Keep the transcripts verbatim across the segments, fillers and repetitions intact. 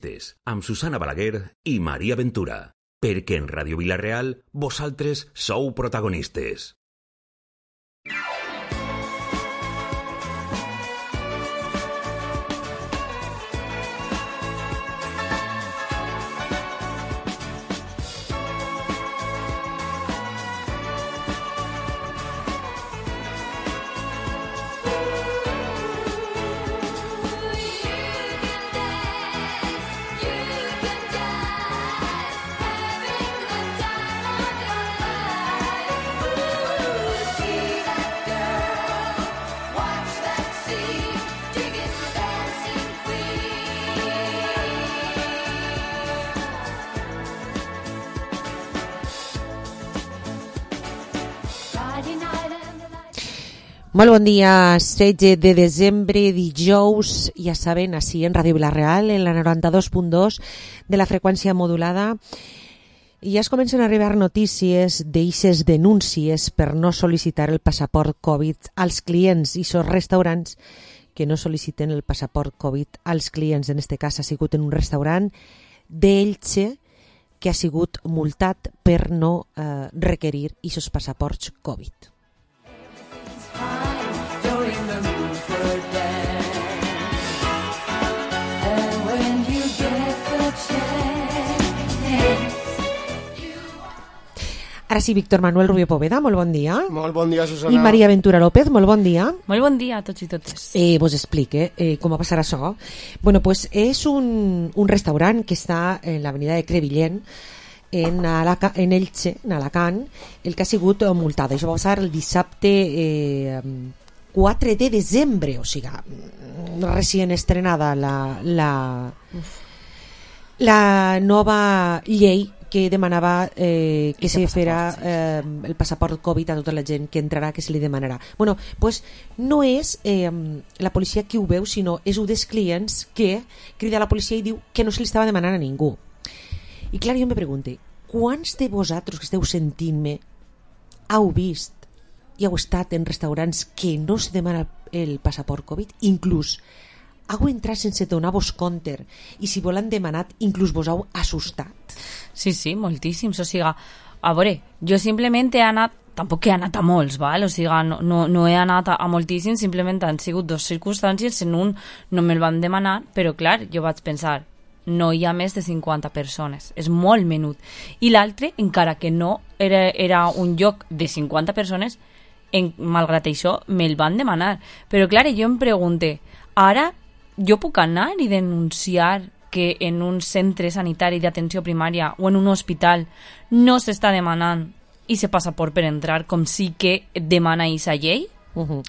amb Susana Balaguer i Maria Ventura, perquè en Ràdio Vila-real vosaltres sou protagonistes. Molt bon dia, setze de desembre, dijous, ja saben, així en Ràdio Vila-real, en la noranta-dos punt dos de la freqüència modulada. I ja es comencen a arribar notícies d'eixes denúncies per no sol·licitar el passaport Covid als clients i els restaurants que no sol·liciten el passaport Covid als clients. En aquest cas ha sigut en un restaurant d'Elche que ha sigut multat per no eh, requerir aquests passaports Covid. Ara sí, Víctor Manuel Rubio Poveda, molt bon dia. Molt bon dia, Susana. I Maria Ventura López, molt bon dia. Molt bon dia a tots i totes. Eh, vos explique eh, com va passar això. Bueno, pues és un, un restaurant que està en l'avenida de Crevillent, en, Alaca, en Elche, en Alacant, el que ha sigut multada. Això va passar el dissabte eh, quatre de desembre, o sigui, recient estrenada la, la, la nova llei que demanava eh, que se fera eh, el passaport Covid a tota la gent que entrarà, que se li demanarà. Bueno, pues no és eh, la policia qui ho veu, sinó és un dels clients que crida a la policia i diu que no se li estava demanant a ningú. I clar, jo em pregunto, quants de vosaltres que esteu sentint-me heu vist i heu estat en restaurants que no es demana el passaport Covid? Inclús heu entrat sense donar-vos compte i si vos l'han demanat, inclús vos heu assustat? Sí, sí, moltíssims. O sigui, a veure, jo simplement he anat, tampoc he anat a molts, val? O sigui, no, no, no he anat a, a moltíssims, simplement han sigut dues circumstàncies, en un no me'l van demanar, però clar, jo vaig pensar, no hi ha més de cinquanta persones, és molt menut. I l'altre, encara que no era, era un lloc de cinquanta persones, en, malgrat això, me'l van demanar. Però clar, jo em pregunte, ara jo puc anar i denunciar que en un centre sanitari d'atenció primària o en un hospital no s'està demanant i se passaport per entrar com sí que demana aquesta llei? Uh-huh.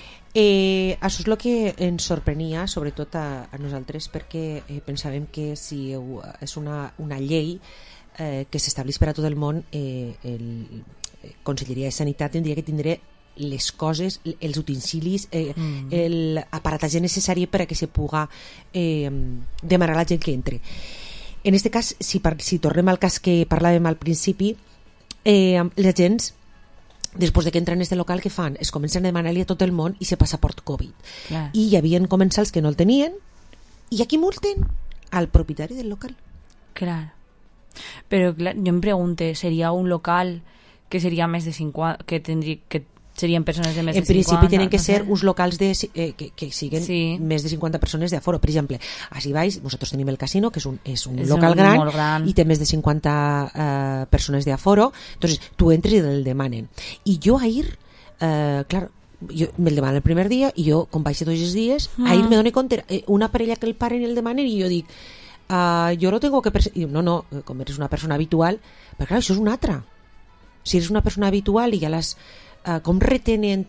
Eh, això és el que ens sorprenia, sobretot a, a nosaltres, perquè eh, pensàvem que si és una, una llei eh, que s'estableix per a tot el món, eh, el Conselleria de Sanitat tindria que tindre les coses, els utensilis, eh, mm. l'aparatge necessari per a que se puga eh, demanar a la gent que entre. En aquest cas, si, par si tornem al cas que parlàvem al principi, eh, les agents, després de que entren en aquest local, què fan? Es comencen a demanar-li a tot el món i se passaport Covid. Clar. I hi havia comensals que no el tenien i aquí multen al propietari del local. Clar. Però clar, jo em pregunto, seria un local que seria més de cinquanta, que tindria que serien persones de més en de cinquanta. En principi tenen que no ser sé. uns locals de, eh, que, que siguen sí. més de cinquanta persones d'aforo. Per exemple, així baix, nosaltres tenim el casino, que és un, és un és local un gran, gran i té més de cinquanta eh, persones d'aforo. Entonces, tu entres i el demanen. I jo ahir, eh, clar, jo me'l demanen el primer dia i jo, com vaig tots els dies, mm. ahir me dono compte, eh, una parella que el paren i el demanen i jo dic, uh, jo no tengo que... I diu, no, no, com eres una persona habitual, però clar, això és una altra. Si eres una persona habitual i ja les... Uh, com retenen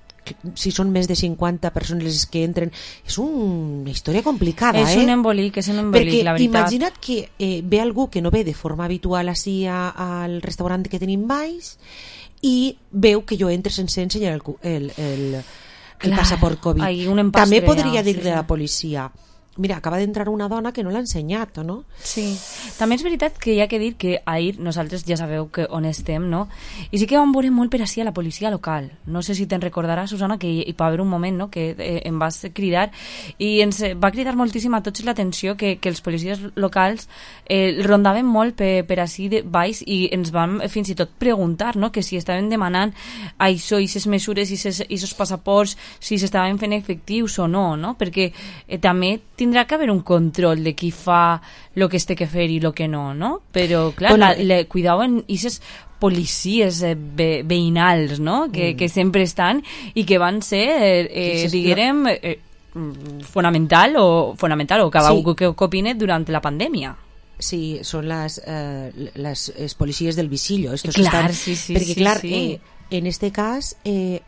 si són més de cinquanta persones les que entren, és una història complicada, és eh? un embolic, és un embolic, perquè la veritat. Imagina't que eh, ve algú que no ve de forma habitual així a, al restaurant que tenim baix i veu que jo entre sense ensenyar el, el, el, el Clar, passaport Covid. ai, un També empastre, podria ja, dir-li sí, a sí. la policia, mira, acaba d'entrar una dona que no l'ha ensenyat, no? Sí. També és veritat que hi ha que dir que ahir nosaltres ja sabeu que on estem, no? I sí que vam veure molt per així a la policia local. No sé si te'n recordaràs, Susana, que hi va haver un moment, no?, que eh, em vas cridar i ens va cridar moltíssim a tots l'atenció que, que els policies locals eh, rondaven molt per, per així de baix i ens vam fins i tot preguntar, no?, que si estaven demanant això, i ses mesures i ses passaports, si s'estaven fent efectius o no, no? Perquè eh, també tindrà que haver un control de qui fa el que es té que fer i el que no, no? Però, clar, bueno, la, le, cuidao en aquestes policies eh, ve, veïnals, no?, que, mm. que sempre estan i que van ser, eh, eh, sí, diguem, eh, fonamental o fonamental o cada sí. un que, que opine durant la pandèmia. Sí, són les, eh, les, les policies del visillo. Estos clar, estan, sí, sí. Perquè, sí, clar, sí. Eh, en este cas... Eh,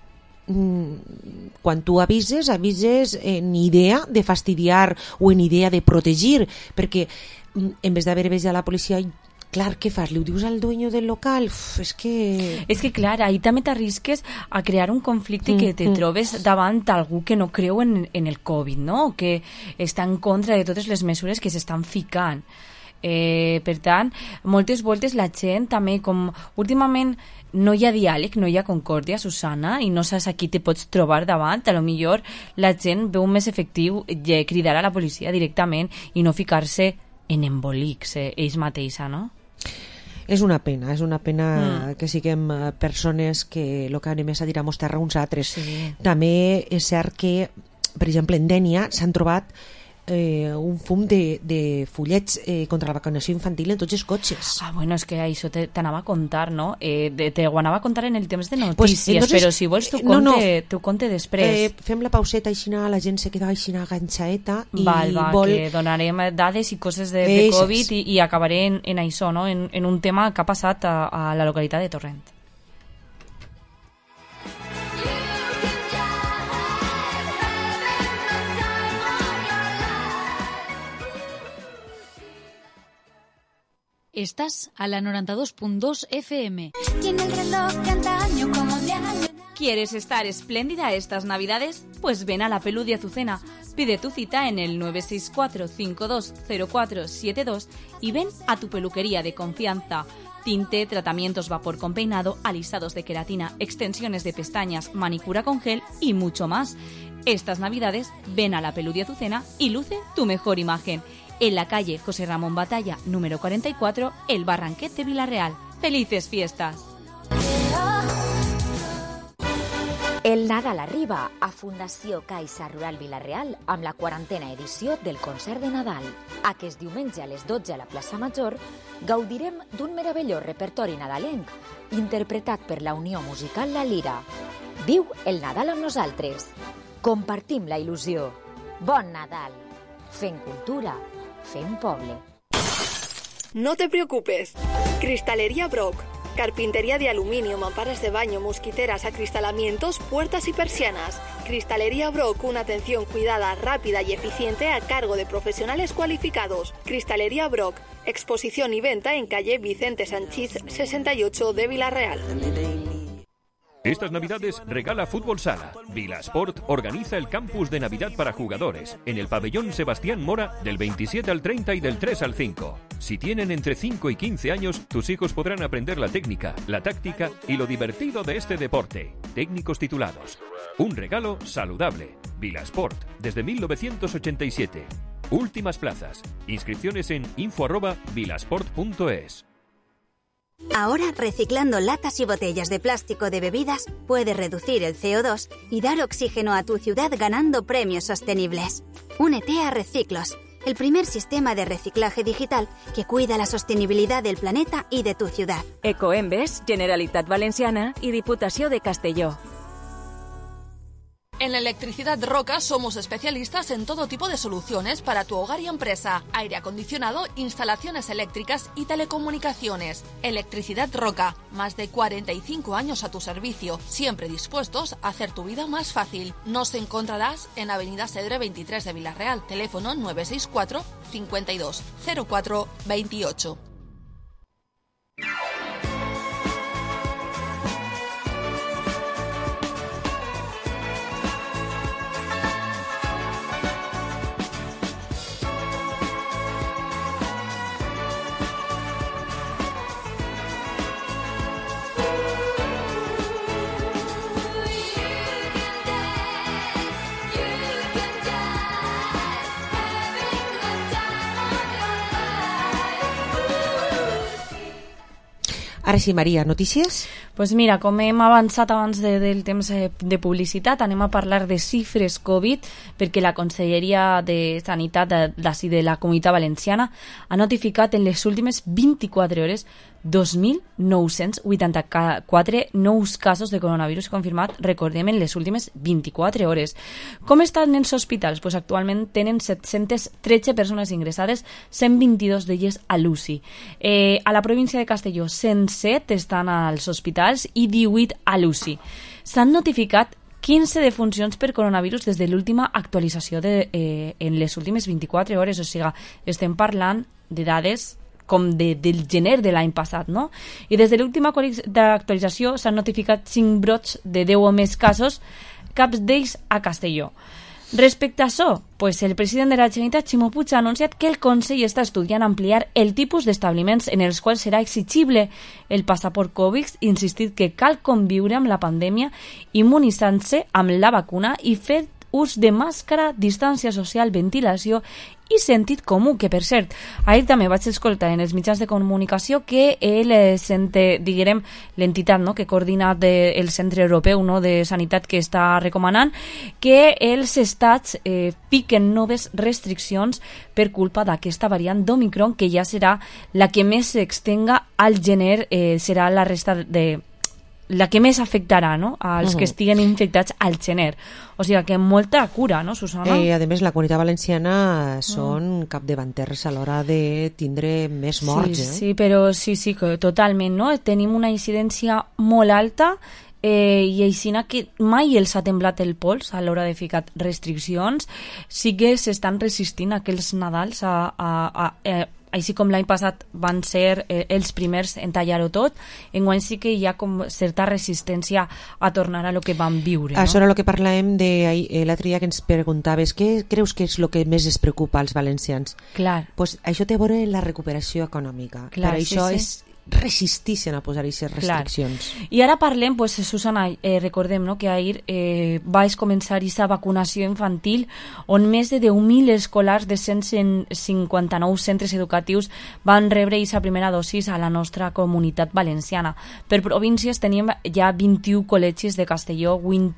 quan tu avises, avises en idea de fastidiar o en idea de protegir, perquè en vez d'haver vist a la policia, clar, què fas? Li ho dius al dueño del local? Uf, és que... És que, clar, ahí també t'arrisques a crear un conflicte mm, que te mm. trobes davant algú que no creu en, en el Covid, no? Que està en contra de totes les mesures que s'estan ficant. Eh, per tant, moltes voltes la gent també, com últimament no hi ha diàleg, no hi ha concòrdia, Susana, i no saps a qui te pots trobar davant, a lo millor la gent veu més efectiu cridar a la policia directament i no ficar-se en embolics eh, ells mateixa, no? És una pena, és una pena mm. que siguem persones que el que anem és a dir a mostrar uns altres. Sí. També és cert que, per exemple, en Dénia s'han trobat Eh, un fum de, de fullets eh, contra la vacunació infantil en tots els cotxes. Ah, bueno, és que això t'anava a contar, no? Eh, de, te ho anava a contar en el temps de notícies, pues, entonces, però si vols t'ho conte, no, no. conte després. Eh, fem la pauseta aixina, la gent se queda aixina ganxaeta i val, va, vol... que donarem dades i coses de, de Covid i, i acabaré en, en això, no? En, en un tema que ha passat a, a la localitat de Torrent. Estás a la noventa y dos punto dos F M. Tiene el reloj de antaño como de año. ¿Quieres estar espléndida estas Navidades? Pues ven a la Peludia Azucena. Pide tu cita en el nueve seis cuatro cinco dos cero cuatro siete dos y ven a tu peluquería de confianza. Tinte, tratamientos vapor con peinado, alisados de queratina, extensiones de pestañas, manicura con gel y mucho más. Estas Navidades ven a la Peludia Azucena y luce tu mejor imagen. En la calle José Ramón Batalla, número cuarenta y cuatro, El Barranquet de Vilarreal. ¡Felices fiestas! El Nadal arriba a Fundació Caixa Rural Vilarreal amb la quarantena edició del concert de Nadal. Aquest diumenge a les dotze a la plaça Major gaudirem d'un meravellós repertori nadalenc interpretat per la Unió Musical La Lira. Viu el Nadal amb nosaltres. Compartim la il·lusió. Bon Nadal. Fent cultura. Fent poble. No te preocupes. Cristalería Brock. Carpintería de aluminio, mamparas de baño, mosquiteras, acristalamientos, puertas y persianas. Cristalería Brock, una atención cuidada, rápida y eficiente a cargo de profesionales cualificados. Cristalería Brock, exposición y venta en calle Vicente Sanchís sesenta y ocho de Vilarreal. Estas Navidades regala Fútbol Sala. Vilasport organiza el campus de Navidad para jugadores en el pabellón Sebastián Mora del veintisiete al treinta y del tres al cinco. Si tienen entre cinco y quince años, tus hijos podrán aprender la técnica, la táctica y lo divertido de este deporte. Técnicos titulados. Un regalo saludable. Vilasport, desde mil novecientos ochenta y siete. Últimas plazas. Inscripciones en info arroba vilasport punto es. Ahora, reciclando latas y botellas de plástico de bebidas, puedes reducir el C O dos y dar oxígeno a tu ciudad ganando premios sostenibles. Únete a Reciclos, el primer sistema de reciclaje digital que cuida la sostenibilidad del planeta y de tu ciudad. Ecoembes, Generalitat Valenciana y Diputació de Castelló. En Electricidad Roca somos especialistas en todo tipo de soluciones para tu hogar y empresa. Aire acondicionado, instalaciones eléctricas y telecomunicaciones. Electricidad Roca, más de cuarenta y cinco años a tu servicio, siempre dispuestos a hacer tu vida más fácil. Nos encontrarás en Avenida Cedre veintitrés de Vilarreal, teléfono nueve seis cuatro cincuenta y dos cero cuatro veintiocho. Ara sí, Maria, notícies? Pues mira, com hem avançat abans de, del temps de publicitat, anem a parlar de xifres Covid, perquè la Conselleria de Sanitat de, de, de la Comunitat Valenciana ha notificat en les últimes vint-i-quatre hores dos mil nou-cents vuitanta-quatre nous casos de coronavirus confirmat, recordem, en les últimes vint-i-quatre hores. Com estan els hospitals? Pues actualment tenen set-centes tretze persones ingressades, cent vint-i-dos d'elles a l'U C I. Eh, a la província de Castelló, cent set estan als hospitals i divuit a l'U C I. S'han notificat quinze defuncions per coronavirus des de l'última actualització de, eh, en les últimes vint-i-quatre hores, o sigui, estem parlant de dades com de, del gener de l'any passat, no? I des de l'última actualització s'han notificat cinc brots de deu o més casos, cap d'ells a Castelló. Respecte a això, pues el president de la Generalitat, Ximo Puig, ha anunciat que el Consell està estudiant ampliar el tipus d'establiments en els quals serà exigible el passaport Covid, insistit que cal conviure amb la pandèmia immunitzant-se amb la vacuna i fer ús de màscara, distància social, ventilació i sentit comú, que per cert, ahir també vaig escoltar en els mitjans de comunicació que el centre, diguem, l'entitat, no?, que coordina de, el Centre Europeu, no?, de Sanitat, que està recomanant que els estats eh, piquen noves restriccions per culpa d'aquesta variant d'Omicron, que ja serà la que més s'extenga al gener, eh, serà la resta de la que més afectarà, no?, als uh-huh. que estiguen infectats al gener. O sigui que molta cura, no, Susana? Eh, a més, la Comunitat Valenciana són uh. capdavanters a l'hora de tindre més morts. Sí, eh? sí, però sí, sí, totalment, no? Tenim una incidència molt alta eh, i així que mai els ha temblat el pols a l'hora de ficar restriccions. Sí que s'estan resistint aquells Nadals a... a, a, a així com l'any passat van ser eh, els primers en tallar-ho tot, enguany sí que hi ha com certa resistència a tornar a lo que vam viure. Això no? era el que parlàvem de, eh, l'altre dia que ens preguntaves què creus que és el que més es preocupa als valencians? Clar. Pues això té a veure la recuperació econòmica. Clar, per sí, això sí. és resistixen a posar aquestes restriccions. Clar. I ara parlem, pues, Susana, eh, recordem, no?, que ahir eh, va començar aquesta vacunació infantil on més de deu mil escolars de cent cinquanta-nou centres educatius van rebre aquesta primera dosis a la nostra comunitat valenciana. Per províncies tenim ja vint-i-u col·legis de Castelló,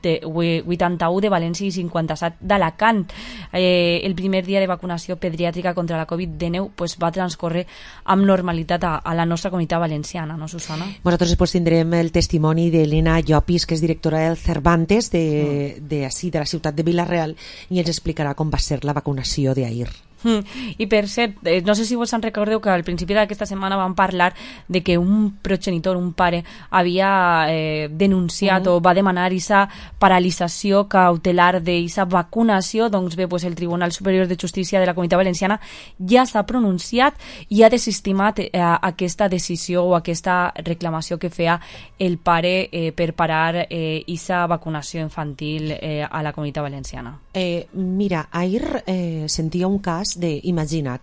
vuitanta-u de València i cinquanta-set d'Alacant. Eh, el primer dia de vacunació pediàtrica contra la covid dinou pues, va transcorrer amb normalitat a, a la nostra comunitat valenciana, no, Susana? Nosaltres després tindrem el testimoni d'Helena Llopis, que és directora del Cervantes de, mm. de, de, de la ciutat de Vila-real, i ens explicarà com va ser la vacunació d'ahir. Mm. I per cert, eh, no sé si vos en recordeu que al principi d'aquesta setmana vam parlar de que un progenitor, un pare, havia eh, denunciat mm. o va demanar aquesta paralització cautelar d'aquesta vacunació. Doncs bé, pues el Tribunal Superior de Justícia de la Comunitat Valenciana ja s'ha pronunciat i ha desestimat eh, aquesta decisió o aquesta reclamació que feia el pare eh, per parar aquesta eh, vacunació infantil eh, a la Comunitat Valenciana. Eh, mira, ahir eh, sentia un cas de, imagina't,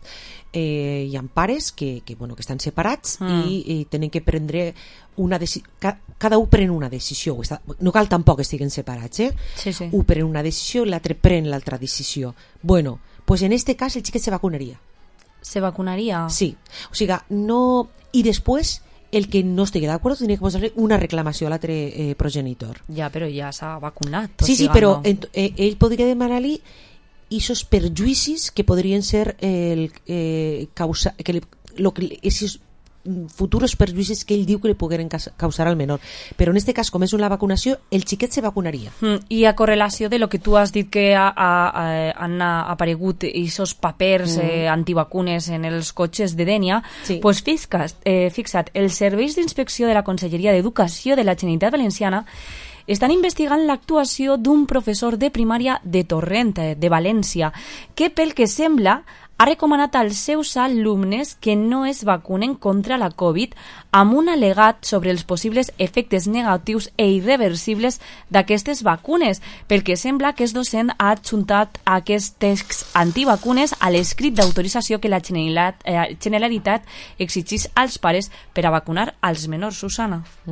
eh, hi ha pares que, que, bueno, que estan separats mm. i, i tenen que prendre una decisió, ca, cada un pren una decisió, no cal tampoc que estiguen separats, eh? Sí, sí. Un pren una decisió i l'altre pren l'altra decisió. Bueno, pues en este cas el xiquet se vacunaria. ¿Se vacunaria? Sí, o sigui, no... I després el que no estigui d'acord tindria que posar una reclamació a l'altre eh, progenitor. Ja, però ja s'ha vacunat. Sí, sí, però no. eh, ell podria demanar-li aquests perjuïcis que podrien ser el, eh, causa, que li, lo que, esos futuros perjuïcis que ell diu que li pogueren causar al menor. Però en aquest cas, com és una vacunació, el xiquet se vacunaria. Mm, I a correlació de lo que tu has dit que ha, ha, ha, han aparegut aquests papers mm. eh, antivacunes en els cotxes de Dénia, sí. pues fixa't, eh, fixa't, els serveis d'inspecció de la Conselleria d'Educació de la Generalitat Valenciana estan investigant l'actuació d'un professor de primària de Torrent, de València, que pel que sembla ha recomanat als seus alumnes que no es vacunen contra la Covid amb un al·legat sobre els possibles efectes negatius e irreversibles d'aquestes vacunes. Pel que sembla que el docent ha adjuntat aquests texts antivacunes a l'escrit d'autorització que la Generalitat exigís als pares per a vacunar als menors, Susana. Mm-hmm.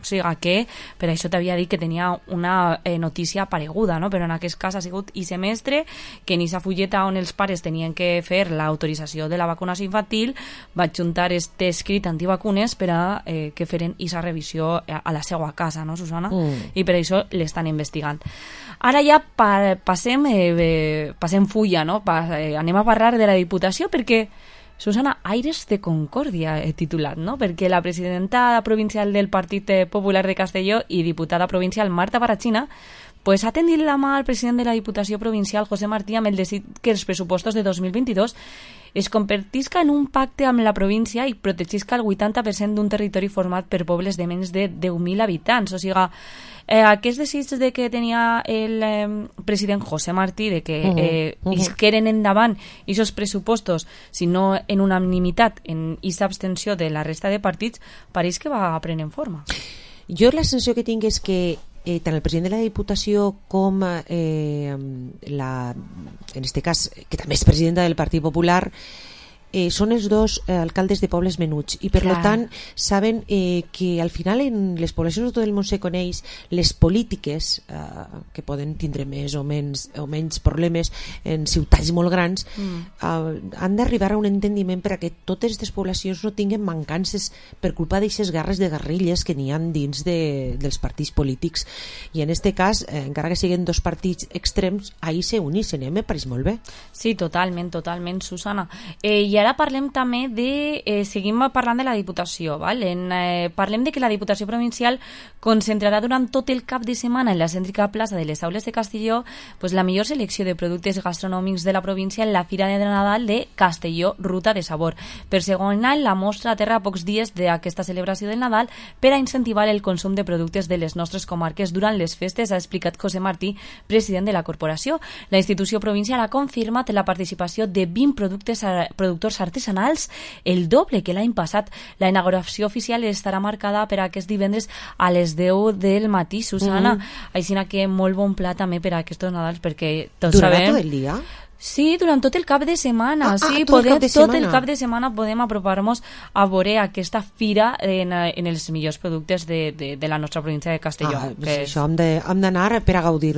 O sigui que, per això t'havia dit que tenia una eh, notícia pareguda, no? Però en aquest cas ha sigut i semestre que en aquesta fulleta on els pares tenien que fer l'autorització de la vacunació infantil va juntar este escrit antivacunes per a eh, que feren aquesta revisió a, a la seva casa, no, Susana? Mm. I per això l'estan investigant. Ara ja pa, passem, eh, passem fulla, no? Pa, eh, anem a parlar de la Diputació perquè Susana, Aires de Concòrdia he titulat, no? Perquè la presidenta provincial del Partit Popular de Castelló i diputada provincial Marta Barachina pues ha tendit la mà al president de la Diputació Provincial, José Martí, amb el desig que els pressupostos de dos mil vint-i-dos es convertisca en un pacte amb la província i protegisca el vuitanta per cent d'un territori format per pobles de menys de deu mil habitants. O sigui, eh, aquest desig de que tenia el eh, president José Martí de que eh, uh -huh. isqueren endavant aquests pressupostos, si no en unanimitat, en aquesta abstenció de la resta de partits, pareix que va prenent forma. Jo la sensació que tinc és que Eh, tant el president de la Diputació com eh, la, en este cas, que també és presidenta del Partit Popular, eh, són els dos eh, alcaldes de pobles menuts i per Clar. tant saben eh, que al final en les poblacions de tot el món se coneix les polítiques eh, que poden tindre més o menys, o menys problemes en ciutats molt grans mm. eh, han d'arribar a un entendiment per a que totes aquestes poblacions no tinguin mancances per culpa d'aixes guerres de guerrilles que n'hi ha dins de, dels partits polítics i en este cas, eh, encara que siguin dos partits extrems, ahir se unixen i a mi me pareix molt bé. Sí, totalment, totalment, Susana. Eh, i ara parlem també de... Eh, seguim parlant de la Diputació, val? En, eh, parlem de que la Diputació Provincial concentrarà durant tot el cap de setmana en la cèntrica plaça de les Aules de Castelló pues, la millor selecció de productes gastronòmics de la província en la Fira de Nadal de Castelló Ruta de Sabor. Per segon any, la mostra aterra a pocs dies d'aquesta celebració del Nadal per a incentivar el consum de productes de les nostres comarques durant les festes, ha explicat José Martí, president de la corporació. La institució provincial ha confirmat la participació de vint productes, productors artesanals, el doble que l'any passat. La inauguració oficial estarà marcada per aquest divendres a les deu del matí, Susana. Mm-hmm. Així que molt bon pla també per a aquests Nadals, perquè tots Durarà sabem... tot el dia? Sí, durant tot el cap de setmana. Ah, sí, ah, tot, podem, el cap de tot setmana. el cap de setmana podem apropar-nos a veure aquesta fira en, en els millors productes de, de, de la nostra província de Castelló. Ah, que pues és... això hem d'anar per a gaudir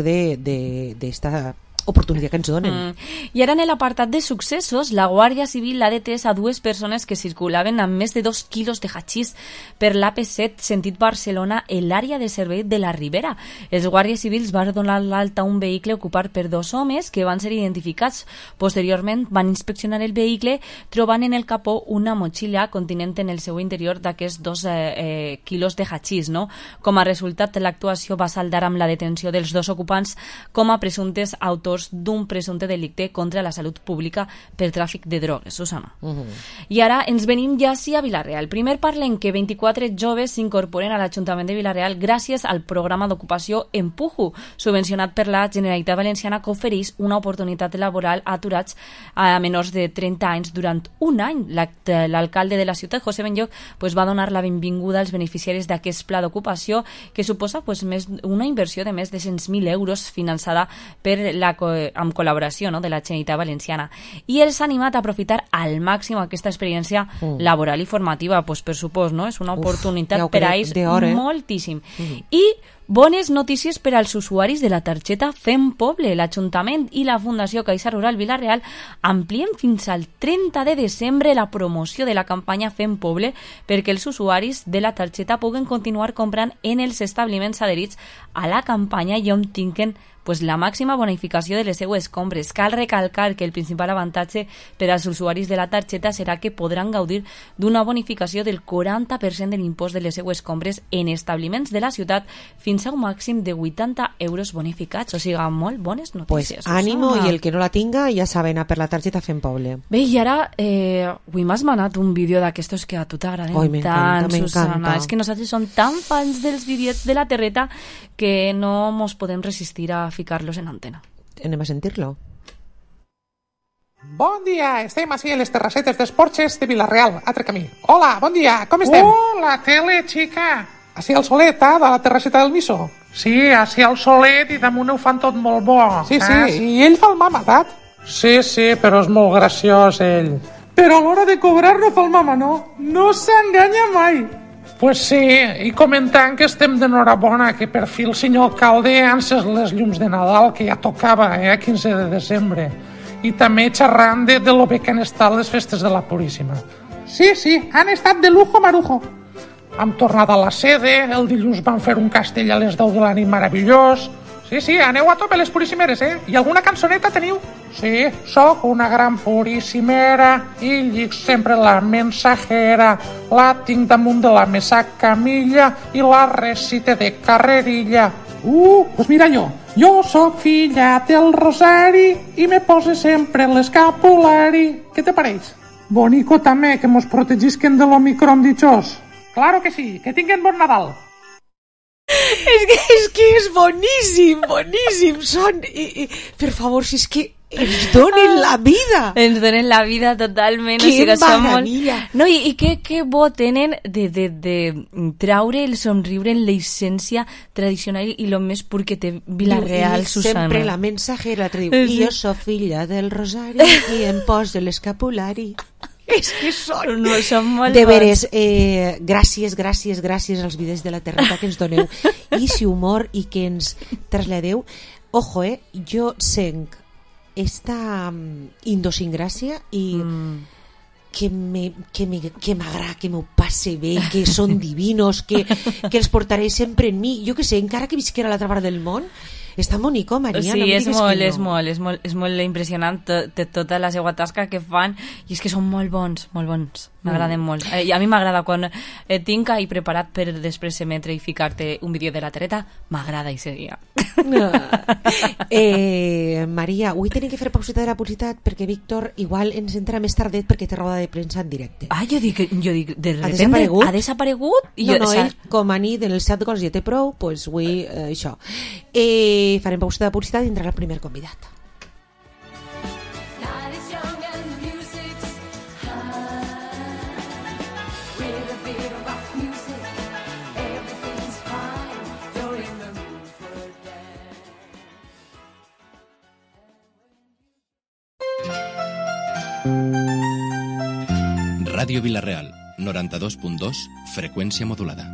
d'esta oportunitat que ens donen. Mm. I ara en l'apartat de successos, la Guàrdia Civil ha detès a dues persones que circulaven amb més de dos quilos de hachís per l'A P set sentit Barcelona en l'àrea de servei de la Ribera. Els guàrdies civils van donar l'alta a un vehicle ocupat per dos homes que van ser identificats. Posteriorment van inspeccionar el vehicle trobant en el capó una motxilla continent en el seu interior d'aquests dos eh, eh, quilos de hachís. No? Com a resultat, l'actuació va saldar amb la detenció dels dos ocupants com a presumptes autors d'un presumpte delicte contra la salut pública per tràfic de drogues, Susana. Uh -huh. I ara ens venim ja sí a Vila-real. Primer parlem que vint-i-quatre joves s'incorporen a l'Ajuntament de Vila-real gràcies al programa d'ocupació Empujo, subvencionat per la Generalitat Valenciana, que ofereix una oportunitat laboral a aturats a menors de trenta anys durant un any. L'alcalde de la ciutat, José Benlloc, pues, va donar la benvinguda als beneficiaris d'aquest pla d'ocupació que suposa pues, més, una inversió de més de cent mil euros finançada per la amb col·laboració, no?, de la Generalitat Valenciana, i els ha animat a aprofitar al màxim aquesta experiència mm. laboral i formativa, pues, per supòs, no? És una oportunitat Uf, per a ells eh? moltíssim. Mm. I bones notícies per als usuaris de la targeta Fem Poble. L'Ajuntament i la Fundació Caixa Rural Vila-real amplien fins al trenta de desembre la promoció de la campanya Fem Poble perquè els usuaris de la targeta puguen continuar comprant en els establiments adherits a la campanya i on tinguin pues, la màxima bonificació de les seues compres. Cal recalcar que el principal avantatge per als usuaris de la targeta serà que podran gaudir d'una bonificació del quaranta per cent de l'impost de les seues compres en establiments de la ciutat fins a un màxim de vuitanta euros bonificats. O sigui, molt bones notícies. Pues ànimo, i el que no la tinga ja saben, a per la targeta Fem Poble. Bé, i ara eh, avui m'has manat un vídeo d'aquestos que a tu t'agraden Oi, tant, Susana. M'encanta. És que nosaltres som tan fans dels vídeos de la terreta que no mos podem resistir a ficar-los en antena. Anem a sentir-lo. Bon dia, estem així a les terrassetes dels Porxes de Vila-real, altre camí. Hola, bon dia, com estem? Oh, la tele, xica. Així al solet, eh, de la terrasseta del Miso. Sí, així al solet i damunt ho fan tot molt bo. Sí, sí, i ell fa el mama, tat? Sí, sí, però és molt graciós, ell. Però a l'hora de cobrar no fa el mama, no? No s'enganya mai. Pues sí, i comentant que estem d'enhorabona, que per fi el senyor alcalde ha encès les llums de Nadal, que ja tocava, eh, quinze de desembre. I també xerrant de, de lo bé que han estat les festes de la Puríssima. Sí, sí, han estat de lujo marujo. Hem tornat a la sede, el dilluns van fer un castell a les deu de la nit meravellós. Sí, sí, aneu a tope les puríssimeres, eh? I alguna cançoneta teniu? Sí, sóc una gran puríssimera i llic sempre la mensajera. La tinc damunt de la mesa camilla i la recite de carrerilla. Uh, pues mira jo. Jo sóc filla del Rosari i me pose sempre l'escapulari. Què te pareix? Bonico també, que mos protegisquen de l'Omicron dichós. Claro que sí, que tinguen bon Nadal. És que, és que és boníssim, boníssim són. I, i, per favor, si és que ens donen la vida. Ens donen la vida totalment. Que o sigui, meravella. Molt... No, i, i que, que bo tenen de, de, de traure el somriure en l'essència tradicional i el més pur que té Vila-real, Susana. Sempre la mensajera te diu, sí. Jo soc filla del Rosari i em poso l'escapulari. És que són... No, són molt de veres, eh, gràcies, gràcies, gràcies als vídeos de la terreta que ens doneu i si humor i que ens traslladeu. Ojo, eh, jo sent esta um, idiosincràsia i mm. que me, que me, que m'agrada, que m'ho passe bé, que són divinos, que, que els portaré sempre en mi. Jo que sé, encara que visquera a l'altra part del món, està bonico, Maria. Sí, no és, molt, no. és molt, és molt, és molt impressionant to, to, tota la seva tasca que fan i és que són molt bons, molt bons. M'agraden mm. molt. I a mi m'agrada quan eh, tinc ahí preparat per després emetre i ficar-te un vídeo de la tereta, m'agrada i seguia. No. Eh, Maria, avui tenim que fer pauseta de la publicitat perquè Víctor igual ens entra més tardet perquè té roda de premsa en directe. Ah, jo dic, jo dic de ha repente desaparegut? ha desaparegut? I no, jo, no, o sea... ell com a nit en el set gols ja té prou, doncs avui eh, això. Eh, farem pauseta de publicitat i entrarà el primer convidat. Ràdio Vila-real, noranta-dos punt dos, frecuencia modulada.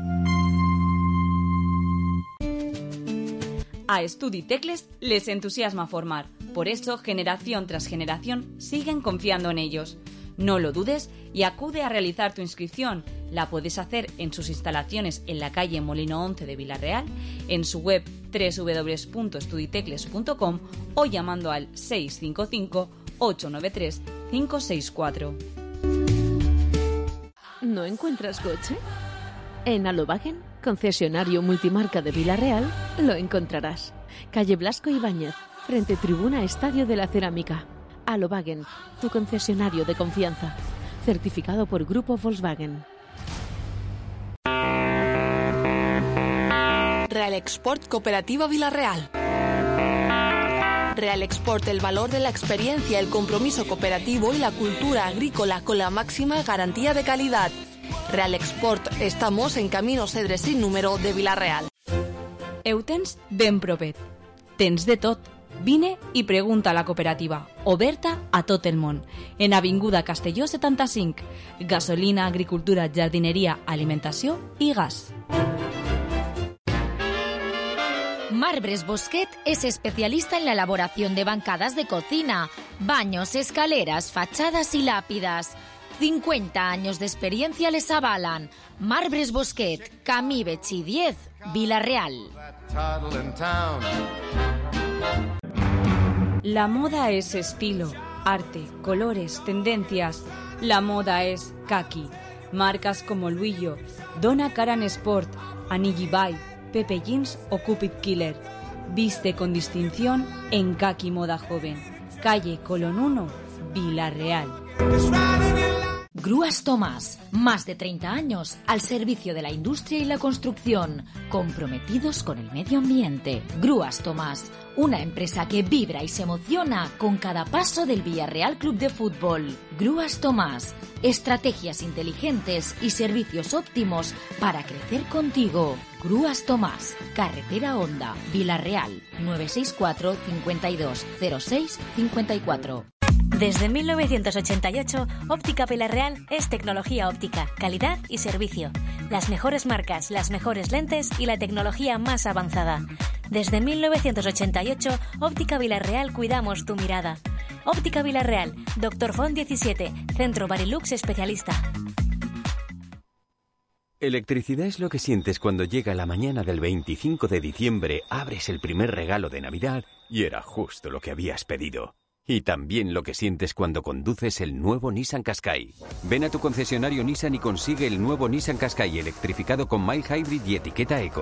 A Estudi Tecles les entusiasma formar. Por eso, generación tras generación, siguen confiando en ellos. No lo dudes y acude a realizar tu inscripción. La puedes hacer en sus instalaciones en la calle Molino once de Vila-real, en su web doble u doble u doble u punto estuditecles punto com o llamando al seis cinco cinco, ocho nueve tres, cinco seis cuatro. ¿No encuentras coche? En Alobagen, concesionario multimarca de Vila-real, lo encontrarás. Calle Blasco Ibáñez, frente Tribuna Estadio de la Cerámica. Alobagen, tu concesionario de confianza. Certificado por Grupo Volkswagen. Real Export Cooperativa Vila-real. Real Export, el valor de la experiencia, el compromiso cooperativo y la cultura agrícola con la máxima garantía de calidad. Real Export, estamos en Camino Cedre sin número de Vila-real. Eu tens ben propet. Tens de tot. Vine i pregunta a la cooperativa, oberta a tot el món. En Avinguda Castelló setanta-cinc. Gasolina, agricultura, jardineria, alimentació i gas. Marbres Bosquet es especialista en la elaboración de bancadas de cocina, baños, escaleras, fachadas y lápidas. cincuenta años de experiencia les avalan. Marbres Bosquet, Camí Betxí diez, Vila-real. La moda es estilo, arte, colores, tendencias. La moda es kaki. Marcas como Luillo, Donna Karan Sport, Anigi Bay, Pepe Jeans o Cupid Killer. Viste con distinción en Kaki Moda Joven. Calle Colón uno, Vila-real. Grúas Tomás, más de treinta años al servicio de la industria y la construcción, comprometidos con el medio ambiente. Grúas Tomás, una empresa que vibra y se emociona con cada paso del Villarreal Club de Fútbol. Grúas Tomás, estrategias inteligentes y servicios óptimos para crecer contigo. Grúas Tomás, Carretera Honda, Vila-real, nueve seis cuatro, cincuenta y dos, cero seis, cincuenta y cuatro. Desde mil novecientos ochenta y ocho, Óptica Vilarreal es tecnología óptica, calidad y servicio. Las mejores marcas, las mejores lentes y la tecnología más avanzada. Desde mil novecientos ochenta y ocho, Óptica Vilarreal cuidamos tu mirada. Óptica Vilarreal, Doctor Font diecisiete, Centro Barilux especialista. Electricidad es lo que sientes cuando llega la mañana del veinticinco de diciembre, abres el primer regalo de Navidad y era justo lo que habías pedido. Y también lo que sientes cuando conduces el nuevo Nissan Qashqai. Ven a tu concesionario Nissan y consigue el nuevo Nissan Qashqai electrificado con mild hybrid y etiqueta eco.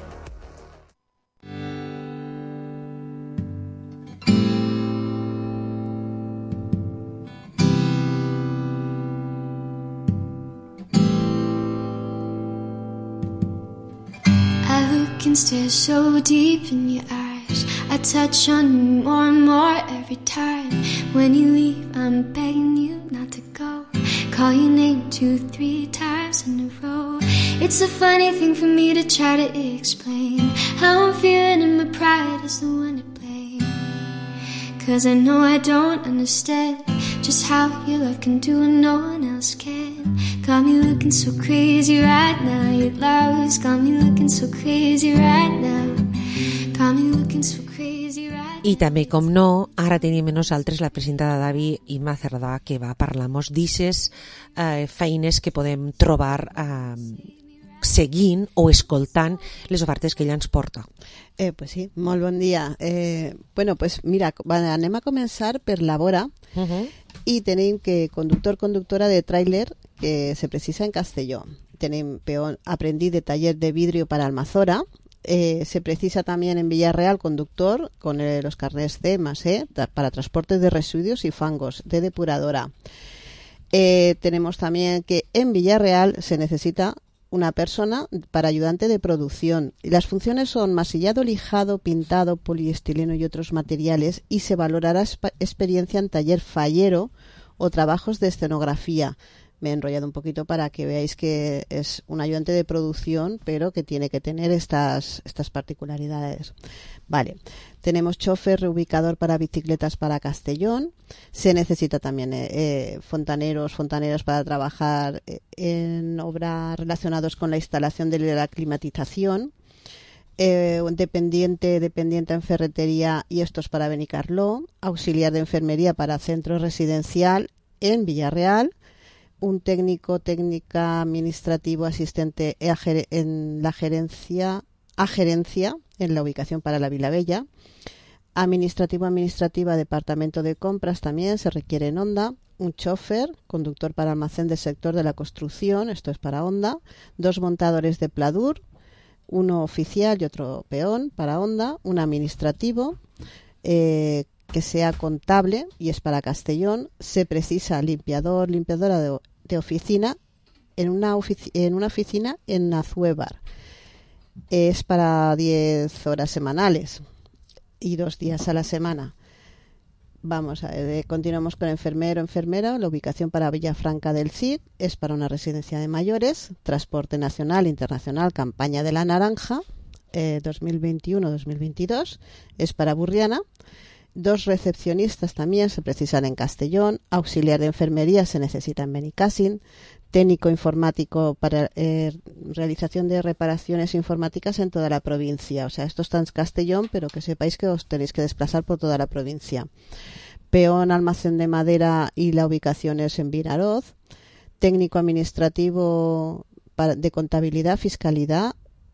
I look and stare so deep in your eyes. I touch on you more and more every time. When you leave, I'm begging you not to go. Call your name two, three times in a row. It's a funny thing for me to try to explain how I'm feeling and my pride is the one to blame. Cause I know I don't understand just how your love can do what no one else can. Got me looking so crazy right now. Your love's got me looking so crazy right now. Got me looking so crazy right now. I també, com no, ara tenim amb nosaltres la presidenta de Davi, Imma Cerdà, que va parlar-nos d'ixes eh, feines que podem trobar eh, seguint o escoltant les ofertes que ella ens porta. Eh, pues sí, molt bon dia. Eh, bueno, pues mira, anem a començar per la vora uh-huh. i tenim que conductor, conductora de tràiler que se precisa en Castelló. Tenim peón aprendiz de taller de vidrio para Almazora. Eh, se precisa también en Villarreal conductor con eh, los carnets C más E para transporte de residuos y fangos de depuradora. Eh, tenemos también que en Villarreal se necesita una persona para ayudante de producción. Y las funciones son masillado, lijado, pintado, poliestileno y otros materiales y se valorará experiencia en taller fallero o trabajos de escenografía. Me he enrollado un poquito para que veáis que es un ayudante de producción, pero que tiene que tener estas, estas particularidades. Vale, tenemos chofer reubicador para bicicletas para Castellón. Se necesita también eh, eh, fontaneros, fontaneros para trabajar eh, en obras relacionadas con la instalación de la climatización. Eh, un dependiente, dependiente en ferretería, y esto es para Benicarló. Auxiliar de enfermería para centro residencial en Villarreal. Un técnico, técnica administrativo, asistente en la gerencia, a gerencia en la ubicación para la Vilabella. Administrativo, administrativa, departamento de compras también se requiere en Onda. Un chofer, conductor para almacén del sector de la construcción, esto es para Onda. Dos montadores de pladur, uno oficial y otro peón para Onda. Un administrativo, eh, que sea contable y es para Castellón. Se precisa limpiador, limpiadora de, de oficina en una, ofici- en una oficina en Azuévar. Es para diez horas semanales y dos días a la semana. Vamos a ver, continuamos con enfermero, enfermera. La ubicación para Villafranca del Cid es para una residencia de mayores. Transporte nacional, internacional, campaña de la naranja eh, dos mil veintiuno dos mil veintidós es para Burriana. Dos recepcionistas también se precisan en Castellón. Auxiliar de enfermería se necesita en Benicàssim. Técnico informático para eh, realización de reparaciones informáticas en toda la provincia. O sea, esto está en Castellón, pero que sepáis que os tenéis que desplazar por toda la provincia. Peón, almacén de madera y la ubicación es en Vinaroz. Técnico administrativo para, de contabilidad, fiscalidad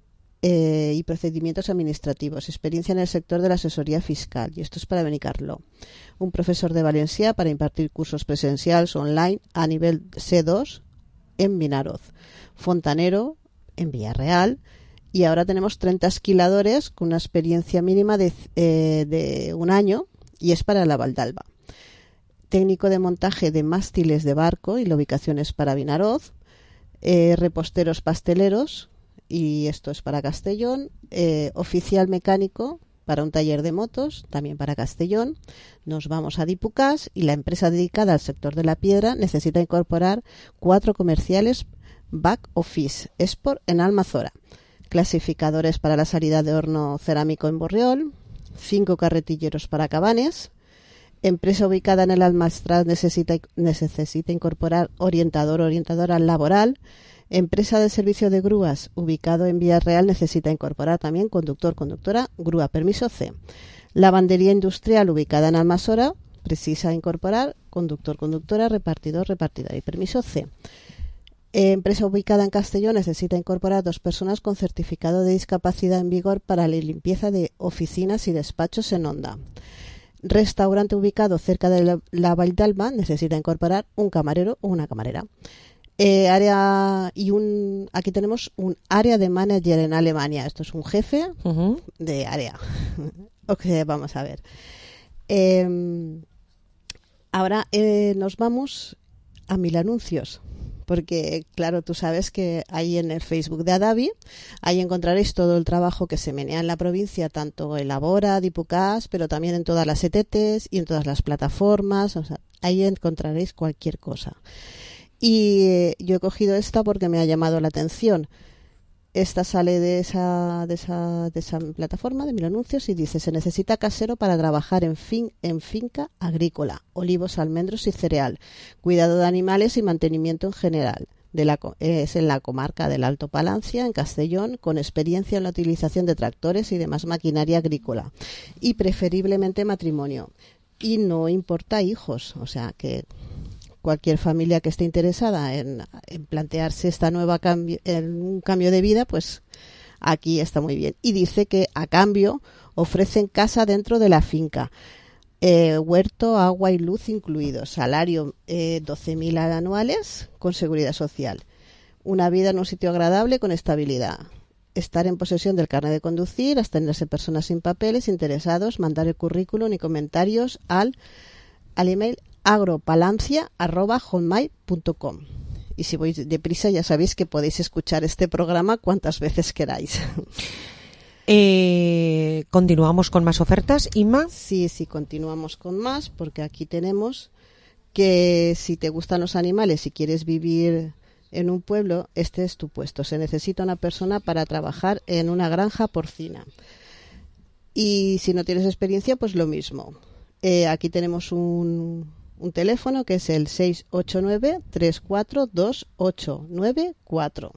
Eh, y procedimientos administrativos, experiencia en el sector de la asesoría fiscal, y esto es para Benicarló. Un profesor de Valencia para impartir cursos presenciales online a nivel C dos en Vinaroz. Fontanero en Villarreal, y ahora tenemos treinta esquiladores con una experiencia mínima de, eh, de un año, y es para la Valdalba. Técnico de montaje de mástiles de barco, y la ubicación es para Vinaroz. Eh, reposteros pasteleros, y esto es para Castellón. Eh, oficial mecánico para un taller de motos, también para Castellón. Nos vamos a Dipucás, y la empresa dedicada al sector de la piedra necesita incorporar cuatro comerciales back office, export en Almazora. Clasificadores para la salida de horno cerámico en Borriol. Cinco carretilleros para Cabanes. Empresa ubicada en el Almastral necesita, necesita incorporar orientador o orientadora laboral. Empresa de servicio de grúas ubicado en Villarreal necesita incorporar también conductor, conductora, grúa, permiso C. Lavandería industrial ubicada en Almasora precisa incorporar conductor, conductora, repartidor, repartidora y permiso C. Eh, empresa ubicada en Castellón necesita incorporar dos personas con certificado de discapacidad en vigor para la limpieza de oficinas y despachos en Onda. Restaurante ubicado cerca de la, la Vall d'Alba necesita incorporar un camarero o una camarera. Eh, área y un aquí tenemos un área de manager en Alemania. Esto es un jefe uh-huh. de área. Ok, vamos a ver. Eh, ahora eh, nos vamos a Mil Anuncios. Porque, claro, tú sabes que ahí en el Facebook de Adavi, ahí encontraréis todo el trabajo que se menea en la provincia, tanto en Labora, Dipucas, pero también en todas las E T Ts y en todas las plataformas. O sea, ahí encontraréis cualquier cosa. Y eh, yo he cogido esta porque me ha llamado la atención. Esta sale de esa, de esa, de esa plataforma de Mil Anuncios y dice: se necesita casero para trabajar en, fin, en finca agrícola, olivos, almendros y cereal, cuidado de animales y mantenimiento en general. De la, es en la comarca del Alto Palancia, en Castellón, con experiencia en la utilización de tractores y demás maquinaria agrícola, y preferiblemente matrimonio. Y no importa hijos, o sea que cualquier familia que esté interesada en, en plantearse esta nueva cambio, en un cambio de vida, pues aquí está muy bien. Y dice que a cambio ofrecen casa dentro de la finca, eh, huerto, agua y luz incluidos, salario eh, doce mil anuales con seguridad social, una vida en un sitio agradable con estabilidad, estar en posesión del carnet de conducir, abstenerse personas sin papeles, interesados, mandar el currículum y comentarios al, al email agropalancia arroba hotmail punto com. Y si voy deprisa ya sabéis que podéis escuchar este programa cuantas veces queráis. Eh, ¿Continuamos con más ofertas, Inma? Sí, sí, continuamos con más, porque aquí tenemos que si te gustan los animales y quieres vivir en un pueblo, este es tu puesto. Se necesita una persona para trabajar en una granja porcina. Y si no tienes experiencia, pues lo mismo. Eh, aquí tenemos un... un teléfono que es el seis ocho nueve, tres cuatro dos, ocho nueve cuatro.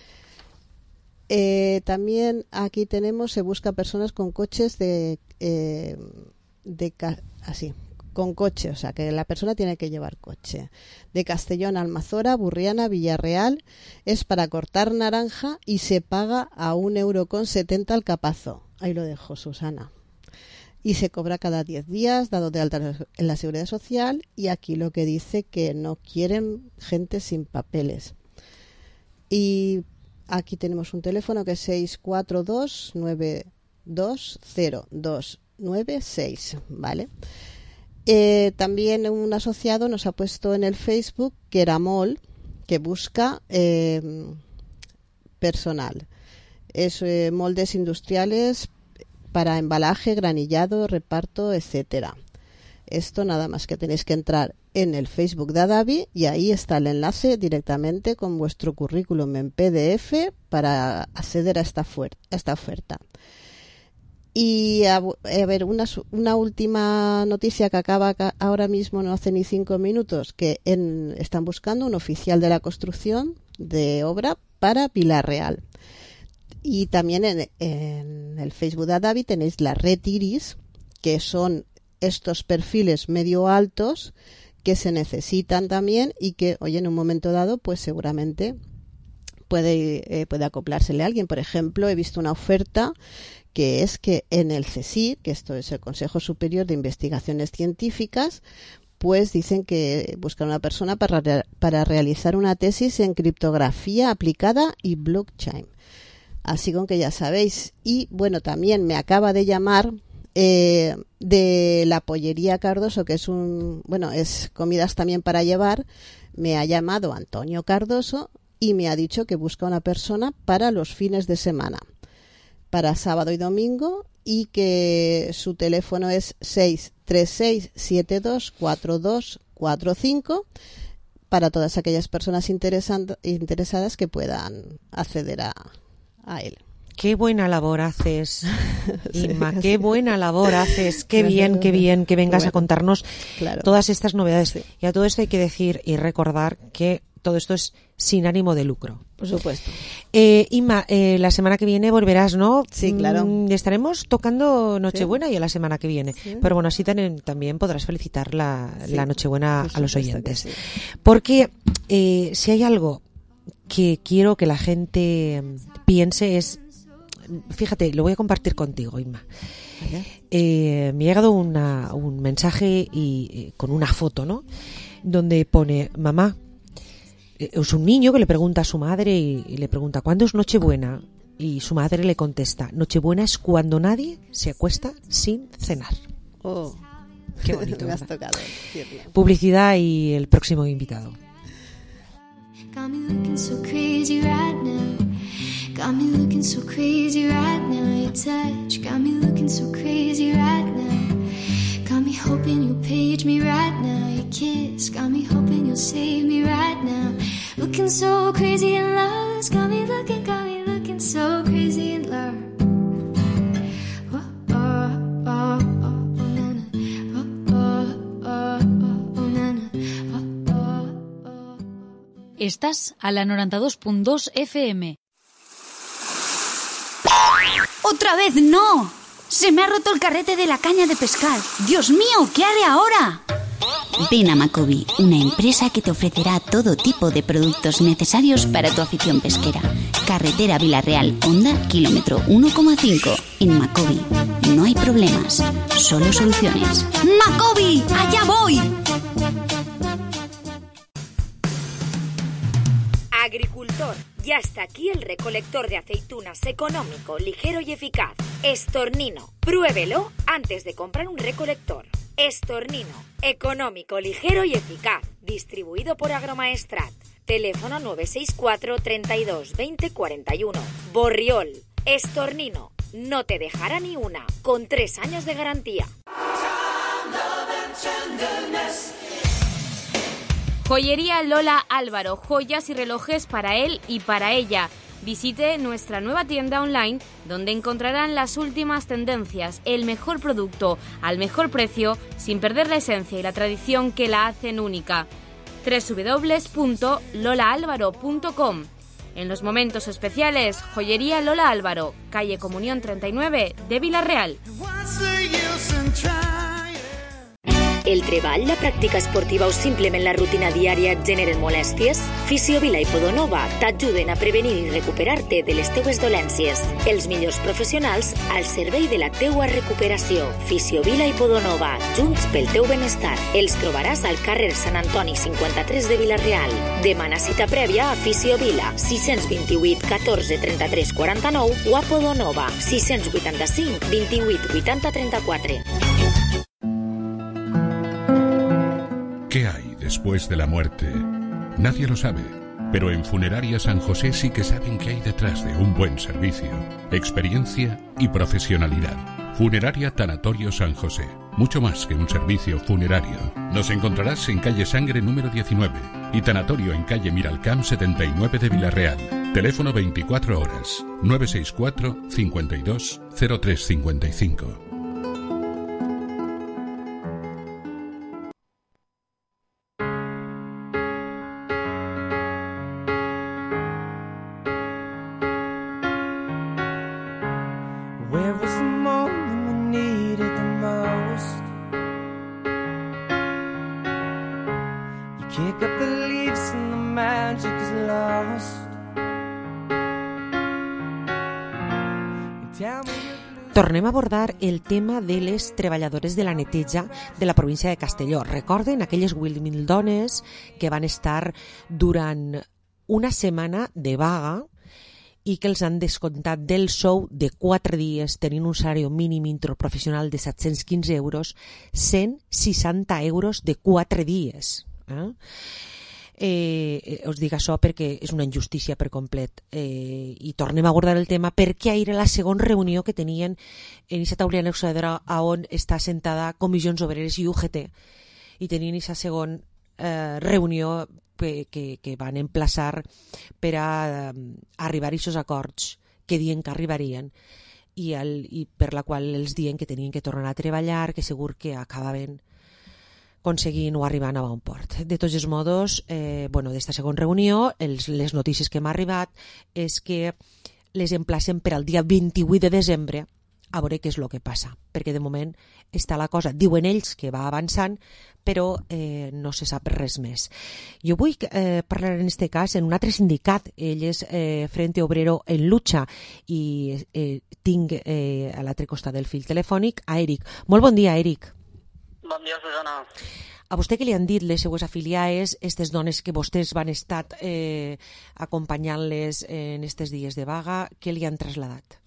Eh, también aquí tenemos, se busca personas con coches de, eh, de así, con coche, o sea que la persona tiene que llevar coche. De Castellón, Almazora, Burriana, Villarreal, es para cortar naranja y se paga a un euro con setenta al capazo. Ahí lo dejo, Susana. Y se cobra cada diez días, dado de alta en la Seguridad Social, y aquí lo que dice que no quieren gente sin papeles. Y aquí tenemos un teléfono que es seis cuatro dos, nueve dos cero, dos nueve seis, ¿vale? Eh, también un asociado nos ha puesto en el Facebook que era Mol, que busca eh, personal. Es eh, moldes industriales para embalaje, granillado, reparto, etcétera. Esto nada más que tenéis que entrar en el Facebook de Adavi y ahí está el enlace directamente con vuestro currículum en P D F para acceder a esta, fuer- a esta oferta. Y a, a ver, una, una última noticia que acaba ahora mismo, no hace ni cinco minutos, que en, están buscando un oficial de la construcción de obra para Villarreal. Y también en, en el Facebook de Adavi tenéis la red Iris, que son estos perfiles medio altos que se necesitan también y que, oye, en un momento dado, pues seguramente puede, eh, puede acoplársele a alguien. Por ejemplo, he visto una oferta que es que en el C S I R, que esto es el Consejo Superior de Investigaciones Científicas, pues dicen que buscan una persona para, para realizar una tesis en criptografía aplicada y blockchain. Así con que ya sabéis. Y bueno, también me acaba de llamar eh, de la Pollería Cardoso, que es un, bueno, es comidas también para llevar. Me ha llamado Antonio Cardoso y me ha dicho que busca una persona para los fines de semana, para sábado y domingo, y que su teléfono es seis tres seis siete dos cuatro dos cuatro cinco para todas aquellas personas interesadas que puedan acceder a a él. qué buena labor haces, Inma, sí, qué buena labor haces, qué bien, qué bien que vengas bueno, a contarnos claro. todas estas novedades. Sí. Y a todo esto hay que decir y recordar que todo esto es sin ánimo de lucro. Por supuesto. Eh, Inma, eh, la semana que viene volverás, ¿no? Sí, claro. Mm, estaremos tocando Nochebuena sí. ya la semana que viene. Sí. Pero bueno, así también, también podrás felicitar la, sí. la Nochebuena a los oyentes. Sí. Porque eh, si hay algo que quiero que la gente piense es... Fíjate, lo voy a compartir contigo, Inma. Eh, me ha llegado una, un mensaje y eh, con una foto, ¿no? Donde pone, mamá, es un niño que le pregunta a su madre y, y le pregunta, ¿cuándo es Nochebuena? Y su madre le contesta, Nochebuena es cuando nadie se acuesta sin cenar. Oh, qué bonito. Me has tocado. Publicidad y el próximo invitado. Got me looking so crazy right now. Got me looking so crazy right now. Your touch got me looking so crazy right now. Got me hoping you'll page me right now. Your kiss got me hoping you'll save me right now. Looking so crazy in love. Got me looking, got me looking so crazy in love. Oh, oh, oh, oh, nana. Oh, oh, oh, oh, nana. Oh, oh, oh. Estás a la noventa y dos punto dos F M. ¡Otra vez no! ¡Se me ha roto el carrete de la caña de pescar! ¡Dios mío! ¿Qué haré ahora? Ven a Macobi, una empresa que te ofrecerá todo tipo de productos necesarios para tu afición pesquera. Carretera Vila-real, Honda, kilómetro uno coma cinco. En Macobi no hay problemas, solo soluciones. ¡Macobi! ¡Allá voy! Agricultor, ya está aquí el recolector de aceitunas económico, ligero y eficaz. Estornino, pruébelo antes de comprar un recolector. Estornino, económico, ligero y eficaz. Distribuido por Agromaestrat. Teléfono nueve seis cuatro, treinta y dos, veinte, cuarenta y uno. Borriol, Estornino, no te dejará ni una, con tres años de garantía. Joyería Lola Álvaro, joyas y relojes para él y para ella. Visite nuestra nueva tienda online donde encontrarán las últimas tendencias, el mejor producto al mejor precio sin perder la esencia y la tradición que la hacen única. doble u doble u doble u punto lola álvaro punto com. En los momentos especiales, Joyería Lola Álvaro, calle Comunión treinta y nueve de Vila-real. El treball, la pràctica esportiva o simplement la rutina diària et generen molèsties? Fisiovila i Podonova t'ajuden a prevenir i recuperar-te de les teues dolències. Els millors professionals al servei de la teua recuperació. Fisiovila i Podonova, junts pel teu benestar. Els trobaràs al carrer Sant Antoni cinquanta-tres de Vila-real. Demana cita prèvia a Fisiovila, sis dos vuit, catorze, trenta-tres, quaranta-nou o a Podonova, sis vuitanta-cinc, vint-i-vuit, vuitanta, trenta-quatre. ¿Qué hay después de la muerte? Nadie lo sabe, pero en Funeraria San José sí que saben qué hay detrás de un buen servicio, experiencia y profesionalidad. Funeraria Tanatorio San José, mucho más que un servicio funerario. Nos encontrarás en calle Sangre número diecinueve y Tanatorio en calle Miralcamp setenta y nueve de Vila-real. Teléfono veinticuatro horas, nueve seis cuatro, cincuenta y dos, cero tres cincuenta y cinco. Tornem a abordar el tema de les treballadores de la neteja de la província de Castelló. Recorden aquelles humildones que van estar durant una setmana de vaga i que els han descomptat del sou de quatre dies, tenint un salari mínim interprofessional de set-cents quinze euros, cent seixanta euros de quatre dies. Eh? Eh, us dic això perquè és una injustícia per complet, eh, i tornem a abordar el tema perquè ahir era la segona reunió que tenien en aquesta taula negociadora on està sentada Comissions Obreres i U G T, i tenien aquesta segona eh, reunió que, que, que van emplaçar per a eh, arribar a aquests acords que diuen que arribarien i, el, i per la qual els diuen que tenien que tornar a treballar, que segur que acabaven aconseguint o arribant a bon port. De tots els modos, eh, bueno, d'esta segona reunió, els, les notícies que m'ha arribat és que les emplacen per al dia vint-i-vuit de desembre a veure què és el que passa, perquè de moment està la cosa, diuen ells que va avançant, però eh, no se sap res més. Jo vull eh, parlar en aquest cas en un altre sindicat, ell és eh, Frente Obrero en Lucha, i eh, tinc eh, a l'altre costat del fil telefònic a Eric. Molt bon dia, Eric. Bon dia, Susana. A vostè què li han dit les seues afiliades, aquestes dones que vostès van estar eh, acompanyant-les en aquests dies de vaga, què li han traslladat?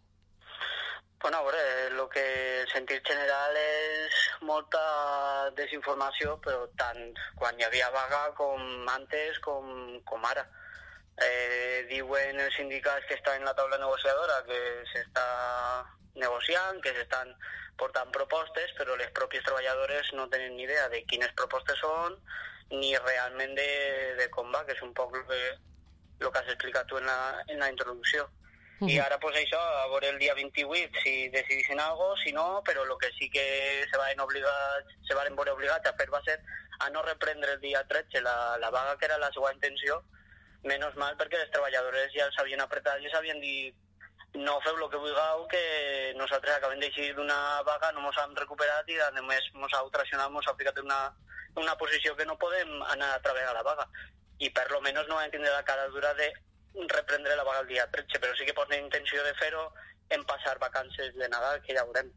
Bueno, a veure, el que el sentit general és molta desinformació, però tant quan hi havia vaga com antes com, com ara. Eh, diuen els sindicats que estan en la taula negociadora que s'està negociant, que s'estan portant propostes, però les pròpies treballadores no tenen ni idea de quines propostes són ni realment de, de com va, que és un poc el que, el que has explicat tu en la, en la introducció. Uh-huh. I ara, pues això, a veure el dia vint-i-vuit si decidissin algo, si no, però el que sí que se van obligats, se van veure obligats a fer va ser a no reprendre el dia tretze la, la vaga, que era la seva intenció, menys mal perquè les treballadores ja els havien apretat i els havien dit no feu el que vulgueu, que nosaltres acabem d'eixir d'una vaga, no ens hem recuperat i a més ens ha traicionat, ens ha ficat en una, una posició que no podem anar a treballar a la vaga. I per lo menos no vam tindre la cara dura de reprendre la vaga el dia tretze, però sí que posen intenció de fer-ho en passar vacances de Nadal, que ja veurem.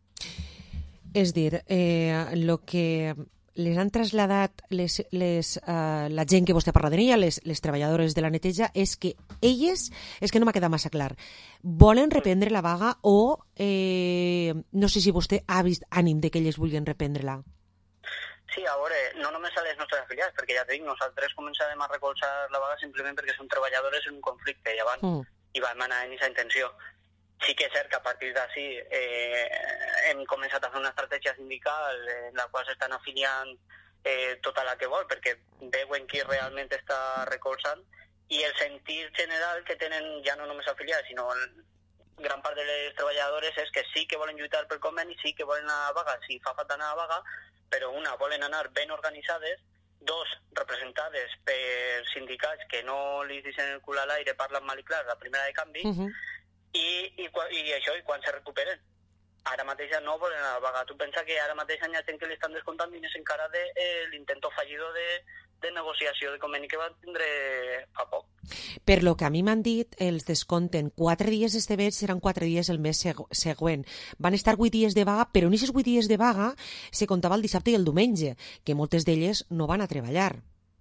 És dir, eh, lo que les han traslladat les, les, uh, la gent que vostè parla d'ella, les, les treballadores de la neteja, és que elles, és que no m'ha quedat massa clar, volen reprendre la vaga o eh, no sé si vostè ha vist ànim de que elles vulguin reprendre-la. Sí, a veure, no només a les nostres afiliats, perquè ja dic, nosaltres començarem a recolzar la vaga simplement perquè són treballadores en un conflicte i abans, mm. i vam anar en aquesta intenció. Sí que és cert que a partir d'ací eh, hem començat a fer una estratègia sindical en la qual s'estan afiliant eh, tota la que vol, perquè veuen qui realment està recolzant, i el sentit general que tenen ja no només afiliats, sinó gran part de les treballadores és que sí que volen lluitar pel conveni, sí que volen anar a vaga, si fa falta anar a vaga, però una, volen anar ben organitzades, dos, representades per sindicats que no li deixen el cul a l'aire, parlen mal i clar, la primera de canvi, uh-huh. i, i, i això, i quan se recuperen. Ara mateix ja no volen anar a vaga. Tu pensa que ara mateix hi ha gent que li estan descomptant diners encara de eh, l'intento fallido de, de negociació de conveni que van tindre fa poc. Per lo que a mi m'han dit, els descompten quatre dies este mes, seran quatre dies el mes següent. Van estar vuit dies de vaga, però en aquests vuit dies de vaga se comptava el dissabte i el diumenge, que moltes d'elles no van a treballar.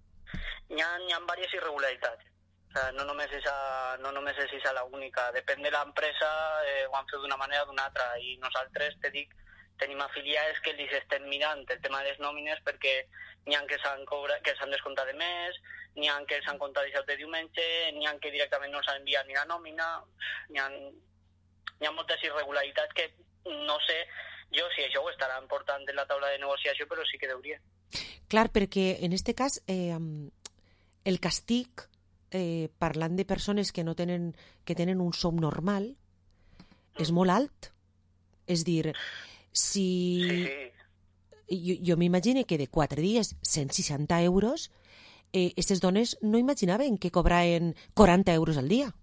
Hi ha, hi ha diverses irregularitats. O sea, no només és, a, no només és esa la única. Depèn de l'empresa, eh, ho han fet d'una manera o d'una altra. I nosaltres, te dic, tenim afiliats que li estem mirant el tema de les nòmines perquè n'hi ha que s'han que s'han descomptat de més, n'hi ha que s'han comptat dissabte i diumenge, n'hi ha que directament no s'han enviat ni la nòmina, n'hi ha, n'hi ha moltes irregularitats que no sé jo si això ho estaran portant en la taula de negociació, però sí que deuria. Clar, perquè en aquest cas eh, el castig, eh, parlant de persones que no tenen, que tenen un sou normal, és molt alt. És dir, si... Sí, sí. Jo, jo m'imagino que de quatre dies, cent seixanta euros, eh, aquestes dones no imaginaven que cobraven quaranta euros al dia.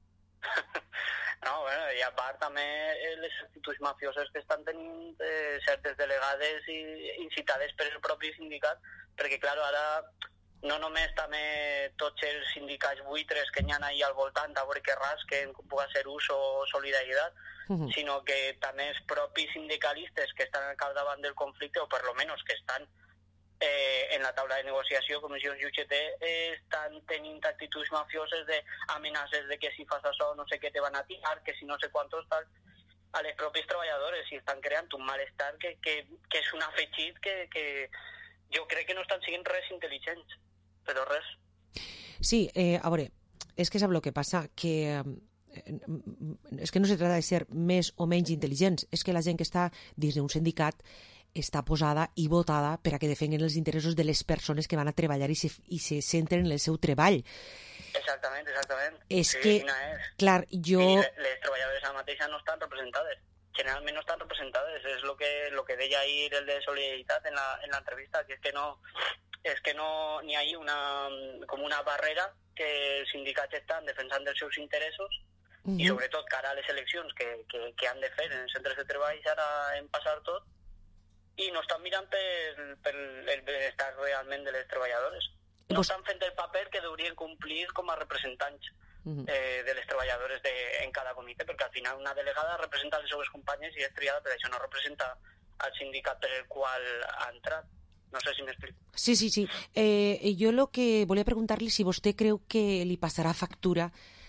No, bueno, i a part també les actituds mafioses que estan tenint eh, certes delegades i incitades per el propi sindicat, perquè, clar, ara no només també tots els sindicats buitres que hi ha ahí al voltant a veure què rasquen, com pugui ser ús o solidaritat, uh-huh. sinó que també els propis sindicalistes que estan al capdavant del conflicte, o per lo menos que estan eh, en la taula de negociació, comissions I U G T, eh, estan tenint actituds mafioses d'amenaces de que si fas això no sé què te van a tirar, que si no sé quantos tal, a les propis treballadores, i estan creant un malestar que, que, que és un afegit que, que jo crec que no estan siguent res intel·ligents, però res. Sí, eh, a veure, és que sap el que passa, que eh, és que no se trata de ser més o menys intel·ligents, és que la gent que està dins d'un sindicat està posada i votada per a que defenguen els interessos de les persones que van a treballar i se, i se centren en el seu treball. Exacte. Exactament, exactament. És sí, que, és. clar, jo... I les treballadores ara mateixa no estan representades. Generalment no estan representades. És el que, lo que deia ahir el de Solidaritat en la, en l'entrevista, que és que no, és que no n'hi ha una, com una barrera que els sindicats estan defensant els seus interessos uh-huh. i sobretot cara a les eleccions que, que, que han de fer en els centres de treball ara en passar tot i no estan mirant per, per el benestar realment de les treballadores. No pues... estan fent el paper que deurien complir com a representants uh-huh. eh, de les treballadores de, en cada comitè, perquè al final una delegada representa les seves companyes i és triada, per això no representa al sindicat per el qual ha entrat. No sé si m'explico. Sí, sí, sí. Eh, jo lo que volia preguntar-li si vostè creu que li passarà factura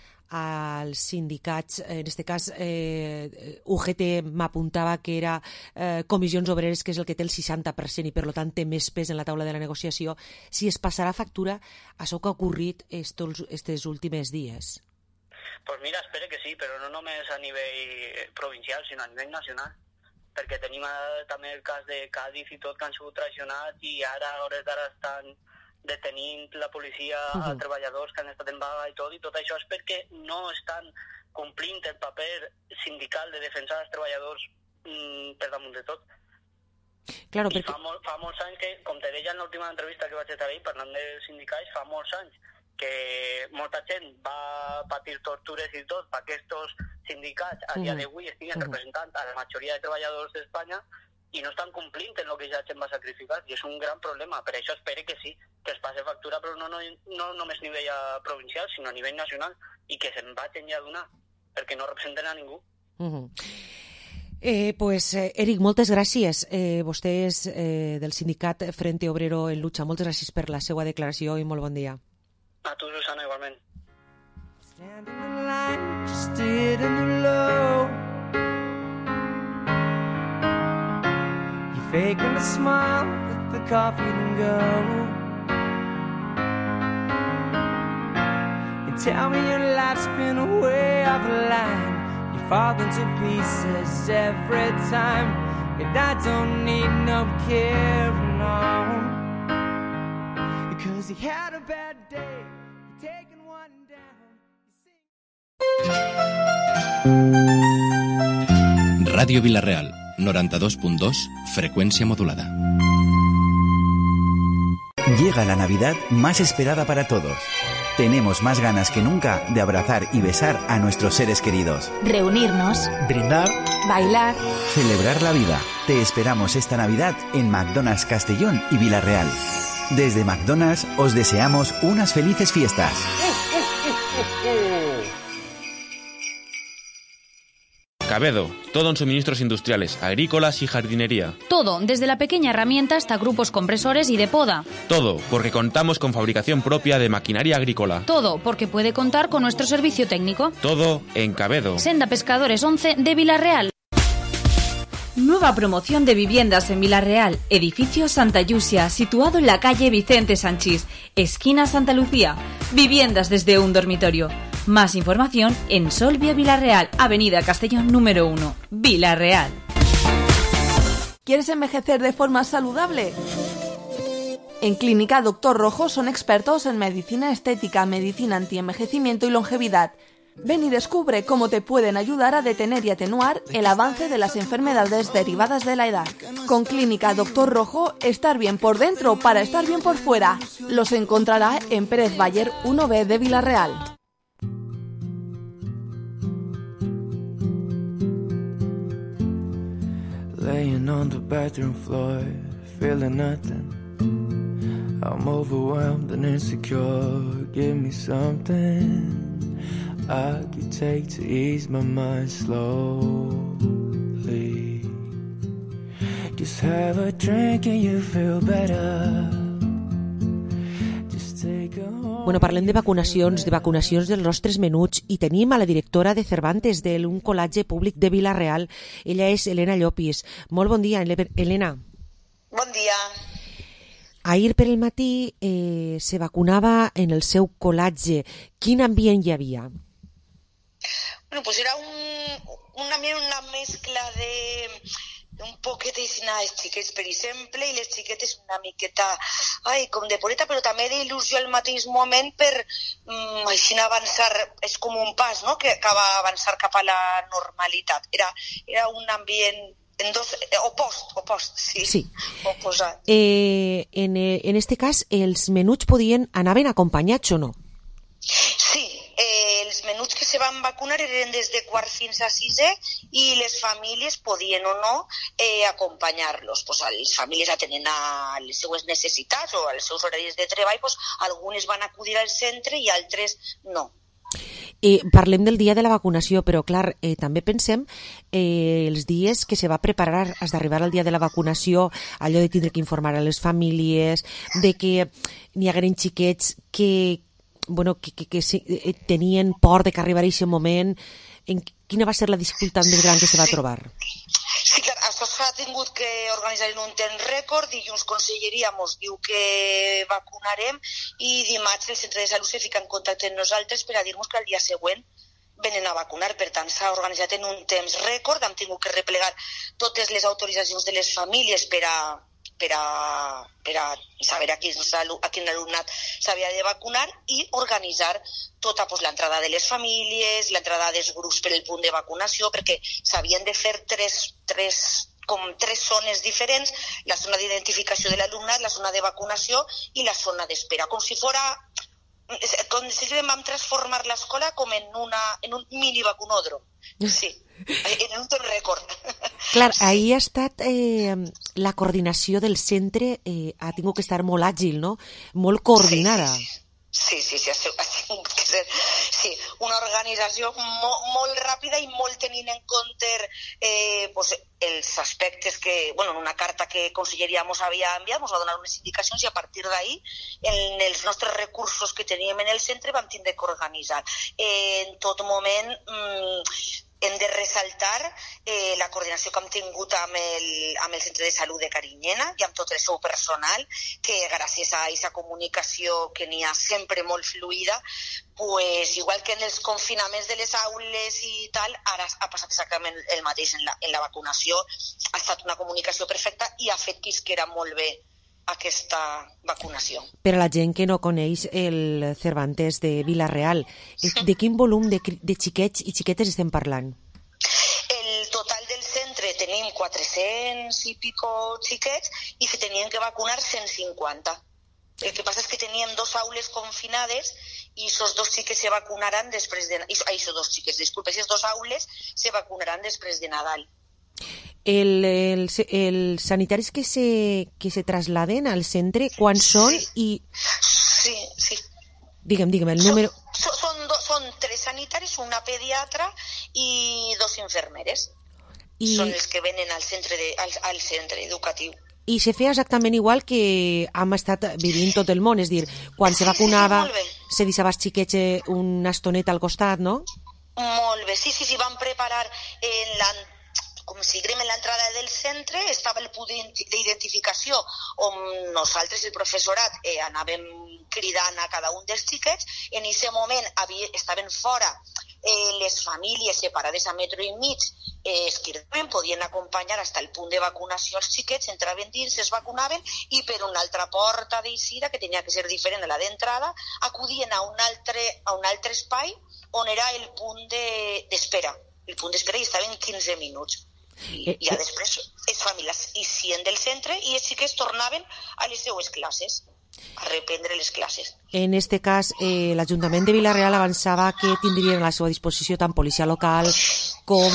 als sindicats, en aquest cas eh, U G T m'apuntava que era eh, Comissions Obreres, que és el que té el seixanta per cent i per tant té més pes en la taula de la negociació, si es passarà factura a això que ha ocorrit estos, estos últims dies. Pues mira, espero que sí, però no només a nivell provincial, sinó a nivell nacional, perquè tenim també el cas de Cádiz i tot, que han sigut traicionats i ara, a hores d'ara, estan detenint la policia uh-huh. a treballadors que han estat en vaga i tot, i tot això és perquè no estan complint el paper sindical de defensar els treballadors mm, per damunt de tot. Claro, I perquè... fa, molt, fa molts anys que, com te deia en l'última entrevista que vaig estar ahí, parlant dels sindicats, fa molts anys que molta gent va patir tortures i tot perquè aquests sindicats a dia d'avui estiguen uh-huh. representant a la majoria de treballadors d'Espanya i no estan complint en el que ja gent va sacrificar, i és un gran problema. Per això espero que sí, que es passi factura, però no, no, no només a nivell provincial, sinó a nivell nacional, i que se'n vagin ja donar, perquè no representen a ningú. Uh-huh. Eh, pues, eh, Eric, moltes gràcies. Eh, vostè és eh, del sindicat Frente Obrero en Lucha. Moltes gràcies per la seva declaració i molt bon dia. A tu, Susana, igualment. Standing in line, just in the low. You're faking a smile, let the coffee then go. You tell me your life's been way off the line. You fall into pieces every time, and I don't need no carrying on. Because you had a bad day, you're taking one down. Radio Vilareal, noventa y dos punto dos, frecuencia modulada. Llega la Navidad más esperada para todos. Tenemos más ganas que nunca de abrazar y besar a nuestros seres queridos. Reunirnos. Brindar. Bailar. Celebrar la vida. Te esperamos esta Navidad en McDonald's Castellón y Vilareal. Desde McDonald's os deseamos unas felices fiestas. Cabedo, todo en suministros industriales, agrícolas y jardinería. Todo, desde la pequeña herramienta hasta grupos compresores y de poda. Todo, porque contamos con fabricación propia de maquinaria agrícola. Todo, porque puede contar con nuestro servicio técnico. Todo en Cabedo. Senda Pescadores once de Vilareal. Nueva promoción de viviendas en Vilareal. Edificio Santa Yusia, situado en la calle Vicente Sanchís, esquina Santa Lucía. Viviendas desde un dormitorio. Más información en Solvia Vilareal, Avenida Castellón número uno, Vilareal. ¿Quieres envejecer de forma saludable? En Clínica Doctor Rojo son expertos en medicina estética, medicina antienvejecimiento y longevidad. Ven y descubre cómo te pueden ayudar a detener y atenuar el avance de las enfermedades derivadas de la edad. Con Clínica Doctor Rojo, estar bien por dentro para estar bien por fuera. Los encontrará en Pérez Bayer uno B de Vilareal. Laying on the bathroom floor, feeling nothing. I'm overwhelmed and insecure. Give me something I could take to ease my mind slowly. Just have a drink and you feel better. Just take a Bueno, parlem de vacunacions, de vacunacions dels nostres menuts, i tenim a la directora de Cervantes d'un col·legi públic de Vila-real. Ella és Elena Llopis. Molt bon dia, Elena. Bon dia. Ahir per el matí eh, se vacunava en el seu col·legi. Quin ambient hi havia? Bueno, pues era un, un ambient, una mescla de... un poquet de xiquets, per exemple, i les xiquetes una miqueta ai, com de poreta, però també d'il·lusió al mateix moment per mm, així avançar, és com un pas, no?, que acaba d'avançar cap a la normalitat. Era, era un ambient en dos, eh, opost, opost, sí, sí. oposat. Eh, en, en este cas, els menuts podien, anaven acompanyats o no? Sí, eh, els menuts que se van vacunar eren des de quart fins a sisè i les famílies podien o no eh, acompanyar-los. Pues, les famílies atenen a les seues necessitats o als seus horaris de treball, pues, algunes van acudir al centre i altres no. Eh, parlem del dia de la vacunació, però clar, eh, també pensem eh, els dies que se va preparar has d'arribar al dia de la vacunació, allò de tindre que informar a les famílies, de que n'hi hagueren xiquets que bueno, que, que, que sí, eh, tenien por de que arribara aquest moment. En quina va ser la dificultat més gran que se va trobar? Sí, clar, això s'ha tingut que organitzar en un temps rècord. Dilluns Conselleria mos diu que vacunarem i dimarts el centre de salut se fica en contacte amb nosaltres per a dir-nos que al dia següent venen a vacunar. Per tant, s'ha organitzat en un temps rècord. Hem tingut que replegar totes les autoritzacions de les famílies per a per a, per a saber a quin, a quin alumnat s'havia de vacunar i organitzar tota pues, l'entrada de les famílies, l'entrada dels grups per el punt de vacunació, perquè s'havien de fer tres, tres, com tres zones diferents, la zona d'identificació de l'alumnat, la zona de vacunació i la zona d'espera, com si fora com si vam transformar l'escola com en, una, en un mini vacunòdrom. Sí, en un temps rècord. Clar, ahir ha estat eh, la coordinació del centre, eh, ha tingut que estar molt àgil, no? Molt coordinada. Sí, sí, sí, sí, sí, sí, ha tingut que ser sí, una organització mo, molt ràpida i molt tenint en compte eh, pues, els aspectes que, bueno, en una carta que Conselleria mos havia enviat, mos va donar unes indicacions i a partir d'ahir, en els nostres recursos que teníem en el centre, vam tindre que organitzar. Eh, en tot moment... Mm, hem de ressaltar eh, la coordinació que hem tingut amb el, amb el Centre de Salut de Carinyena i amb tot el seu personal, que gràcies a aquesta comunicació que n'hi ha sempre molt fluida, pues, igual que en els confinaments de les aules i tal, ara ha passat exactament el mateix en la, en la vacunació. Ha estat una comunicació perfecta i ha fet que isquera molt bé aquesta vacunació. Per a la gent que no coneix el Cervantes de Vila-real, de quin volum de, de xiquets i xiquetes estem parlant? El total del centre tenim quatre-cents i pico xiquets i se tenien que vacunar cent cinquanta. El que passa és que teníem dos aules confinades i aquests dos xiquets se vacunaran després de... Això, dos xiquets, disculpe, aquests dos aules se vacunaran després de Nadal. El, el, els sanitaris que se, que se trasladen al centre, quan són i... Sí, sí. Digue'm, digue'm, el número... Són, són, do, són tres sanitaris, una pediatra i dos infermeres. I... Són els que venen al centre, de, al, al centre educatiu. I se feia exactament igual que hem estat vivint tot el món, és dir, quan se vacunava, sí, sí, se deixava els xiquets una estoneta al costat, no? Molt bé, sí, sí, sí, van preparar en l'antic com si diguem en l'entrada del centre, estava el punt d'identificació on nosaltres, el professorat, eh, anàvem cridant a cada un dels xiquets. En aquest moment havia, estaven fora eh, les famílies separades a metro i mig, eh, es cridaven, podien acompanyar fins al punt de vacunació els xiquets, entraven dins, es vacunaven i per una altra porta d'eixida, que tenia que ser diferent de la d'entrada, acudien a un altre, a un altre espai on era el punt d'espera. De, el punt d'espera i estaven quinze minuts. I eh, ja després les famílies eixien del centre i els xiquets tornaven a les seues classes, a reprendre les classes. En este cas, eh, l'Ajuntament de Vila-real avançava que tindrien a la seva disposició tant policia local com...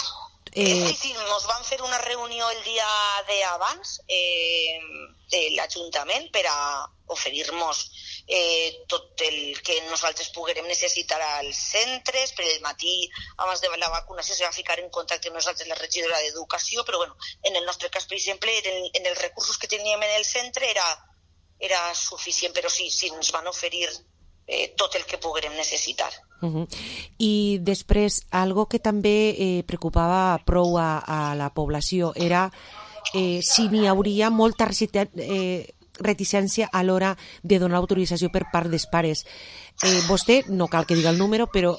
Eh... Sí, sí, nos van fer una reunió el dia d'abans eh, de l'Ajuntament per a oferir-nos eh, tot el que nosaltres poguérem necessitar als centres. Per el matí, abans de la vacunació, se va ficar en contacte amb nosaltres la regidora d'Educació, però bueno, en el nostre cas, per exemple, en, en els recursos que teníem en el centre era, era suficient, però sí, sí, ens van oferir eh, tot el que poguérem necessitar. Uh-huh. I després, algo que també eh, preocupava prou a, a la població era eh, si n'hi hauria molta eh, reticència a l'hora de donar autorització per part dels pares. Eh, vostè, no cal que diga el número, però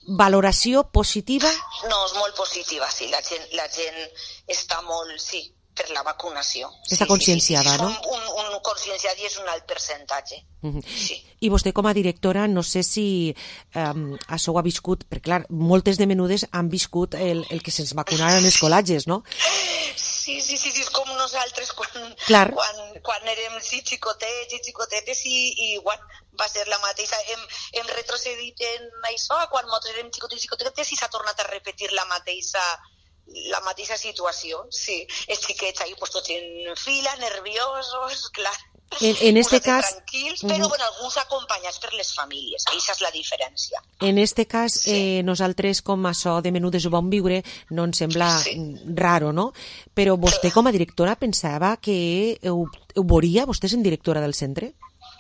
valoració positiva? No, és molt positiva, sí, la gent, la gent està molt, sí, per la vacunació. Està sí, conscienciada, sí, sí. no? Un, un, un conscienciat i és un alt percentatge. Uh-huh. Sí. I vostè com a directora, no sé si um, això ho ha viscut, perquè clar, moltes de menudes han viscut el, el que se'ns vacunaren els col·lagis, no? Sí, sí, sí, sí, és com nosaltres quan, quan, quan érem sí, xicotets i xicotetes i, i bueno, va ser la mateixa. Hem, hem retrocedit en això quan nosaltres érem xicotets i xicotetes i s'ha tornat a repetir la mateixa la mateixa situació, sí. Els xiquets ahí pues, tots en fila, nerviosos, clar. En, en este cas... Tranquils, però uh-huh. bueno, alguns acompanyats per les famílies. Aquesta és la diferència. En este cas, sí. eh, nosaltres com això de menudes ho vam viure, no ens sembla sí. raro, no? Però vostè com a directora pensava que ho, ho veuria, vostè és en directora del centre?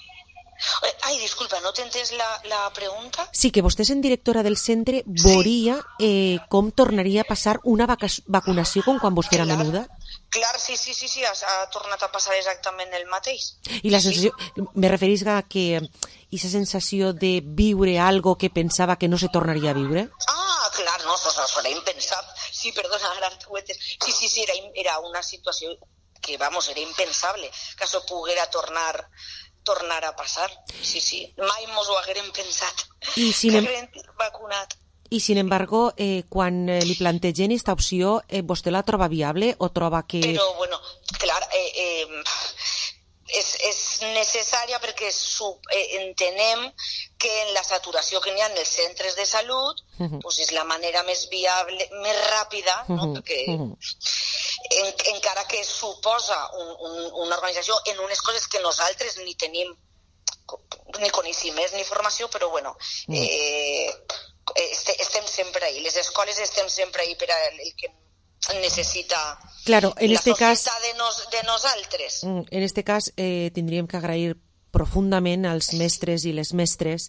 Ai, disculpa, no t'he entès la, la pregunta? Sí, que vostè sent directora del centre veuria eh, com tornaria a passar una vaca vacunació com quan vostè era clar, menuda? Clar, sí, sí, sí, sí, ha, ha tornat a passar exactament el mateix. I la sensació, sí. me referís a que aquesta sensació de viure algo que pensava que no se tornaria a viure? Ah, clar, no, això, això era impensable. Sí, perdona, ara tuetes. Sí, sí, sí, era, era una situació que, vamos, era impensable que això poguera tornar tornar a passar, sí, sí. Mai mos ho haguérem pensat. I sin, em... vacunat. I sin embargo, eh, quan li plantegen aquesta opció, eh, vostè la troba viable o troba que... Però, bueno, clar, eh, eh, és, és necessària perquè sub, eh, entenem que en la saturació que n'hi ha en els centres de salut uh-huh. pues és la manera més viable, més ràpida, uh-huh. no? Perquè... Uh-huh. En, encara que suposa un, un, una organització en unes coses que nosaltres ni tenim ni coneixements ni formació, però bueno, eh, este, estem sempre ahí. Les escoles estem sempre ahí per a el, el que necessita claro, en la este societat cas, de, nos, de nosaltres. En este cas eh, tindríem que agrair profundament als mestres i les mestres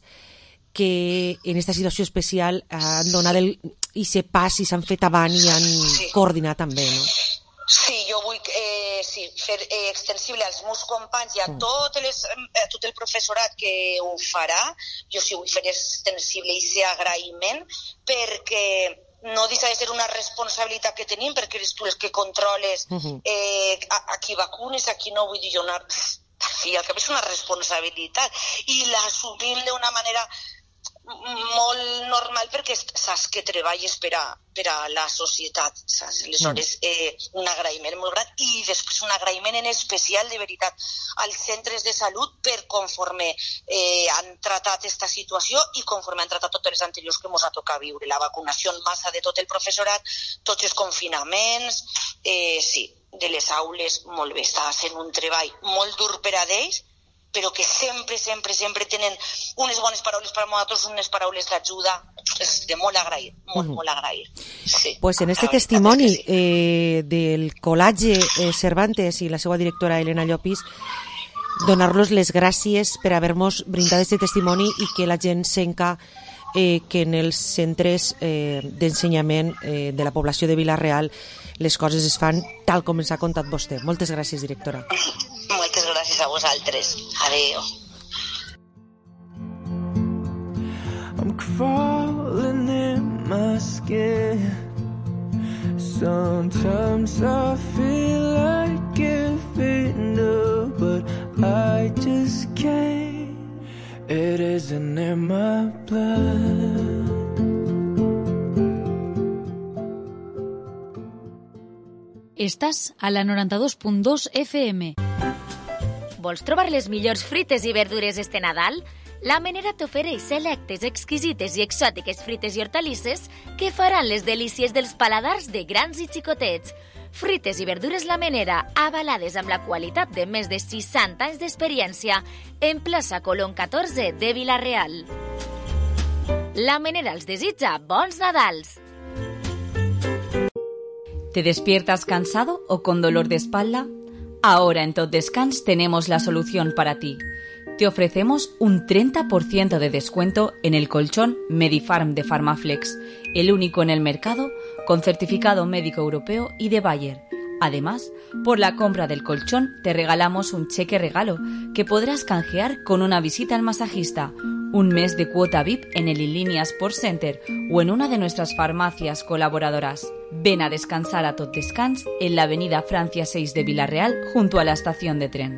que en aquesta situació especial han donat el, i se pas i s'han fet avant i han sí. coordinat també, no? Sí, jo vull eh, sí, fer eh, extensible als meus companys i a, mm. tot les, a tot el professorat que ho farà, jo sí vull fer extensible aquest agraïment perquè no deixa de ser una responsabilitat que tenim perquè eres tu els que controles uh-huh. eh, a, a qui vacunes, a qui no, vull dir jo una, fi, al cap és una responsabilitat i l'assumim d'una manera molt normal perquè saps que treballes per a, per a la societat, saps? Aleshores, eh, un agraïment molt gran i després un agraïment en especial, de veritat, als centres de salut per conforme eh, han tratat aquesta situació i conforme han tratat totes les anteriors que ens ha tocat viure, la vacunació en massa de tot el professorat, tots els confinaments, eh, sí, de les aules, molt bé, està sent un treball molt dur per a ells, però que sempre, sempre, sempre tenen unes bones paraules per a nosaltres, unes paraules d'ajuda, és de molt agrair, molt, uh-huh. molt agrair. Sí. Pues en este testimoni sí. eh, del Col·lagi eh, Cervantes i la seva directora Elena Llopis, donar-los les gràcies per haver-nos brindat este testimoni i que la gent senca eh, que en els centres eh, d'ensenyament eh, de la població de Vila-real les coses es fan tal com ens ha contat vostè. Moltes gràcies, directora. Moltes gràcies a vosaltres. Adéu. I'm crawling in my skin. Sometimes I feel like giving up, but I just can't. It isn't in my blood. Estàs a la noranta-dos punt dos F M. Vols trobar les millors frites i verdures este Nadal? La Menera t'ofereix selectes, exquisites i exòtiques frites i hortalisses que faran les delícies dels paladars de grans i xicotets. Frites i verdures La Menera, avalades amb la qualitat de més de seixanta anys d'experiència, en plaça Colón catorze de Vila-real. La Menera els desitja bons Nadals! ¿Te despiertas cansado o con dolor de espalda? Ahora en Tot Descans tenemos la solución para ti. Te ofrecemos un treinta por ciento de descuento en el colchón Medifarm de Pharmaflex, el único en el mercado con certificado médico europeo y de Bayer. Además, por la compra del colchón te regalamos un cheque regalo que podrás canjear con una visita al masajista, un mes de cuota V I P en el Inlínea Sports Center o en una de nuestras farmacias colaboradoras. Ven a descansar a tot descans en la avenida Francia seis de Villarreal junto a la estación de tren.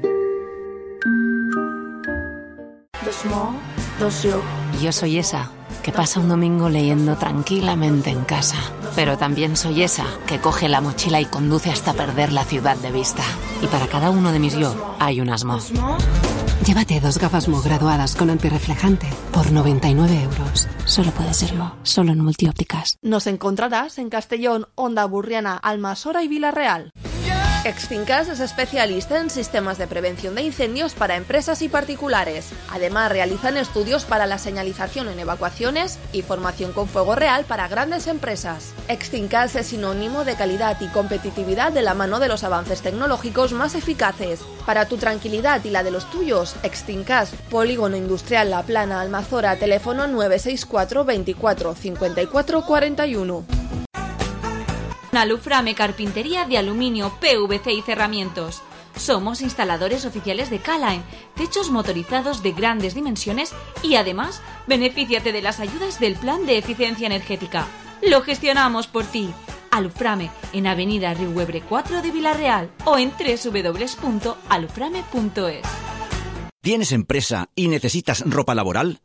Yo soy esa que pasa un domingo leyendo tranquilamente en casa, pero también soy esa que coge la mochila y conduce hasta perder la ciudad de vista. Y para cada uno de mis yo hay un asmo. Llévate dos gafas Mo graduadas con antirreflejante por noventa y nueve euros. Solo puede ser Mo, solo en Multiópticas. Nos encontrarás en Castellón, Onda Burriana, Almasora y Villarreal. Extincas es especialista en sistemas de prevención de incendios para empresas y particulares. Además, realizan estudios para la señalización en evacuaciones y formación con fuego real para grandes empresas. Extincas es sinónimo de calidad y competitividad de la mano de los avances tecnológicos más eficaces. Para tu tranquilidad y la de los tuyos, Extincas, Polígono Industrial La Plana, Almazora, teléfono nueve seis cuatro veinticuatro cincuenta y cuatro cuarenta y uno. Aluframe Carpintería de Aluminio, P V C y Cerramientos. Somos instaladores oficiales de K-Line, techos motorizados de grandes dimensiones y además, benefíciate de las ayudas del Plan de Eficiencia Energética. Lo gestionamos por ti. Aluframe, en Avenida Riuebre cuatro de Villarreal o en doble u doble u doble u punto aluframe punto es. ¿Tienes empresa y necesitas ropa laboral?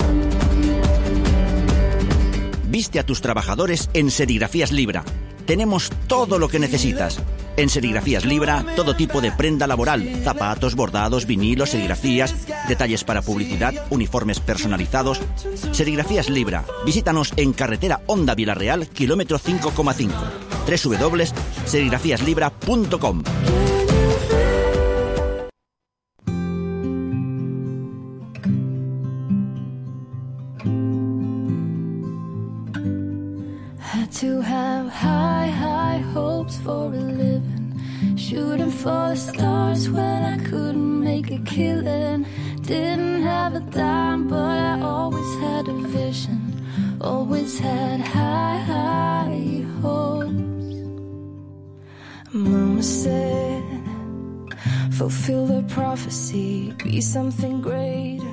Viste a tus trabajadores en Serigrafías Libra. Tenemos todo lo que necesitas. En Serigrafías Libra, todo tipo de prenda laboral, zapatos, bordados, vinilos, serigrafías, detalles para publicidad, uniformes personalizados. Serigrafías Libra. Visítanos en carretera Onda Villarreal, kilómetro cinco coma cinco. doble u doble u doble u punto serigrafías libra punto com. To have high, high hopes for a living, shooting for the stars when I couldn't make a killing. Didn't have a dime, but I always had a vision, always had high, high hopes. Mama said, fulfill the prophecy, be something greater.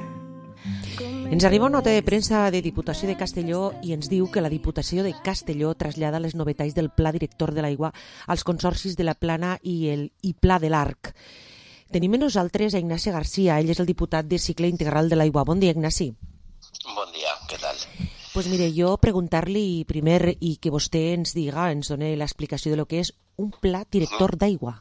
Ens arriba una nota de premsa de Diputació de Castelló i ens diu que la Diputació de Castelló trasllada les novetats del Pla Director de l'Aigua als consorcis de la Plana i el i Pla de l'Arc. Tenim amb nosaltres a Ignasi Garcia, ell és el diputat de Cicle Integral de l'Aigua. Bon dia, Ignasi. Bon dia, què tal? Pues mire, jo preguntar-li primer i que vostè ens diga, ens doni l'explicació de lo que és un Pla Director d'Aigua.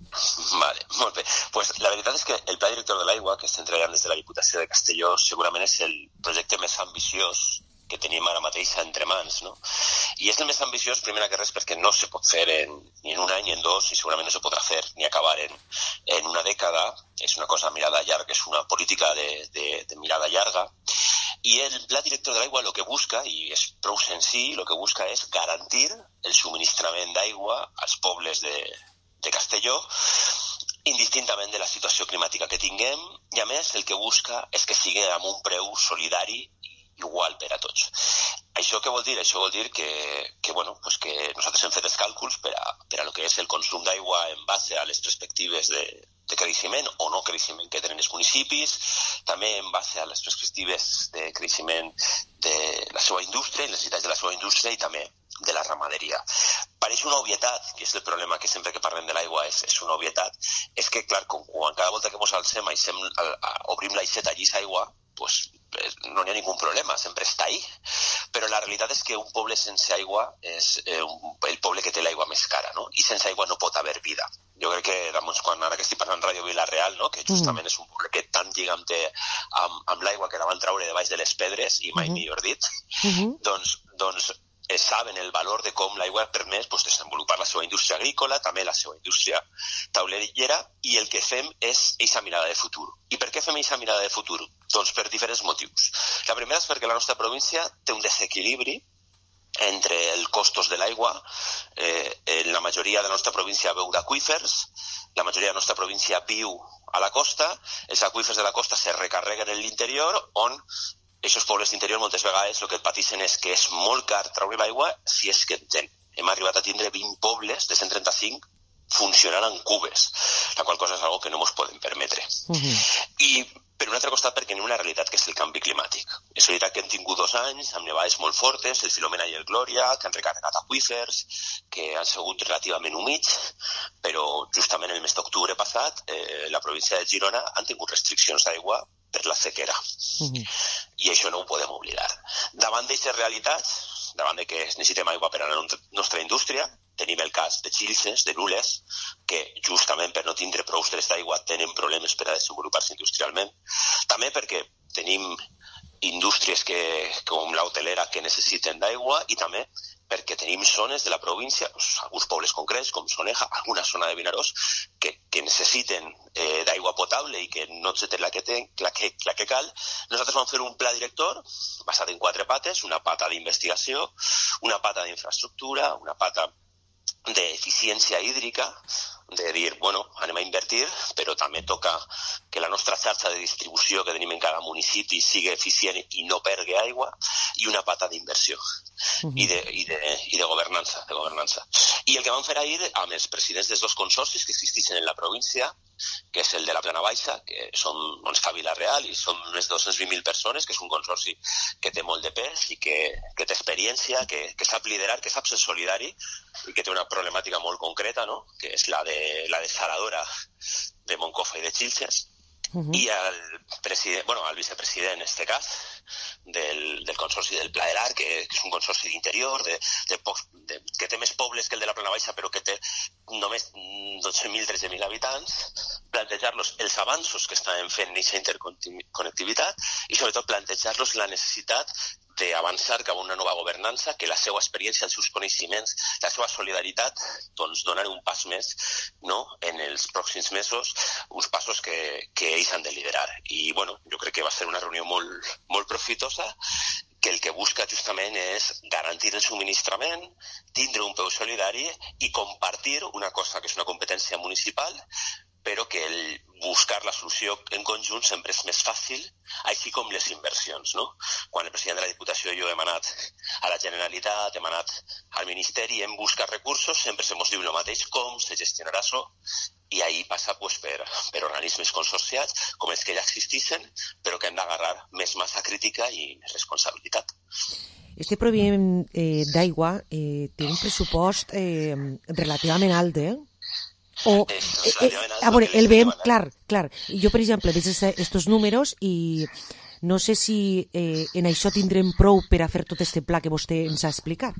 Vale, molt bé. Pues la veritat és que el Pla Director de l'Aigua, que estem treballant des de la Diputació de Castelló, segurament és el projecte més ambiciós que tenim ara mateix entre mans, no? I és el més ambiciós, primera que res, perquè no se pot fer en, ni en un any ni en dos, i segurament no se podrà fer ni acabar en, en una dècada. És una cosa a mirada llarga, és una política de, de, de mirada llarga. I el Pla Director de l'Aigua el que busca, i és prou senzill, el que busca és garantir el subministrament d'aigua als pobles de de Castelló, indistintament de la situació climàtica que tinguem, i a més el que busca és que sigui amb un preu solidari igual per a tots. Això què vol dir? Això vol dir que, que, bueno, pues que nosaltres hem fet els càlculs per a, per a lo que és el consum d'aigua en base a les perspectives de, de creixement o no creixement que tenen els municipis, també en base a les perspectives de creixement de la seva indústria, les necessitats de la seva indústria i també de la ramaderia. Pareix una obvietat, que és el problema que sempre que parlem de l'aigua és, és una obvietat, és que, clar, com quan cada volta que ens alcem aixem, a, a, obrim l'aixeta allí aigua, pues, no n'hi ha ningú problema, sempre està ahí. Però la realitat és que un poble sense aigua és eh, un, el poble que té l'aigua més cara, no? I sense aigua no pot haver vida. Jo crec que, doncs, quan ara que estic parlant Ràdio Villarreal, no? Que justament és un poble que tant lligam té amb, amb l'aigua que la van traure de baix de les pedres, i mai uh -huh. millor dit, uh -huh. doncs, doncs saben el valor de com l'aigua permet pues, desenvolupar la seva indústria agrícola, també la seva indústria taulerillera, i el que fem és aquesta mirada de futur. I per què fem aquesta mirada de futur? Doncs per diferents motius. La primera és perquè la nostra província té un desequilibri entre els costos de l'aigua. Eh, en la majoria de la nostra província beu d'aqüífers, la majoria de la nostra província viu a la costa, els aqüífers de la costa se recarreguen en l'interior, on aquests pobles d'interior moltes vegades el que pateixen és que és molt car treure l'aigua si és que en tenen. Hem arribat a tindre vint pobles de cent trenta-cinc funcionant en cubes, la qual cosa és algo que no ens podem permetre. Uh-huh. I per un altre costat perquè tenim una realitat que és el canvi climàtic. És veritat que hem tingut dos anys amb nevades molt fortes, el Filomena i el Glòria, que han recarregat aqüífers, que han sigut relativament humits, però justament el mes d'octubre passat eh, la província de Girona han tingut restriccions d'aigua per la sequera. Uh-huh. I això no ho podem oblidar. Davant d'aquestes realitats, davant de que necessitem aigua per a la nostra indústria, tenim el cas de Xilxes, de Nules, que justament per no tindre prou tres d'aigua tenen problemes per a desenvolupar-se industrialment. També perquè tenim indústries que, com l'hotelera que necessiten d'aigua i també perquè tenim zones de la província, doncs, alguns pobles concrets, com Soneja, alguna zona de Vinaròs, que, que necessiten eh, d'aigua potable i que no se té la que, ten, la, que, la que cal. Nosaltres vam fer un pla director basat en quatre pates, una pata d'investigació, una pata d'infraestructura, una pata d'eficiència hídrica, de dir, bueno, anem a invertir, però també toca que la nostra xarxa de distribució que tenim en cada municipi sigui eficient i no pergui aigua, i una pata d'inversió uh-huh. i, de, i, de, i de governança, de governança. I el que vam fer ahir amb els presidents dels dos consorcis que existeixen en la província, que és el de la Plana Baixa, que són, on està Vila-real, i són unes dos-cents vint mil persones, que és un consorci que té molt de pes i que, que té experiència, que, que sap liderar, que sap ser solidari i que té una problemàtica molt concreta, no? Que és la de, la desaladora de Moncofa i de Xilxes. Uh-huh. I el, president, bueno, el vicepresident, en aquest cas, del, del consorci del Pla de l'Arc, que, que és un consorci d'interior, de, de, de, que té més pobles que el de la Plana Baixa, però que té només dotze mil, tretze mil habitants, plantejar-los els avanços que estan fent en aquesta interconnectivitat i sobretot plantejar-los la necessitat d'avançar cap a una nova governança, que la seva experiència, els seus coneixements, la seva solidaritat, doncs donar un pas més, no?, en els pròxims mesos, uns passos que, que ells han de liderar. I, bueno, jo crec que va ser una reunió molt, molt profitosa, que el que busca justament és garantir el subministrament, tindre un peu solidari i compartir una cosa que és una competència municipal, però que el buscar la solució en conjunt sempre és més fàcil, així com les inversions, no? Quan el president de la Diputació i jo hem anat a la Generalitat, hem anat al Ministeri, hem buscat recursos, sempre se mos diu el mateix, com se gestionarà això, i ahí passa pues, per, per organismes consorciats, com els que ja existeixen, però que han d'agarrar més massa crítica i més responsabilitat. Este proveïment eh, d'aigua eh, té un pressupost eh, relativament alt, eh? O, eh, eh, a veure, el veiem, clar, clar. Jo, per exemple, veig estos números i no sé si eh, en això tindrem prou per a fer tot este pla que vostè ens ha explicat.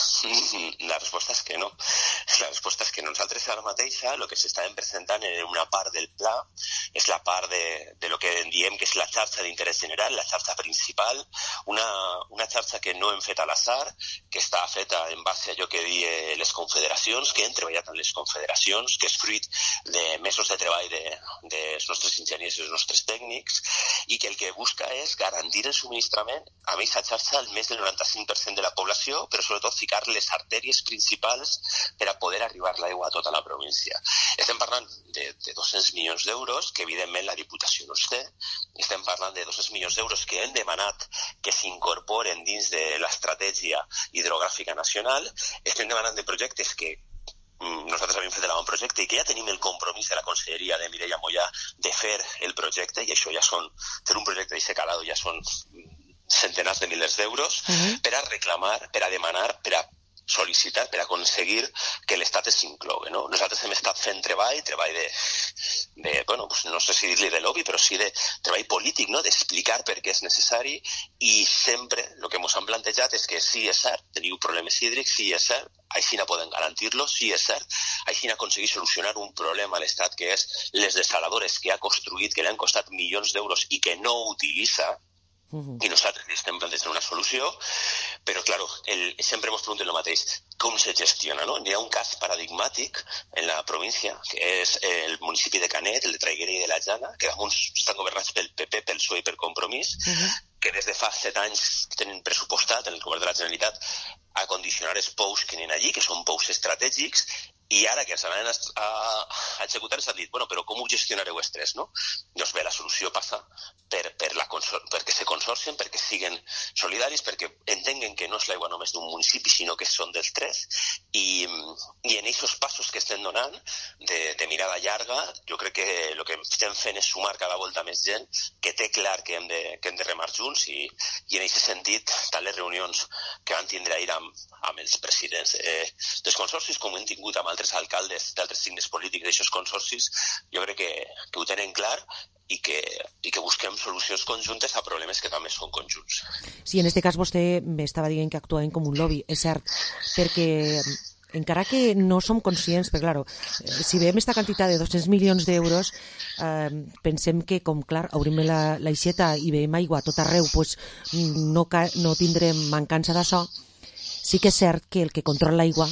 La resposta és que no. La resposta és que nosaltres ara mateixa el que s'estaven presentant en una part del pla és la part de, de lo que diem que és la xarxa d'interès general, la xarxa principal, una, una xarxa que no hem fet a l'atzar, que està feta en base a allò que diuen les confederacions, que hem treballat amb les confederacions, que és fruit de mesos de treball de, dels nostres enginyers i dels nostres tècnics, i que el que busca és garantir el subministrament a aquesta xarxa al més del noranta-cinc per cent de la població, però sobretot ficar les artèries principals per a poder arribar l'aigua a tota la província. Estem parlant de, de dos-cents milions d'euros, que evidentment la Diputació no els té. Estem parlant de dos-cents milions d'euros que hem demanat que s'incorporen dins de l'estratègia hidrogràfica nacional. Estem demanant de projectes que nosaltres havíem fet l'avantprojecte i que ja tenim el compromís de la Conselleria de Mireia Mollà de fer el projecte, i això ja són, fer un projecte d'aquest calado ja són centenars de milers d'euros, uh-huh. per a reclamar, per a demanar, per a sol·licitar, per a aconseguir que l'Estat s'inclogui, no? Nosaltres hem estat fent treball, treball de, de bueno, pues no sé si dir-li de lobby, però sí de treball polític, no?, d'explicar per què és necessari, i sempre el que ens han plantejat és que sí, és cert, teniu problemes hídrics, sí, és cert, així no poden garantir-lo, sí, és cert, així aconseguir solucionar un problema a l'Estat que és les desaladores que ha construït, que li han costat milions d'euros i que no utilitza, i nosaltres estem plantejant una solució, però, clar, sempre ens preguntem el mateix, com se gestiona, no? Hi ha un cas paradigmàtic en la província, que és el municipi de Canet, el de Traiguera i de la Jana, que alguns estan governats pel P P, pel P S O E i per Compromís, uh-huh. que des de fa set anys tenen pressupostat en el govern de la Generalitat a condicionar els pous que n'hi ha allí, que són pous estratègics, i ara que ens anaven a, a, a executar ens han dit, bueno, però com ho gestionareu els tres, no? Doncs bé, la solució passa per, per la consor- perquè se consorcien, perquè siguen solidaris, perquè entenguen entenent que no és l'aigua només d'un municipi, sinó que són dels tres, i, i en aquests passos que estem donant, de, de mirada llarga, jo crec que el que estem fent és sumar cada volta més gent que té clar que hem de, que hem de remar junts, i, i en aquest sentit, tant les reunions que van tindre ahir amb, amb els presidents eh, dels consorcis, com hem tingut amb altres alcaldes d'altres signes polítics d'aixòs consorcis, jo crec que, que ho tenen clar, i que, i que busquem solucions conjuntes a problemes que també són conjunts. Sí, en aquest cas vostè m'estava dient que actuaven com un lobby, és cert, perquè encara que no som conscients, perquè, claro, si veiem aquesta quantitat de dos-cents milions d'euros, eh, pensem que, com, clar, obrim la, l'aixeta i veiem aigua a tot arreu, pues, no, ca, no tindrem mancança d'això. Sí que és cert que el que controla l'aigua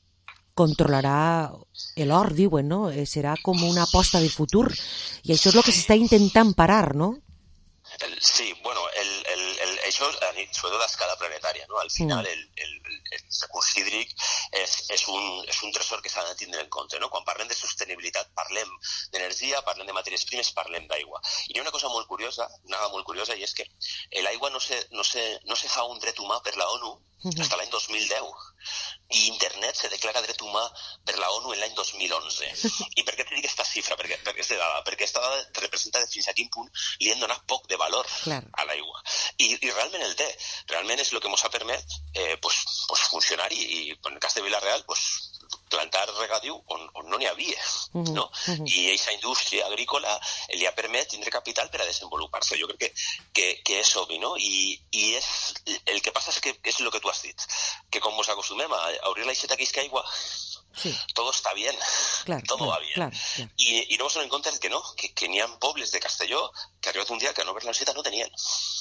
controlarà l'or, diuen, no? Serà com una aposta de futur, i això és el que s'està intentant parar, no? El, sí, bueno, el, el, el, això sobretot a escala planetària, no? Al final el, el, el recurs hídric és, és, un, és un tresor que s'ha de tindre en compte, no? Quan parlem de sostenibilitat parlem d'energia, parlem de matèries primes, parlem d'aigua. I hi ha una cosa molt curiosa, una cosa molt curiosa, i és que l'aigua no se, no, se, no se fa un dret humà per la ONU fins l'any dos mil deu, i internet se declara dret humà per la ONU en l'any dos mil onze. I per què te dic aquesta xifra? Perquè, perquè, aquesta dada, perquè aquesta dada representa fins a quin punt li hem donat poc de valor Clar. a l'aigua. I, I realment el té. Realment és el que ens ha permès eh, pues, pues funcionar, i, i en el cas de Vila-real pues, plantar regadiu on, on no n'hi havia, uh-huh, no? Uh-huh. I aquesta indústria agrícola li ha permès tindre capital per a desenvolupar-se. Jo crec que, que, que és obvi, no? I, i és, el que passa és que és el que tu has dit, que com ens acostumem a obrir l'aixeta que isca aigua, sí. todo está bien, claro, todo claro, va bien. Claro, claro. I, i no ens donem compte que no, que, que n'hi ha pobles de Castelló que ha arribat un dia que a no obrir l'aixeta no tenien.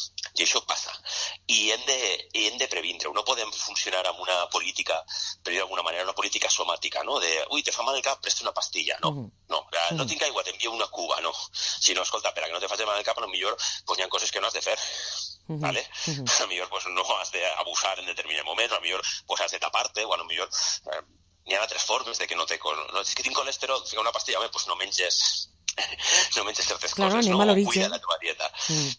I això passa. I hem de, i hem de previndre. No podem funcionar amb una política, per dir d'alguna manera, una política somàtica, no? De, ui, te fa mal el cap, presta una pastilla. No, uh-huh. no, uh-huh. no tinc aigua, t'envio una cuba, no. Si no, escolta, per a que no te faci mal el cap, a lo millor pues, hi ha coses que no has de fer. Uh-huh. ¿Vale? Uh-huh. A lo millor pues, no has d'abusar en determinat moment, a lo millor pues, has de tapar-te, o a lo millor eh, hi ha altres formes de que no té... No, és que tinc colesterol, fica una pastilla, home, pues no menges, no menges certes claro, coses, no? O cuida la teva dieta. Uh-huh.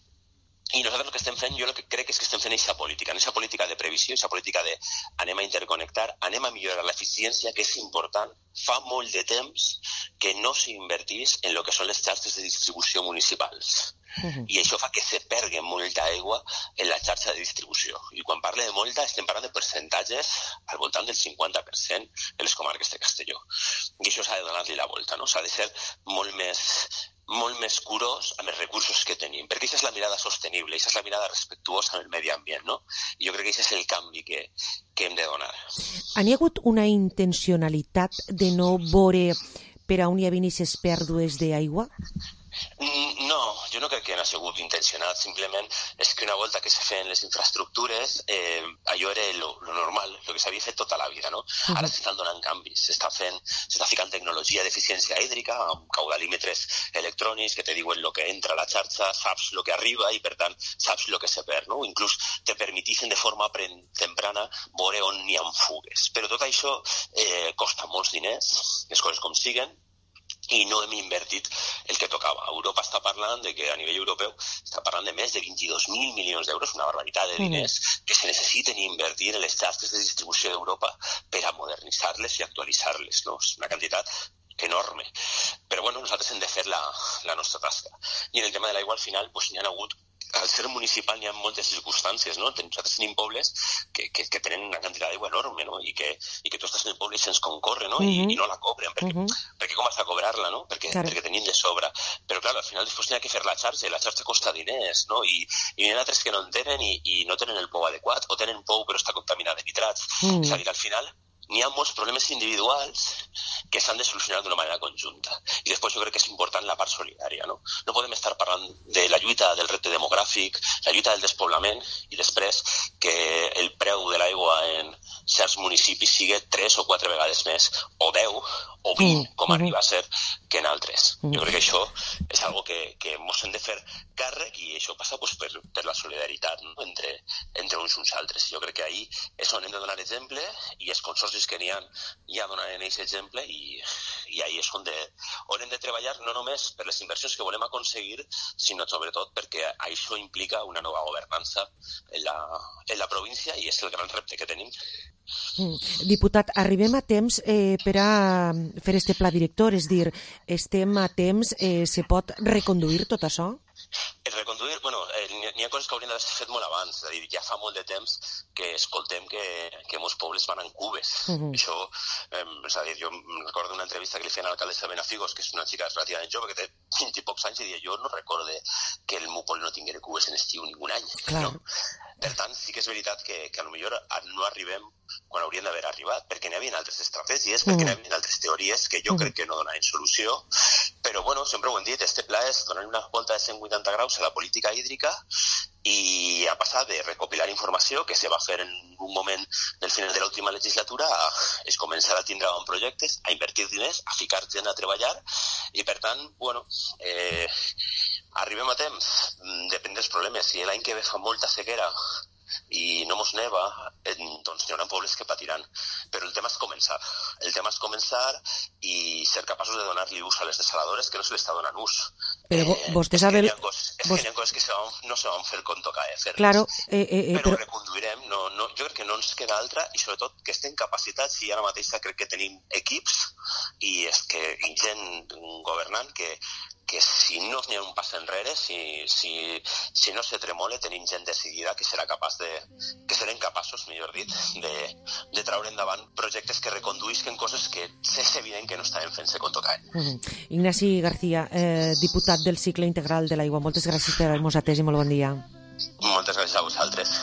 I nosaltres el que estem fent, jo el que crec és que estem fent aquesta política, aquesta política de previsió, aquesta política de anem a interconnectar, anem a millorar l'eficiència, que és important. Fa molt de temps que no s'invertís en el que són les xarxes de distribució municipals. Uh-huh. I això fa que se pergui molta aigua en la xarxa de distribució. I quan parle de molta estem parlant de percentatges al voltant del cinquanta per cent de les comarques de Castelló. I això s'ha de donar-li la volta, no? S'ha de ser molt més... molt més curós amb els recursos que tenim, perquè aquesta és la mirada sostenible, aquesta és la mirada respectuosa amb el medi ambient, no? I jo crec que aquest és el canvi que, que hem de donar. Han hi hagut una intencionalitat de no veure per on hi havien aquestes pèrdues d'aigua? No, jo no crec que no ha sigut intencionat, simplement és que una volta que se feien les infraestructures eh, allò era lo, lo normal, el que s'havia fet tota la vida, no? Uh-huh. Ara s'estan donant canvis, s'està fent, s'està ficant tecnologia d'eficiència hídrica amb caudalímetres electrònics que te diuen el que entra a la xarxa, saps el que arriba i per tant saps el que se perd, no? Inclús te permetixen de forma temprana veure on n'hi ha fugues, però tot això eh, costa molts diners, les coses com siguen, i no hem invertit el que tocava. Europa està parlant de que a nivell europeu està parlant de més de vint-i-dos mil milions d'euros, una barbaritat de diners que se necessiten invertir en les xarxes de distribució d'Europa per a modernitzar-les i actualitzar-les, no? És una quantitat enorme. Però bueno, nosaltres hem de fer la, la nostra tasca. I en el tema de l'aigua, al final, pues, n'hi ha hagut al ser municipal hi ha moltes circumstàncies, no? Nosaltres tenim pobles que, que, que tenen una quantitat d'aigua enorme, no? I que, i que tu estàs en el poble i se'ns concorre, no? I, uh-huh. i no la cobren, perquè, uh-huh. perquè com has de cobrar-la, no? Perquè, claro. perquè tenim de sobra. Però, clar, al final després n'hi ha que fer la xarxa, i la xarxa costa diners, no? I, i n'hi ha altres que no en tenen i, i no tenen el pou adequat, o tenen pou però està contaminat de nitrats. Uh-huh. És a dir, al final n'hi ha molts problemes individuals que s'han de solucionar d'una manera conjunta. I després jo crec que és important la part solidària, no? No podem estar parlant de la lluita del repte demogràfic, la lluita del despoblament, i després que el preu de l'aigua en certs municipis sigui tres o quatre vegades més, o deu o vint, mm. com mm-hmm. arriba a ser, que en altres. Mm. Jo crec que això és algo que, que mos hem de fer càrrec, i això passa pues, per, per la solidaritat, no? entre, entre uns i uns altres. Jo crec que ahí és on hem de donar exemple, i els consorcis que n'hi ha ja donaran aquest exemple, i, i ahí és on, de, on hem de treballar no només per les inversions que volem aconseguir, sinó sobretot perquè això implica una nova governança en la, en la província, i és el gran repte que tenim. Mm. Diputat, arribem a temps eh, per a fer este pla director, és dir, estem a temps, eh, se pot reconduir tot això? El reconduir, bueno, eh, n'hi ha coses que haurien d'haver fet molt abans, és a dir, ja fa molt de temps que escoltem que, que molts pobles van en cubes. Uh-huh. Això, eh, és a dir, jo recordo una entrevista que li feien a l'alcaldessa Benafigos, que és una xica relativament jove, que té vint i pocs anys, i deia, jo no recorde que el meu poble no tinguera cubes en estiu ningú any. Clar. No? Per tant, sí que és veritat que, que a lo millor no arribem quan hauríem d'haver arribat, perquè n'hi havia altres estratègies, perquè n'hi havia altres teories que jo crec que no donaven solució, però bueno, sempre ho hem dit, este pla és donar una volta de cent vuitanta graus a la política hídrica, i ha passat de recopilar informació que se va fer en un moment del final de l'última legislatura a es començar a tindre en projectes, a invertir diners, a ficar gent a treballar, i per tant, bueno, eh, arribem a temps, depèn dels problemes. Si l'any que ve fa molta sequera i no mos neva, doncs hi haurà pobles que patiran. Però el tema és començar. El tema és començar i ser capaços de donar-li ús a les desaladores, que no se li està donant ús. Però eh, vostè és sabe... que hi ha coses, és vos... que hi ha coses que se van, no se van fer com toca eh, fer-les. Claro, eh, eh, eh, però, però reconduirem. No, no, jo crec que no ens queda altra, i sobretot que estem capacitats, i ara mateix crec que tenim equips i, és que, i gent governant que que si no n'hi ha un pas enrere, si, si, si no se tremole, tenim gent decidida que serà capaç de, que serem capaços, millor dit, de, de traure endavant projectes que reconduïsquen coses que és evident que no estaven fent-se com toca. Uh-huh. Ignasi García, eh, diputat del cicle integral de l'aigua, moltes gràcies per haver-nos atès i molt bon dia. Moltes gràcies a vosaltres.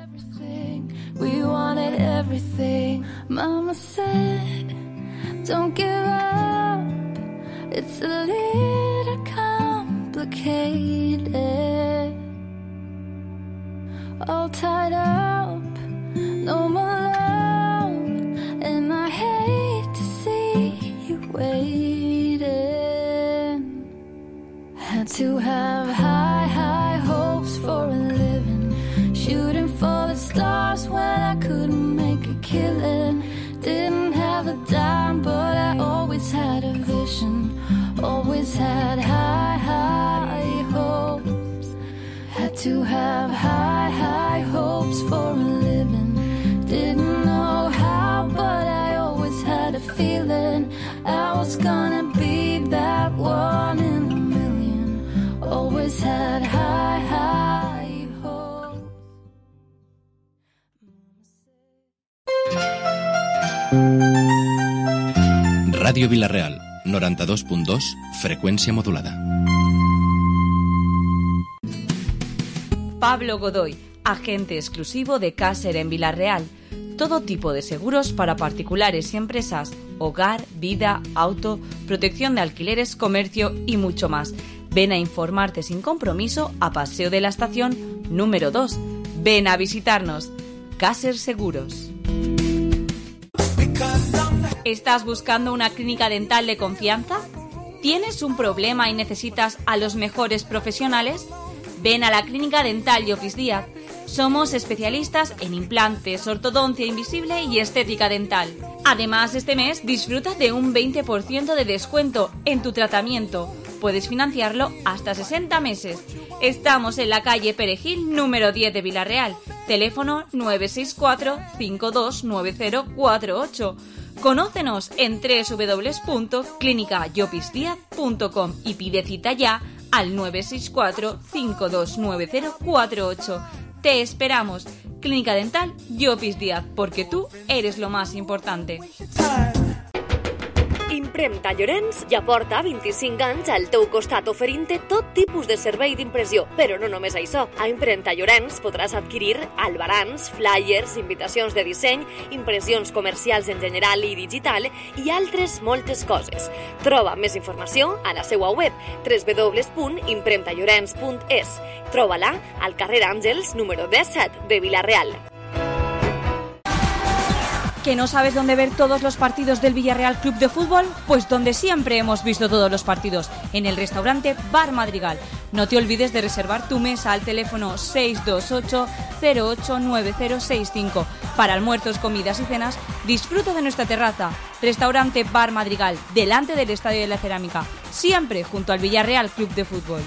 We wanted everything. Mama said, don't give up. It's a little complicated. All tied up, no more love, and I hate to see you waiting. Had to have high, high hopes for a living, shooting for the stars when I couldn't make a killing. Didn't have a dime, but I always had a vision. Always had high, high hopes. Had to have high, high hopes for a living. Didn't know how, but I always had a feeling I was gonna be that one in a million. Always had high, high hopes. Radio Vila-real, noranta-dos punt dos, frecuencia modulada. Pablo Godoy, agente exclusivo de Caser en Vila-real. Todo tipo de seguros para particulares y empresas, hogar, vida, auto, protección de alquileres, comercio y mucho más. Ven a informarte sin compromiso a Paseo de la Estación número dos. Ven a visitarnos. Caser Seguros. ¿Estás buscando una clínica dental de confianza? ¿Tienes un problema y necesitas a los mejores profesionales? Ven a la Clínica Dental Llopis Díaz. Somos especialistas en implantes, ortodoncia invisible y estética dental. Además, este mes disfruta de un veinte por ciento de descuento en tu tratamiento. Puedes financiarlo hasta sesenta meses. Estamos en la calle Perejil, número diez de Vila-real. Teléfono nueve seis cuatro, cinco dos nueve cero cuatro ocho. Conócenos en doble u doble u doble u punto clínica llopis díaz punto com y pide cita ya al nueve seis cuatro, cinco dos nueve cero cuatro ocho. Te esperamos. Clínica Dental Llopis Díaz, porque tú eres lo más importante. Impremta Llorenç ja porta vint-i-cinc anys al teu costat oferint-te tot tipus de servei d'impressió. Però no només això. A Impremta Llorenç podràs adquirir albarans, flyers, invitacions de disseny, impressions comercials en general i digital i altres moltes coses. Troba més informació a la seva web doble u doble u doble u punt impremta llorenç punt es. Troba-la al carrer Àngels número disset de Vila-real. ¿Que no sabes dónde ver todos los partidos del Villarreal Club de Fútbol? Pues donde siempre hemos visto todos los partidos, en el restaurante Bar Madrigal. No te olvides de reservar tu mesa al teléfono seis dos ocho cero ocho nueve cero seis cinco. Para almuerzos, comidas y cenas, disfruta de nuestra terraza. Restaurante Bar Madrigal, delante del Estadio de la Cerámica, siempre junto al Villarreal Club de Fútbol.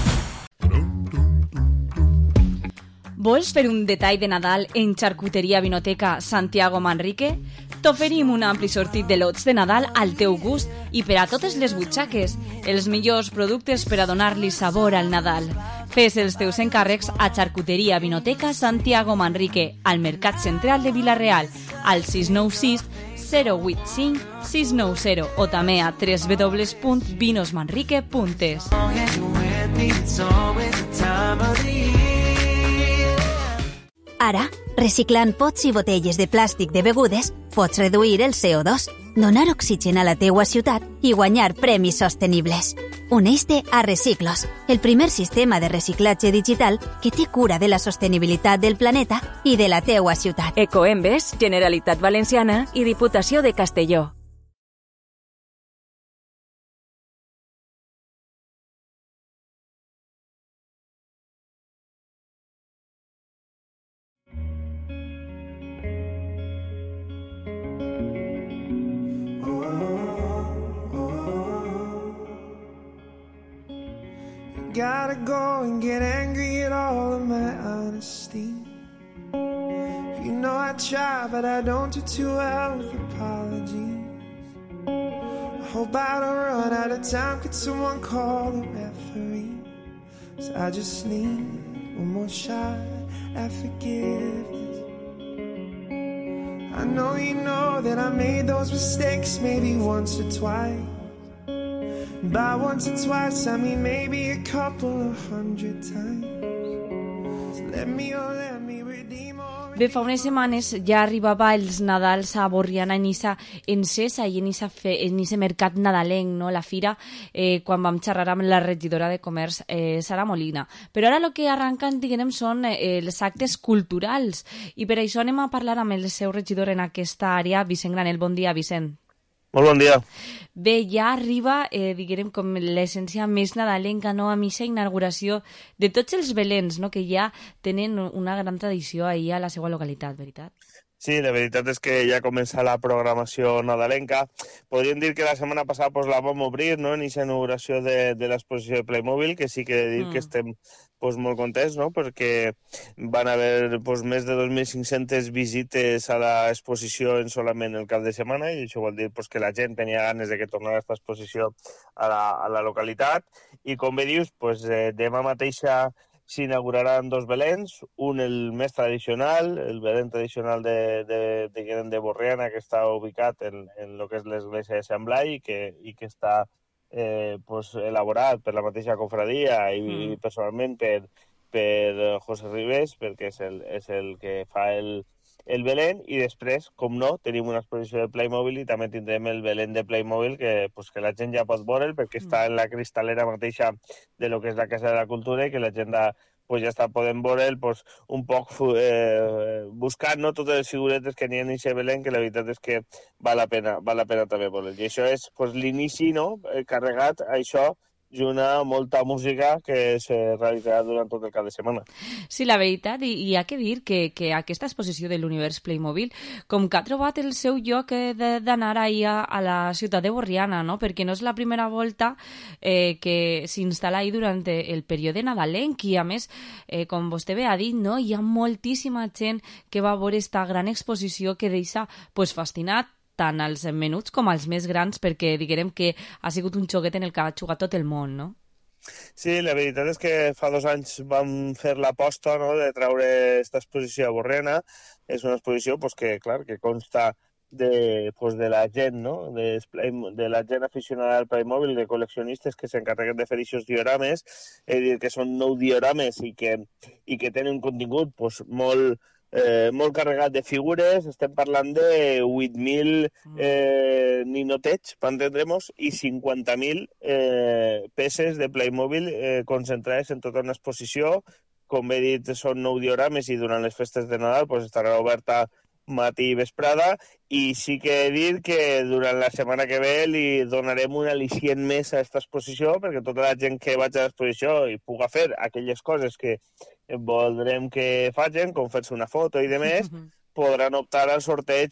Vols fer un detall de Nadal en Xarcuteria Vinoteca Santiago Manrique? T'oferim un ampli sortit de lots de Nadal al teu gust i per a totes les butxaques, els millors productes per a donar-li sabor al Nadal. Fes els teus encàrrecs a Xarcuteria Vinoteca Santiago Manrique, al Mercat Central de Vila-real, al sis nou sis zero vuit cinc sis nou zero o també a w w w punt vinos manrique punt es. Ara, reciclant pots i botelles de plàstic de begudes, pots reduir el C O dos, donar oxigen a la teua ciutat i guanyar premis sostenibles. Uneix-te a Reciclos, el primer sistema de reciclatge digital que té cura de la sostenibilitat del planeta i de la teua ciutat. Ecoembes, Generalitat Valenciana i Diputació de Castelló. Gotta go and get angry at all of my honesty. You know I try, but I don't do too well with apologies. I hope I don't run out of time. Could someone call the referee? So I just need one more shot at forgiveness. I know you know that I made those mistakes maybe once or twice. By once or twice, I mean maybe a couple of hundred times. So let me, oh, let me redeem all. Bé, fa unes setmanes ja arribava els Nadals a Borriana en Issa encesa i en Issa, fe, en Issa mercat nadalenc, no? La fira, eh, quan vam xerrar amb la regidora de Comerç, eh, Sara Molina. Però ara el que arranquen, diguem, són eh, els actes culturals i per això anem a parlar amb el seu regidor en aquesta àrea, Vicent Granel. Bon dia, Vicent. Molt bon dia. Bé, ja arriba, eh, diguem, com l'essència més nadalenca, no?, amb aquesta inauguració de tots els belens, no?, que ja tenen una gran tradició ahir a la seva localitat, veritat? Sí, la veritat és que ja comença la programació nadalenca. Podríem dir que la setmana passada pues, la vam obrir, no?, en aquesta inauguració de, de l'exposició de Playmobil, que sí que he de dir mm. que estem pues, molt contents, no?, perquè van haver pues, més de dos mil cinc-centes visites a l'exposició en solament el cap de setmana, i això vol dir pues, que la gent tenia ganes de que tornara aquesta exposició a la, a la localitat. I com bé dius, pues, eh, demà mateixa s'inauguraran dos belens, un el més tradicional, el belén tradicional de, de, de, de, de Borriana, que està ubicat en, en el que és l'església de Sant Blai i que, i que està eh, pues, elaborat per la mateixa cofradia i, mm. i personalment per, per José Ribés, perquè és el, és el que fa el, el Belén, i després, com no, tenim una exposició de Playmobil i també tindrem el Belén de Playmobil que, pues, que la gent ja pot veure'l perquè mm. està en la cristalera mateixa de lo que és la Casa de la Cultura i que la gent ha, pues, ja està podent veure'l pues, un poc eh, buscant, no, totes les figuretes que n'hi ha en aquest Belén, que la veritat és que val la pena, val la pena també veure'l. I això és pues, l'inici, no?, carregat a això i una molta música que se realitzarà durant tot el cap de setmana. Sí, la veritat, i, i ha que dir que, que aquesta exposició de l'univers Playmobil, com que ha trobat el seu lloc d'anar ahir a, a la ciutat de Borriana, no?, perquè no és la primera volta eh, que s'instal·la ahir durant el període nadalenc, i a més, eh, com vostè bé ha dit, no?, hi ha moltíssima gent que va veure aquesta gran exposició que deixa pues, fascinat tant als menuts com als més grans, perquè diguem que ha sigut un xoquet en el que ha jugat tot el món, no? Sí, la veritat és que fa dos anys vam fer l'aposta, no?, de treure aquesta exposició a Borriana. És una exposició pues, que, clar, que consta de, pues, de la gent, no?, de, de la gent aficionada al Playmobil, de col·leccionistes que s'encarreguen de fer aquests diorames, és a dir, que són nou diorames i que, i que tenen un contingut pues, molt Eh, molt carregat de figures. Estem parlant de vuit mil eh, ninotets, per entendre'ns, i cinquanta mil eh, peces de Playmobil eh, concentrades en tota una exposició. Com he dit, són nou diorames i durant les festes de Nadal pues, estarà oberta matí i vesprada, i sí que he dit que durant la setmana que ve li donarem un al·licient més a aquesta exposició, perquè tota la gent que vaig a l'exposició i puga fer aquelles coses que voldrem que facin, com fer-se una foto i demés, podran optar al sorteig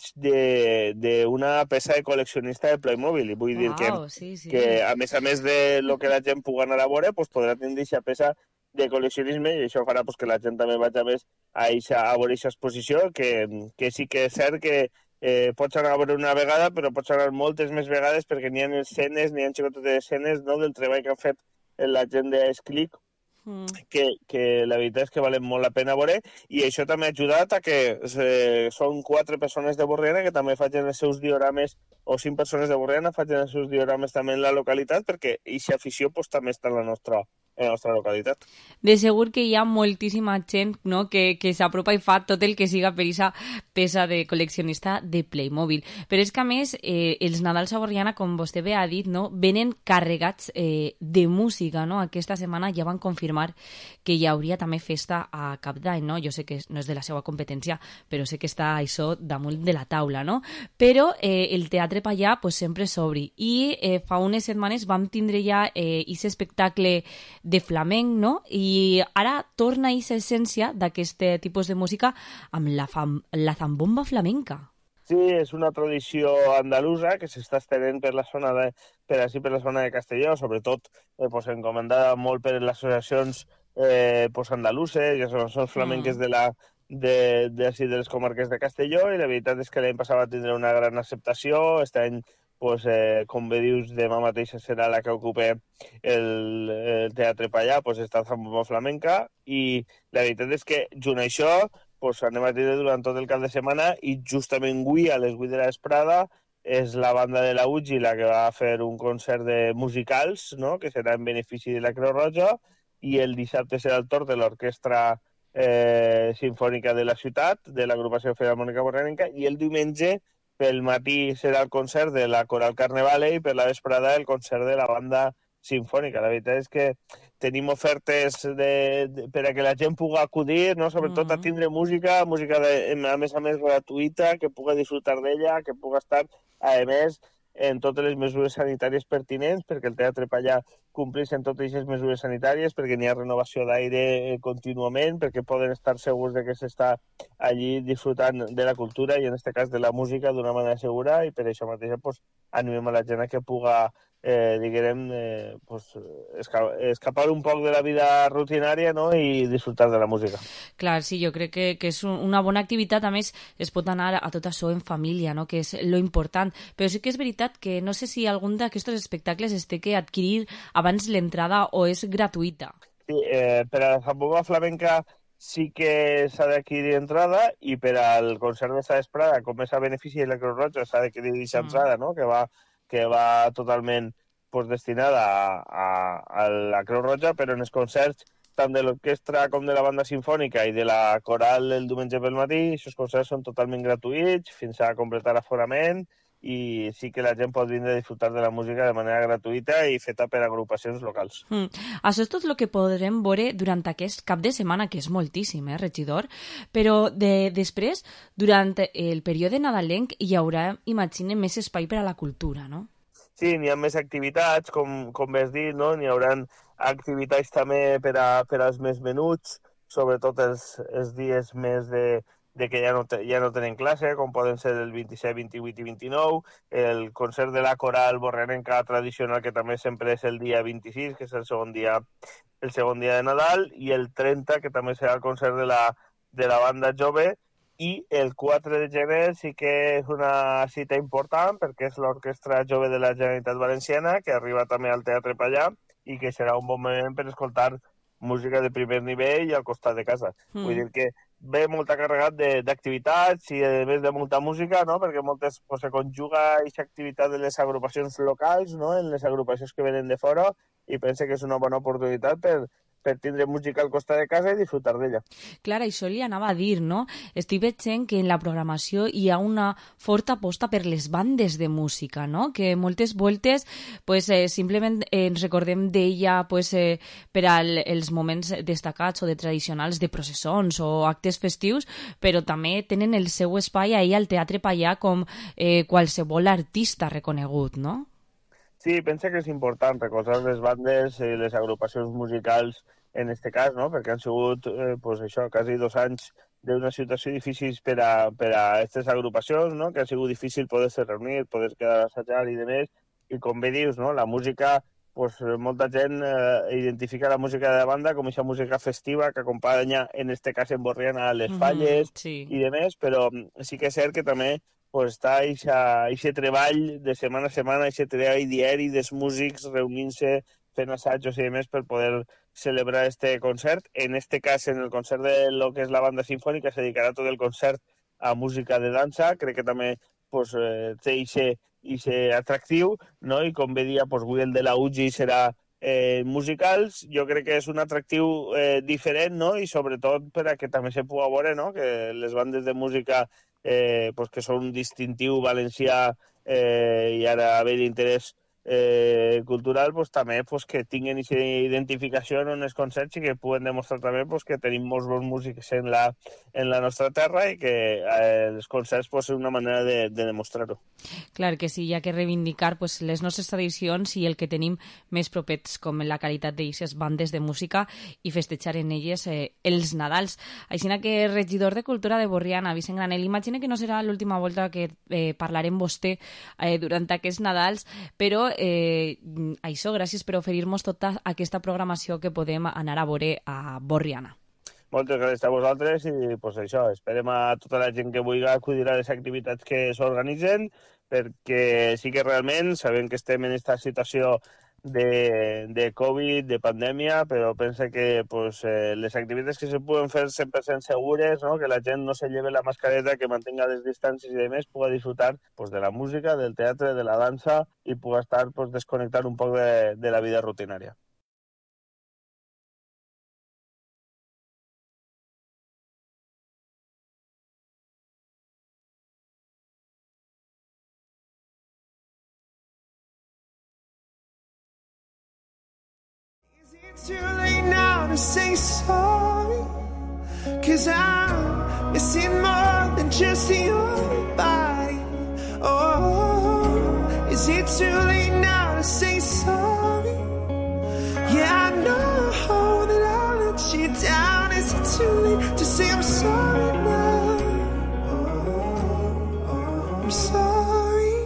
d'una peça de col·leccionista de Playmobil. I vull wow, dir que, sí, sí. que, a més a més de lo que la gent pugui anar a veure, pues, podrà tindre aquesta peça de col·leccionisme, i això farà pues, que la gent també vagi a, més a, eixa, a veure aquesta exposició, que, que sí que és cert que eh, pots anar a veure una vegada, però pots anar moltes més vegades perquè n'hi ha escenes, n'hi ha xicotes d'escenes, no?, del treball que han fet la gent d'Esclic, Mm. Que, que la veritat és que valen molt la pena veure, i això també ha ajudat a que eh, són quatre persones de Borriana que també facin els seus diorames, o cinc persones de Borriana facin els seus diorames també en la localitat, perquè aquesta afició pues, també està en la nostra, en la nostra localitat. De segur que hi ha moltíssima gent, no?, que, que s'apropa i fa tot el que siga per aquesta peça de col·leccionista de Playmobil. Però és que, a més, eh, els Nadals a Borriana, com vostè bé ha dit, no?, venen carregats eh, de música, no? Aquesta setmana ja van confirmar que hi hauria també festa a Cap d'Any, no? Jo sé que no és de la seva competència, però sé que està això damunt de la taula, no? Però eh, el Teatre Pallà pues, sempre s'obri, i eh, fa unes setmanes vam tindre ja eh, aquest espectacle de flamenc, no? I ara torna aquesta essència d'aquest tipus de música amb la, fam la zambomba flamenca. Sí, és una tradició andalusa que s'està estenent per la zona de, per així per la zona de Castelló, sobretot eh, pues, encomendada molt per les associacions eh, pues, andaluses, les associacions flamenques mm. de, la, de, de, així, de les comarques de Castelló, i la veritat és que l'any passat va tindre una gran acceptació. Aquest any, pues, eh, com bé dius, demà mateixa serà la que ocupa el, el Teatre Pallà, pues, està Zambomba Flamenca, i la veritat és que, junt a això, pues anem a tindre durant tot el cap de setmana, i justament avui a les vuit de la vesprada és la banda de la U G I la que va fer un concert de musicals, no?, que serà en benefici de la Creu Roja, i el dissabte serà el torn de l'Orquestra eh, Simfònica de la Ciutat, de l'Agrupació Filharmònica Borrianenca, i el diumenge pel matí serà el concert de la Coral Carnevale, i per la vesprada el concert de la banda sinfònica. La veritat és que tenim ofertes de, de, per a que la gent pugui acudir, no? Sobretot a tindre música, música de, a més a més gratuïta, que pugui disfrutar d'ella, que pugui estar, a més, en totes les mesures sanitàries pertinents, perquè el Teatre Pallà compleix en totes aquestes mesures sanitàries, perquè n'hi ha renovació d'aire contínuament, perquè poden estar segurs de que s'està allí disfrutant de la cultura i, en aquest cas, de la música d'una manera segura, i per això mateix pues, animem a la gent a que pugui Eh, diguem, eh, pues, esca escapar un poc de la vida rutinària, no?, i disfrutar de la música. Clar, sí, jo crec que, que és una bona activitat. A més, es pot anar a tot això en família, no?, que és lo important. Però sí que és veritat que no sé si algun d'aquests espectacles es té que adquirir abans l'entrada o és gratuïta. Sí, eh, per a la Zambomba Flamenca sí que s'ha d'adquirir entrada, i per al concert de Sa Vesprada, com és a benefici de la Creu Roja, s'ha d'adquirir aquesta entrada, no?, que va que va totalment pues, destinada a, a, a la Creu Roja, però en els concerts tant de l'orquestra com de la banda sinfònica i de la coral el diumenge pel matí, aquests concerts són totalment gratuïts fins a completar aforament, i sí que la gent pot vindre a disfrutar de la música de manera gratuïta i feta per agrupacions locals. Mm. Això és tot el que podrem veure durant aquest cap de setmana, que és moltíssim, eh, regidor? Però de, després, durant el període nadalenc, hi haurà, imaginem, més espai per a la cultura, no? Sí, n'hi ha més activitats, com, com vas dir, no? N'hi haurà activitats també per, a, per als més menuts, sobretot els, els dies més de, de que ja no, te, ja no tenen classe, com poden ser el vint-i-set, vint-i-vuit i vint-i-nou, el concert de la coral borrianenca tradicional, que també sempre és el dia vint-i-sis, que és el segon dia, el segon dia de Nadal, i el trenta, que també serà el concert de la, de la banda jove, i el quatre de gener sí que és una cita important, perquè és l'Orquestra Jove de la Generalitat Valenciana, que arriba també al Teatre Pallà, i que serà un bon moment per escoltar música de primer nivell i al costat de casa. Mm. Vull dir que ve molt carregat d'activitats i, a més de molta música, no?, perquè moltes pues, se conjuga aquesta activitat de les agrupacions locals, no?, en les agrupacions que venen de fora, i pense que és una bona oportunitat per, per tindre música al costat de casa i disfrutar d'ella. Clar, això li anava a dir, no? Estic veient que en la programació hi ha una forta aposta per les bandes de música, no? Que moltes voltes pues, eh, simplement eh, ens recordem d'ella pues, eh, per al, els moments destacats o de tradicionals de processons o actes festius, però també tenen el seu espai ahir al Teatre Pallà com eh, qualsevol artista reconegut, no? Sí, pensa que és important recordar les bandes i les agrupacions musicals en este cas, no? Perquè han sigut, eh, pues això, quasi dos anys d'una situació difícil per a, per a aquestes agrupacions, no? Que ha sigut difícil poder-se reunir, poder quedar a assajar i demés, i com bé dius, no? La música, pues, molta gent eh, identifica la música de la banda com aquesta música festiva que acompanya, en este cas en Borriana, les falles mm-hmm, sí. i demés, però sí que és cert que també pues, està aquest treball de setmana a setmana, aquest treball diari dels músics reunint-se, fent assajos i demés per poder celebrar este concert. En este cas, en el concert de lo que és la banda sinfònica, se dedicarà tot el concert a música de dansa. Crec que també pues, eh, té aquest atractiu, no? I com bé dia, pues, avui el de la U G I serà eh, musicals. Jo crec que és un atractiu eh, diferent, no? I sobretot per a que també se pugui veure, no? Que les bandes de música Eh, pues que són un distintiu valencià eh, i ara haver interès eh, cultural, pues, també pues, que tinguin aquesta identificació en els concerts i que puguen demostrar també pues, que tenim molts bons músics en la, en la nostra terra i que eh, els concerts pues, és una manera de, de demostrar-ho. Clar que sí, hi ha que reivindicar pues, les nostres tradicions i el que tenim més propets com la qualitat d'aquestes bandes de música i festejar en elles eh, els Nadals. Així que regidor de Cultura de Borriana, Vicent Granell, imagina que no serà l'última volta que eh, parlarem vostè eh, durant aquests Nadals, però Eh, això, gràcies per oferir-nos tota aquesta programació que podem anar a veure a Borriana. Moltes gràcies a vosaltres i pues, això, esperem a tota la gent que vulgui acudir a les activitats que s'organitzen, perquè sí que realment sabem que estem en aquesta situació de, de Covid, de pandèmia, però pensa que pues, eh, les activitats que se poden fer cent per cent segures, no? Que la gent no se lleve la mascareta, que mantenga les distàncies i demés, pugui disfrutar pues, de la música, del teatre, de la dansa i pugui estar pues, desconnectar un poc de, de la vida rutinària. It's too late now to say sorry, 'cause I'm missing more than just your body. Oh, is it too late now to say sorry? Yeah, I know that I let you down. Is it too late to say I'm sorry now? I'm sorry.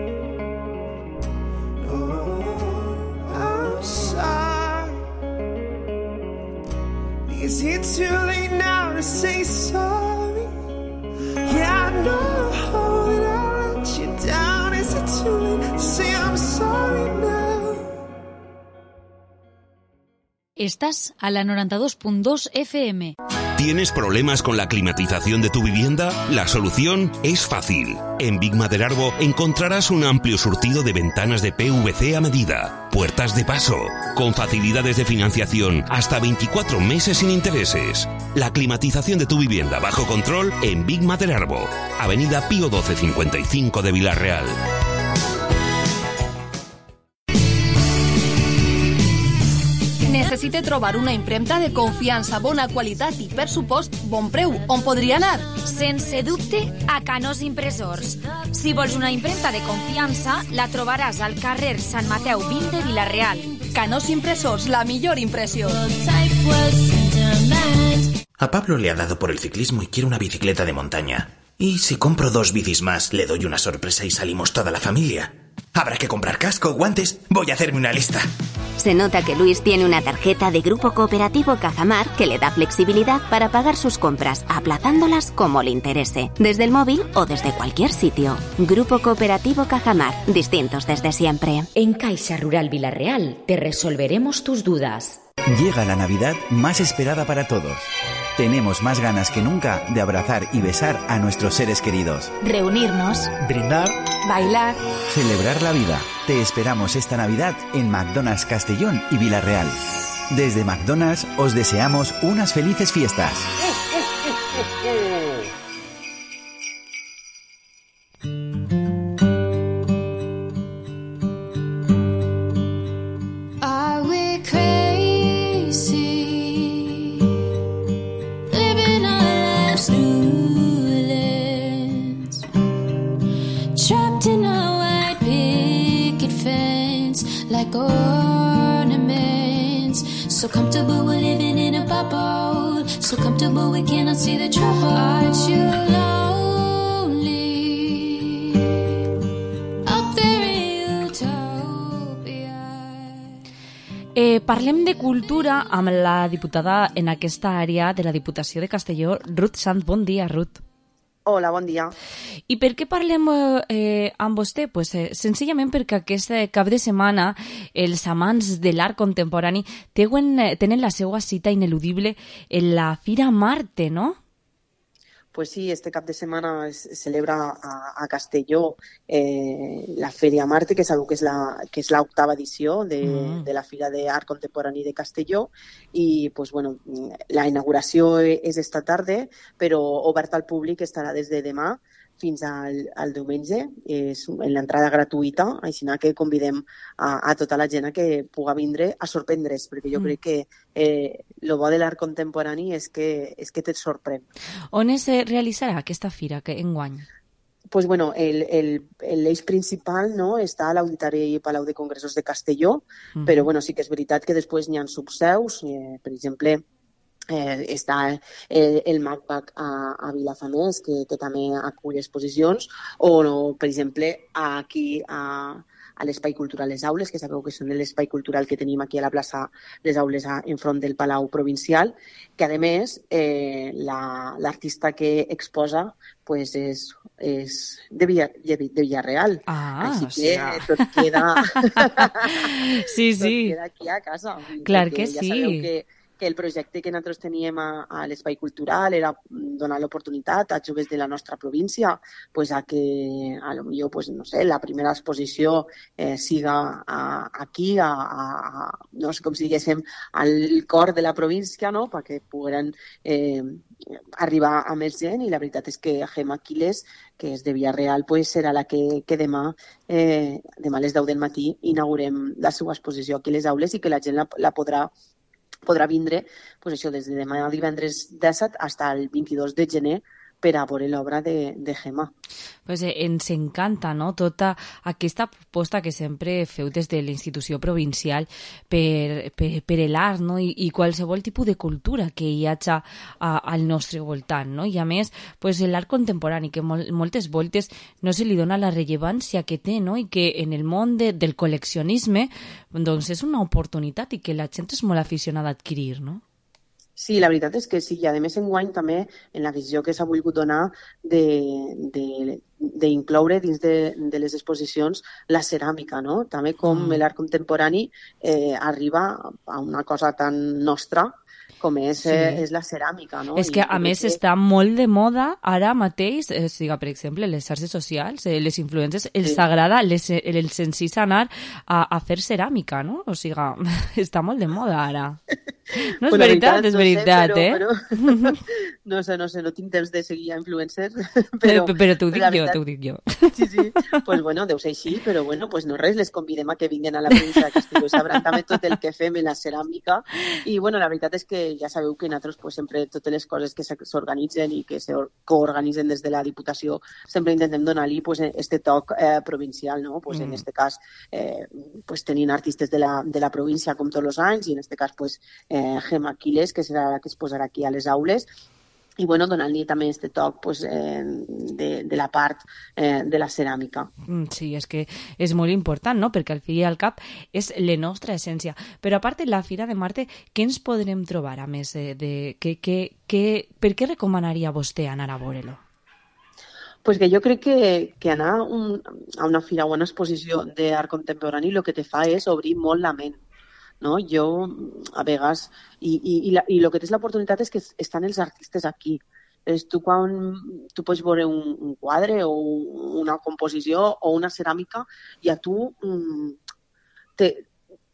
I'm sorry. Is it too late now to say sorry? Yeah, I know that I let you down. Is it too late to say I'm sorry now? Estás a la noventa y dos punto dos F M. ¿Tienes problemas con la climatización de tu vivienda? La solución es fácil. En Big Maderarbo encontrarás un amplio surtido de ventanas de P V C a medida, puertas de paso, con facilidades de financiación hasta veinticuatro meses sin intereses. La climatización de tu vivienda bajo control en Big Maderarbo, Avenida Pío doce cincuenta y cinco de Vila-real. Necessite trobar una impremta de confiança, bona qualitat i, per supost, bon preu. On podria anar? Sense dubte, a Canós Impressors. Si vols una impremta de confiança, la trobaràs al carrer Sant Mateu vint de Vila-real. Canós Impressors, la millor impressió. A Pablo le ha dado por el ciclismo y quiere una bicicleta de montaña. Y si compro dos bicis más, le doy una sorpresa y salimos toda la familia. Habrá que comprar casco, guantes. Voy a hacerme una lista. Se nota que Luis tiene una tarjeta de Grupo Cooperativo Cajamar que le da flexibilidad para pagar sus compras, aplazándolas como le interese, desde el móvil o desde cualquier sitio. Grupo Cooperativo Cajamar, distintos desde siempre. En Caixa Rural Vila-real te resolveremos tus dudas. Llega la Navidad más esperada para todos. Tenemos más ganas que nunca de abrazar y besar a nuestros seres queridos. Reunirnos. Brindar. Bailar. Celebrar la vida. Te esperamos esta Navidad en McDonald's Castellón y Vila-real. Desde McDonald's os deseamos unas felices fiestas. Are we crazy? Living our lives Newlands, trapped in a white picket fence like ornaments. So comfortable we're living in a bubble, so comfortable we cannot see the trouble. Aren't you lonely up there in Utopia? Eh, parlem de cultura amb la diputada en aquesta àrea de la Diputació de Castelló, Ruth Sant. Bon dia, Ruth. Hola, bon dia. I per què parlem eh, amb vostè? Pues, eh, senzillament perquè aquest cap de setmana els amants de l'art contemporani teuen, tenen la seva cita ineludible en la Fira Marte, no? Pues sí, este cap de setmana se celebra a, a Castelló eh, la Feria Marte, que sabeu que és la que és l'octava edició de, mm. de la Fira d'Art Contemporani de Castelló, i pues, bueno, la inauguració és esta tarda, però oberta al públic estarà des de demà fins al, al diumenge, és en l'entrada gratuïta, així que convidem a, a tota la gent que puga vindre a sorprendre's, perquè jo mm. crec que eh, lo bo de l'art contemporani és que, és que te't sorprèn. On es realitzarà aquesta fira que enguany? Pues bueno, el, el, l'eix principal, no, està a l'Auditori i Palau de Congressos de Castelló, mm. però bueno, sí que és veritat que després n'hi ha subseus, eh, per exemple, Eh, està eh, el MacBac a, a Vilafamés, que, que també acull exposicions, o, no, per exemple, aquí a, a l'Espai Cultural Les Aules, que sabeu que són l'espai cultural que tenim aquí a la plaça Les Aules a, enfront del Palau Provincial, que a més eh, la, l'artista que exposa pues, és, és de, Villa, de Villarreal. Ah, així o que sigui... tot queda... sí, sí. tot queda aquí a casa. Clar que ja sí. Sabeu que que el projecte que nosaltres teníem a, a l'Espai Cultural era donar l'oportunitat a joves de la nostra província pues, a que, a lo millor, pues, no sé, la primera exposició eh, siga a, aquí, a, a, no sé com si diguéssim, al cor de la província, no?, perquè pogueren eh, arribar a més gent, i la veritat és que Gemma Quiles, que és de Villarreal, pues, serà la que, que demà, eh, demà a les deu del matí inaugurem la seva exposició aquí a les aules i que la gent la, la podrà podrà vindre pues això, des de demà divendres disset fins al vint-i-dos de gener per a veure l'obra de, de Gemma. Pues, eh, ens encanta, no?, tota aquesta proposta que sempre feu des de la institució provincial per, per, per l'art, no?, I, i qualsevol tipus de cultura que hi hagi a, al nostre voltant, no?, i a més, pues, l'art contemporani, que mol, moltes voltes no se li dona la rellevància que té, no?, i que en el món de, del col·leccionisme doncs és una oportunitat i que la gent és molt aficionada a adquirir, no? Sí, la veritat és que sí, i a més enguany també en la visió que s'ha volgut donar d'incloure dins de, de les exposicions la ceràmica, no? També com mm. l'art contemporani eh, arriba a una cosa tan nostra com és, sí. eh, és la ceràmica, no? És que, a més, que... està molt de moda ara mateix, eh, siga, per exemple, les xarxes socials, eh, les influencers, els sí. agrada les, el senzís anar a, a fer ceràmica, no? O sigui, està molt de moda ara. No és bueno, veritat, és no veritat, sé, però, eh? Però, no sé, no sé, no tinc temps de seguir a influencers, però... Però, però t'ho dic jo, veritat... t'ho dic jo. Sí, sí, pues bueno, deu ser així, però bueno, pues no res, les convidem a que vinguin a la província de Castelló, sabran també tot el que fem en la ceràmica, i bueno, la veritat és que ja sabeu que nosaltres pues, sempre totes les coses que s'organitzen i que se coorganitzen des de la Diputació sempre intentem donar-li pues, este toc eh, provincial, no? Pues, mm. En este cas eh, pues, tenint artistes de la, de la província com tots els anys, i en este cas pues, eh, Gemma Quiles, que serà la que es posarà aquí a les aules, i bueno, donant-li també este toc pues, eh, de, de la part eh, de la ceràmica. Sí, és que és molt important, no?, perquè al fi i al cap és la nostra essència. Però a part de la Fira de Marte, què ens podrem trobar, a més de... de que, que, que, per què recomanaria vostè anar a veure-lo? Pues que jo crec que, que anar un, a una fira o una exposició d'art contemporani el que te fa és obrir molt la ment. No? Jo, a vegades, i, i, i, la, i el que tens l'oportunitat és que estan els artistes aquí. És tu quan tu pots veure un, un quadre o una composició o una ceràmica i a tu mm, te,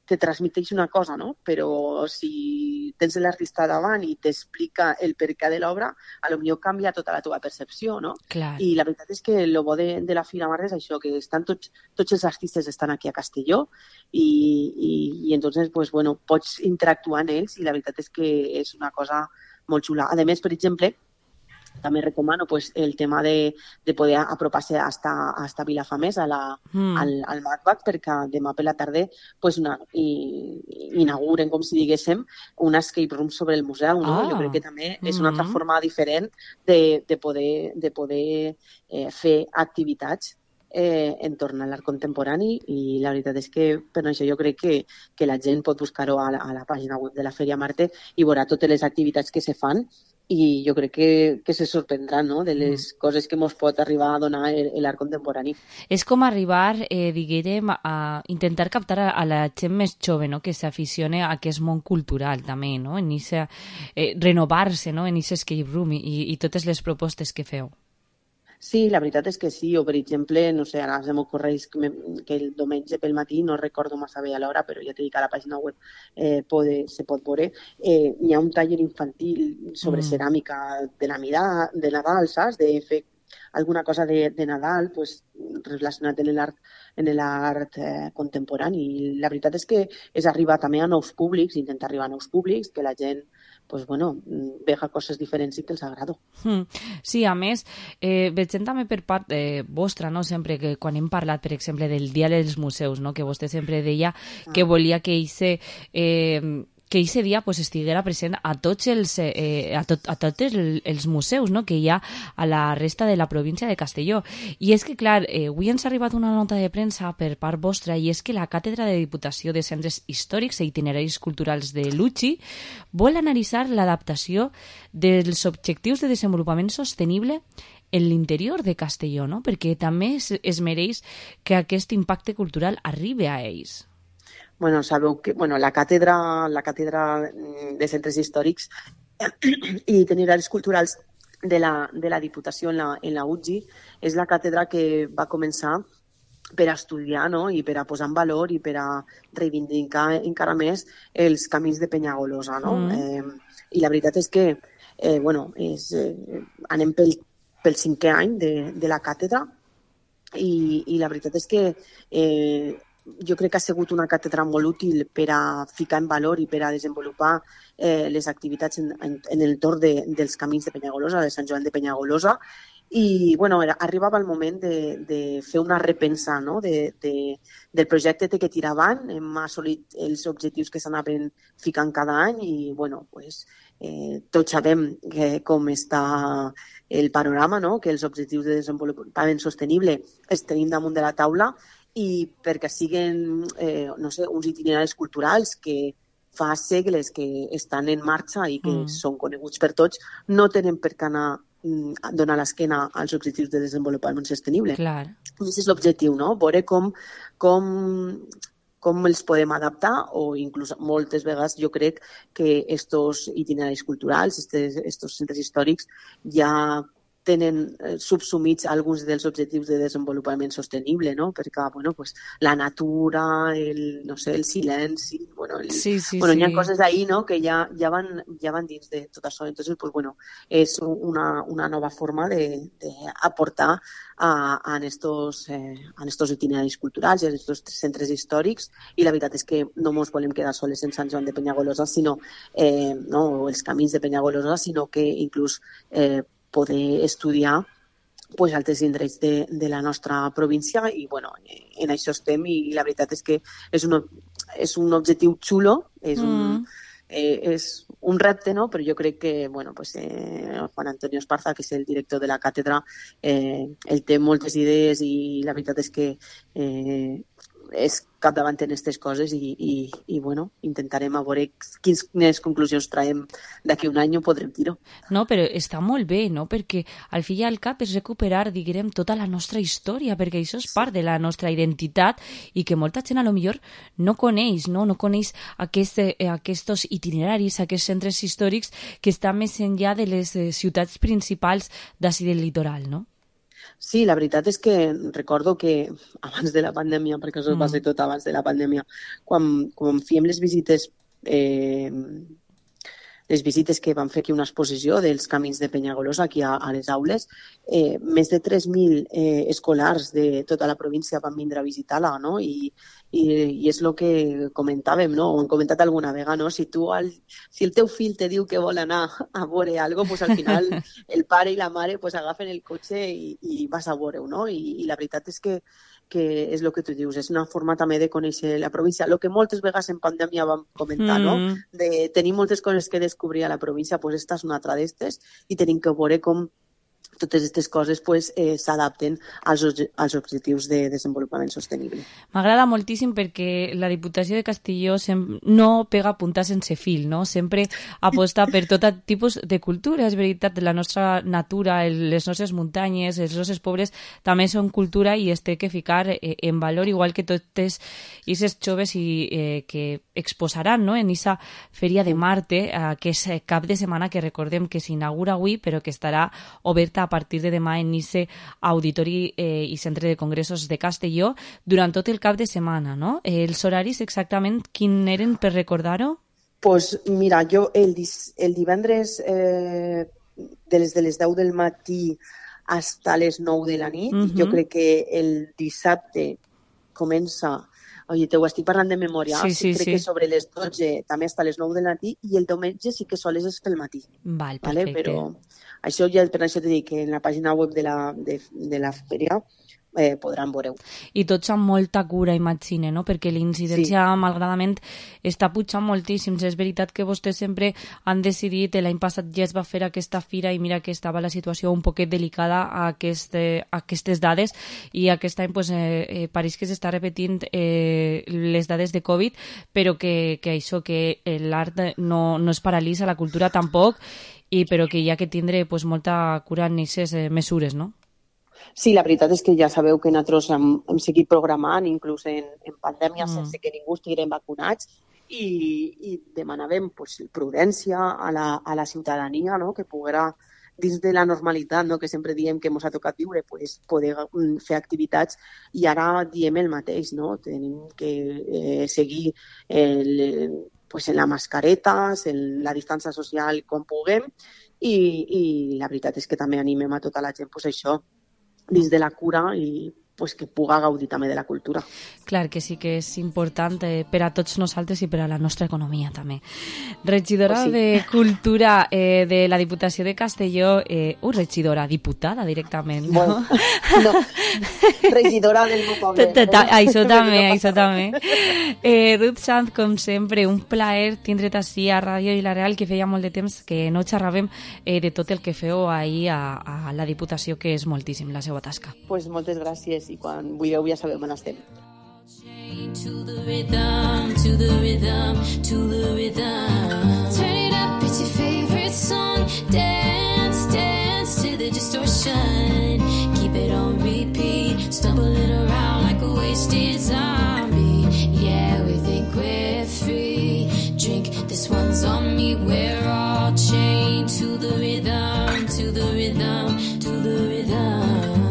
te transmiteix una cosa, no? Però si tens l'artista davant i t'explica el perquè de l'obra, a lo millor canvia tota la teva percepció, no? Clar. I la veritat és que el bo de, de la Fira Marta és això, que estan tots, tots els artistes estan aquí a Castelló i, i, i entonces, pues, bueno, pots interactuar amb ells i la veritat és que és una cosa molt xula. A més, per exemple, també recomano pues, el tema de, de poder apropar-se hasta, hasta Vilafamés, a la, mm. al, al MacBac, perquè demà per la tarda pues, una, i, inauguren, com si diguéssim, un escape room sobre el museu. No? Ah. Jo crec que també és una altra forma diferent de, de poder, de poder eh, fer activitats eh, entorn a l'art contemporani i la veritat és que per això jo crec que, que la gent pot buscar-ho a, la, a la pàgina web de la Fèria Marte i veurà totes les activitats que se fan i jo crec que, que se sorprendrà, no?, de les mm. coses que ens pot arribar a donar l'art contemporani. És com arribar, eh, diguem, a intentar captar a, a la gent més jove, no?, que s'aficione a aquest món cultural també, no?, en esa, eh, renovar-se, no?, en aquest escape room i, i totes les propostes que feu. Sí, la veritat és que sí, o per exemple, no sé, ara se m'ocorreix que, que el diumenge pel matí, no recordo massa bé a l'hora, però ja t'he dit que a la pàgina web eh, pode, se pot veure, eh, hi ha un taller infantil sobre mm. ceràmica de Navidad, de Nadal, saps? De fer alguna cosa de, de Nadal pues, relacionat amb l'art en l'art eh, contemporani. I la veritat és que és arribar també a nous públics, intentar arribar a nous públics, que la gent pues, bueno, veja coses diferents i que els agrada. Mm. Sí, a més, eh, vegem també per part eh, vostra, no? Sempre que quan hem parlat, per exemple, del Dia dels Museus, no? Que vostè sempre deia que volia que ese... Eh, que ese dia pues, estiguera present a tots els, eh, a tot, a tots els, els museus, no?, que hi ha a la resta de la província de Castelló. I és que, clar, eh, avui ens ha arribat una nota de premsa per part vostra i és que la Càtedra de Diputació de Centres Històrics i Itineraris Culturals de l'U C I vol analitzar l'adaptació dels objectius de desenvolupament sostenible en l'interior de Castelló, no?, perquè també es, es mereix que aquest impacte cultural arribi a ells. Bueno, sabeu que bueno, la càtedra, la càtedra de Centres Històrics i Itineraris Culturals de la, de la Diputació en la, en la U C I és la càtedra que va començar per a estudiar, no?, i per a posar en valor i per a reivindicar encara més els camins de Penyagolosa, no? Mm. Eh, I la veritat és que eh, bueno, és, eh, anem pel, pel cinquè any de, de la càtedra i, i la veritat és que eh, jo crec que ha sigut una càtedra molt útil per a ficar en valor i per a desenvolupar eh, les activitats en, en, en el torn de, dels camins de Penyagolosa, de Sant Joan de Penyagolosa, i bueno, era, arribava el moment de, de fer una repensa, no?, de, de, del projecte que tira avant. Hem assolit els objectius que s'anaven ficant cada any i bueno, pues, eh, tots sabem que, com està el panorama, no?, que els objectius de desenvolupament sostenible els tenim damunt de la taula i perquè siguen eh, no sé, uns itineraris culturals que fa segles que estan en marxa i que mm. són coneguts per tots, no tenen per què anar a donar l'esquena als objectius de desenvolupament sostenible. Clar. Aquest és l'objectiu, no? Veure com, com, com els podem adaptar o inclús moltes vegades jo crec que estos itineraris culturals, estos, estos centres històrics ja tenen subsumits alguns dels objectius de desenvolupament sostenible, no? Perquè bueno, pues, la natura, el, no sé, el silenci, bueno, el, sí, sí, bueno, sí. hi ha coses ahí, no?, que ja, ja, van, ja van dins de tot això. Entonces, pues, bueno, és una, una nova forma d'aportar a, a estos, eh, a estos itineraris culturals i a estos centres històrics i la veritat és que no ens volem quedar soles en Sant Joan de Penyagolosa, sinó eh, no, els camins de Penyagolosa, sinó que inclús eh, poder estudiar pues, altres indrets de, de la nostra província i bueno, en això estem i la veritat és que és un, és un objectiu xulo, és un, mm. eh, és un repte, no? Però jo crec que bueno, pues, eh, Juan Antonio Esparza, que és el director de la càtedra, eh, ell té moltes idees i la veritat és que eh, és capdavant en aquestes coses i, i, i bueno, intentarem a veure quins, quines conclusions traiem d'aquí un any, ho podrem dir-ho. No, però està molt bé, no? Perquè al fi i al cap és recuperar, diguem, tota la nostra història, perquè això és part de la nostra identitat i que molta gent a lo millor no coneix, no? No coneix aquest, eh, aquests itineraris, aquests centres històrics que estan més enllà de les eh, ciutats principals d'ací del litoral, no? Sí, la veritat és que recordo que abans de la pandèmia, perquè això mm. va ser tot abans de la pandèmia, quan, quan fèiem les visites eh, les visites que van fer aquí una exposició dels camins de Penyagolosa aquí a, a les aules, eh, més de tres mil eh, escolars de tota la província van vindre a visitar-la, no? I, i, i és el que comentàvem, no? Ho hem comentat alguna vegada, no? Si, tu al, si el teu fill te diu que vol anar a veure alguna cosa, pues al final el pare i la mare pues agafen el cotxe i, i vas a veure-ho, no? I, i la veritat és que que és el que tu dius, és una forma també de conèixer la província. El que moltes vegades en pandèmia vam comentar, mm. no? De tenir moltes coses que descobrir a la província, doncs esta és una altra d'estes i tenim que veure com totes aquestes coses pues, eh, s'adapten als, als objectius de desenvolupament sostenible. M'agrada moltíssim perquè la Diputació de Castelló no pega punta sense fil, no? Sempre aposta per tot tipus de cultura. És veritat, la nostra natura, les nostres muntanyes, els nostres pobles també són cultura i es té que ficar eh, en valor, igual que totes aquests joves i, eh, que exposaran, no? En aquesta Fèria de Marte, eh, que és cap de setmana que recordem que s'inaugura avui, però que estarà oberta a partir de demà en ese auditori eh, i centre de congressos de Castelló durant tot el cap de setmana, no? Els horaris exactament quin eren per recordar-ho? Pues mira, jo el, el divendres eh, de les de les deu del matí fins les nou de la nit, uh-huh. jo crec que el dissabte comença, oye, te ho estic parlant de memòria, sí, sí, crec sí. que sobre les dotze també fins les nou del matí i el diumenge sí que sols és pel matí. Val, vale? Però això ja, per això t'he dit que en la pàgina web de la, de, de la fèria eh, podran veure-ho. I tots amb molta cura, imagine, no? Perquè l'incidència, sí. malgradament, està pujant moltíssim. És veritat que vostès sempre han decidit, l'any passat ja es va fer aquesta fira i mira que estava la situació un poquet delicada a, aquest, a aquestes dades i aquest any pues, eh, eh, pareix que s'està repetint eh, les dades de Covid, però que, que això, que l'art no, no es paralitza, la cultura tampoc, i però que hi ha que tindre pues, molta cura en aquestes eh, mesures, no? Sí, la veritat és que ja sabeu que nosaltres hem, hem seguit programant, inclús en, en pandèmia, mm. sense que ningú estiguem vacunats, i, i demanàvem pues, prudència a la, a la ciutadania, no? Que poguera, dins de la normalitat, no? Que sempre diem que ens ha tocat viure, pues, poder um, fer activitats, i ara diem el mateix, no? Tenim que eh, seguir el... pues en la mascareta, en la distància social com puguem i, i la veritat és que també animem a tota la gent pues això, dins de la cura i pues, que puga gaudir també de la cultura. Clar que sí que és important eh, per a tots nosaltres i per a la nostra economia també. Regidora pues sí. de Cultura eh, de la Diputació de Castelló, eh, uh, regidora, diputada directament, no? Bueno, no, regidora del meu poble. Això també, això també. Eh, Ruth Sanz, com sempre, un plaer tindre't així a Ràdio Vila-real, que feia molt de temps que no xerràvem eh, de tot el que feu ahir a, a la Diputació, que és moltíssim la seva tasca. Pues moltes gràcies i quan vulgueu ja sabeu on estem. To the rhythm, to the rhythm, to the rhythm. Turn it up, it's your favorite song. Dance, dance to the distortion. Keep it on repeat, stumbling around like a wasted zombie. Yeah, we think we're free. Drink, this one's on me. We're all chained to the rhythm, to the rhythm, to the rhythm.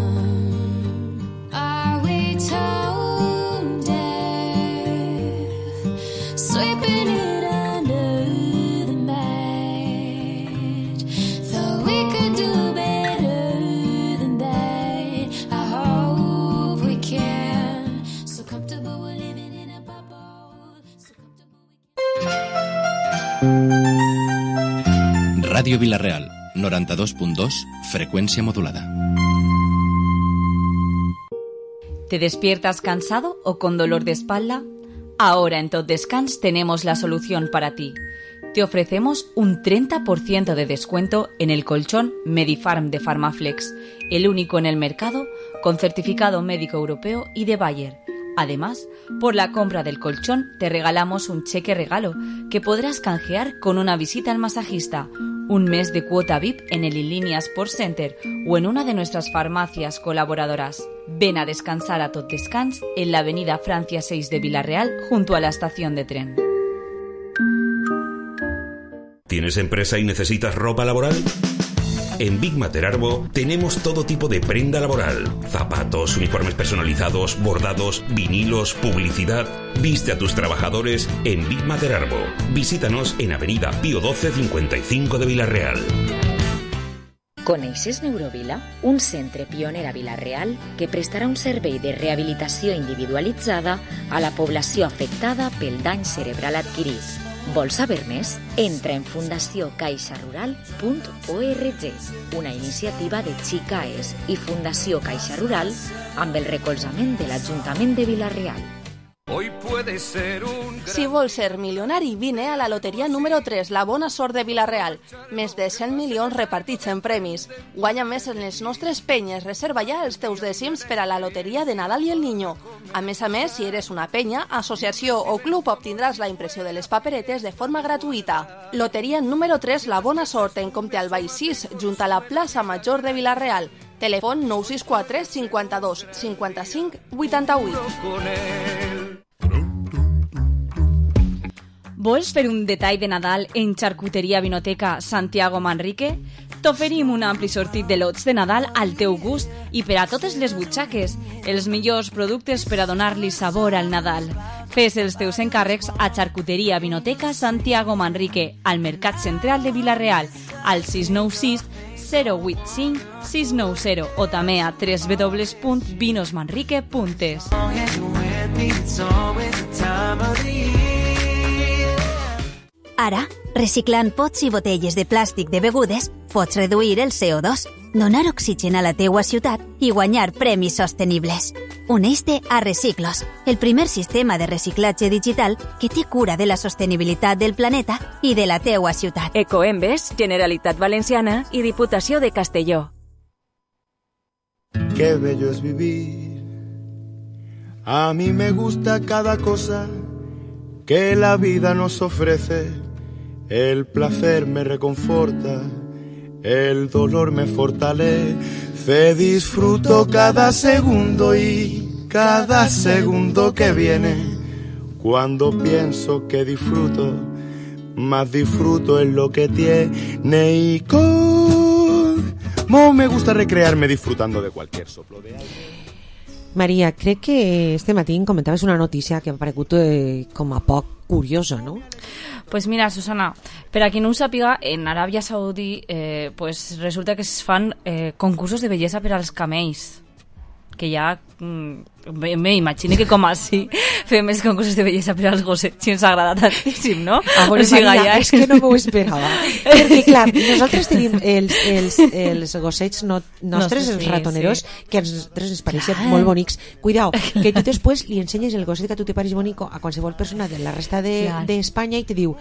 Tone deaf, sweeping it under the mat. Thought we could do better than that. I hope we can. So comfortable we're living in a bubble. So comfortable we can. Ràdio Vila-real, noranta-dos punt dos, freqüència modulada. ¿Te despiertas cansado o con dolor de espalda? Ahora en Tot Descans tenemos la solución para ti. Te ofrecemos un treinta por ciento de descuento en el colchón Medifarm de Pharmaflex, el único en el mercado con certificado médico europeo y de Bayer. Además, por la compra del colchón te regalamos un cheque regalo que podrás canjear con una visita al masajista, un mes de cuota V I P en el Inlínea Sports Center o en una de nuestras farmacias colaboradoras. Ven a descansar a Tot Descans en la avenida Francia seis de Vila-real junto a la estación de tren. ¿Tienes empresa y necesitas ropa laboral? En Big Mater Arbo tenemos todo tipo de prenda laboral: zapatos, uniformes personalizados, bordados, vinilos, publicidad. Viste a tus trabajadores en Big Mater Arbo. Visítanos en Avenida Pío doce cincuenta y cinco de Vila-real. Coneixes Neurovila? Un centre pioner a Vila-real que prestarà un servei de rehabilitació individualitzada a la població afectada pel dany cerebral adquirit. Vols saber més? Entra en fundació caixa rural punt org, una iniciativa de Xicaes i Fundació Caixa Rural amb el recolzament de l'Ajuntament de Vila-real. Hoy puede ser un... Si vols ser milionari, vine a la loteria número tres, la bona sort de Vila-real. Més de cent milions repartits en premis. Guanya més en les nostres penyes. Reserva ja els teus dècims per a la loteria de Nadal i el Niño. A més a més, si eres una penya, associació o club, obtindràs la impressió de les paperetes de forma gratuïta. Loteria número tres, la bona sort, en compte al Baix sis, junt a la plaça Major de Vila-real. Telèfon nou sis quatre cinquanta-dos cinquanta-cinc vuitanta-vuit. Vols fer un detall de Nadal en Charcuteria Vinoteca Santiago Manrique? T'oferim un ampli sortit de lots de Nadal al teu gust i per a totes les butxaques, els millors productes per a donar-li sabor al Nadal. Fes els teus encàrrecs a Charcuteria Vinoteca Santiago Manrique, al Mercat Central de Vila-real, al sis nou sis zero vuit cinc sis nou zero o també a w w w punt vinos manrique punt es. Ara, reciclant pots i botelles de plàstic de begudes, pots reduir el C O dos, donar oxigen a la teua ciutat i guanyar premis sostenibles. Uneix-te a Reciclos, el primer sistema de reciclatge digital que té cura de la sostenibilitat del planeta i de la teua ciutat. Ecoembes, Generalitat Valenciana i Diputació de Castelló. Qué bello es vivir. A mí me gusta cada cosa que la vida nos ofrece. El placer me reconforta, el dolor me fortalece. Disfruto cada segundo y cada segundo que viene. Cuando pienso que disfruto, más disfruto en lo que tiene. Y como me gusta recrearme disfrutando de cualquier soplo de aire. Maria, crec que este matí em comentaves una notícia que m'ha paregut eh, com a poc curiosa, no? Pues mira, Susana, per a qui no ho sàpiga, en Aràbia Saudí eh, pues resulta que es fan eh, concursos de bellesa per als camells, que ja m'imagino que com així fem els concursos de bellesa per als gossets i ens agrada tantíssim, no? Ah, bueno, o sigui, Maria, ja és que no m'ho esperava. Perquè, clar, nosaltres tenim els, els, els gossets no, nostres, no, els ratoneros, sí. Que a nosaltres ens pareixen clar. Molt bonics. Cuidao, que tu després li ensenyes el gosset que a tu te pareix bonico a qualsevol persona de la resta d'Espanya de, i te diu,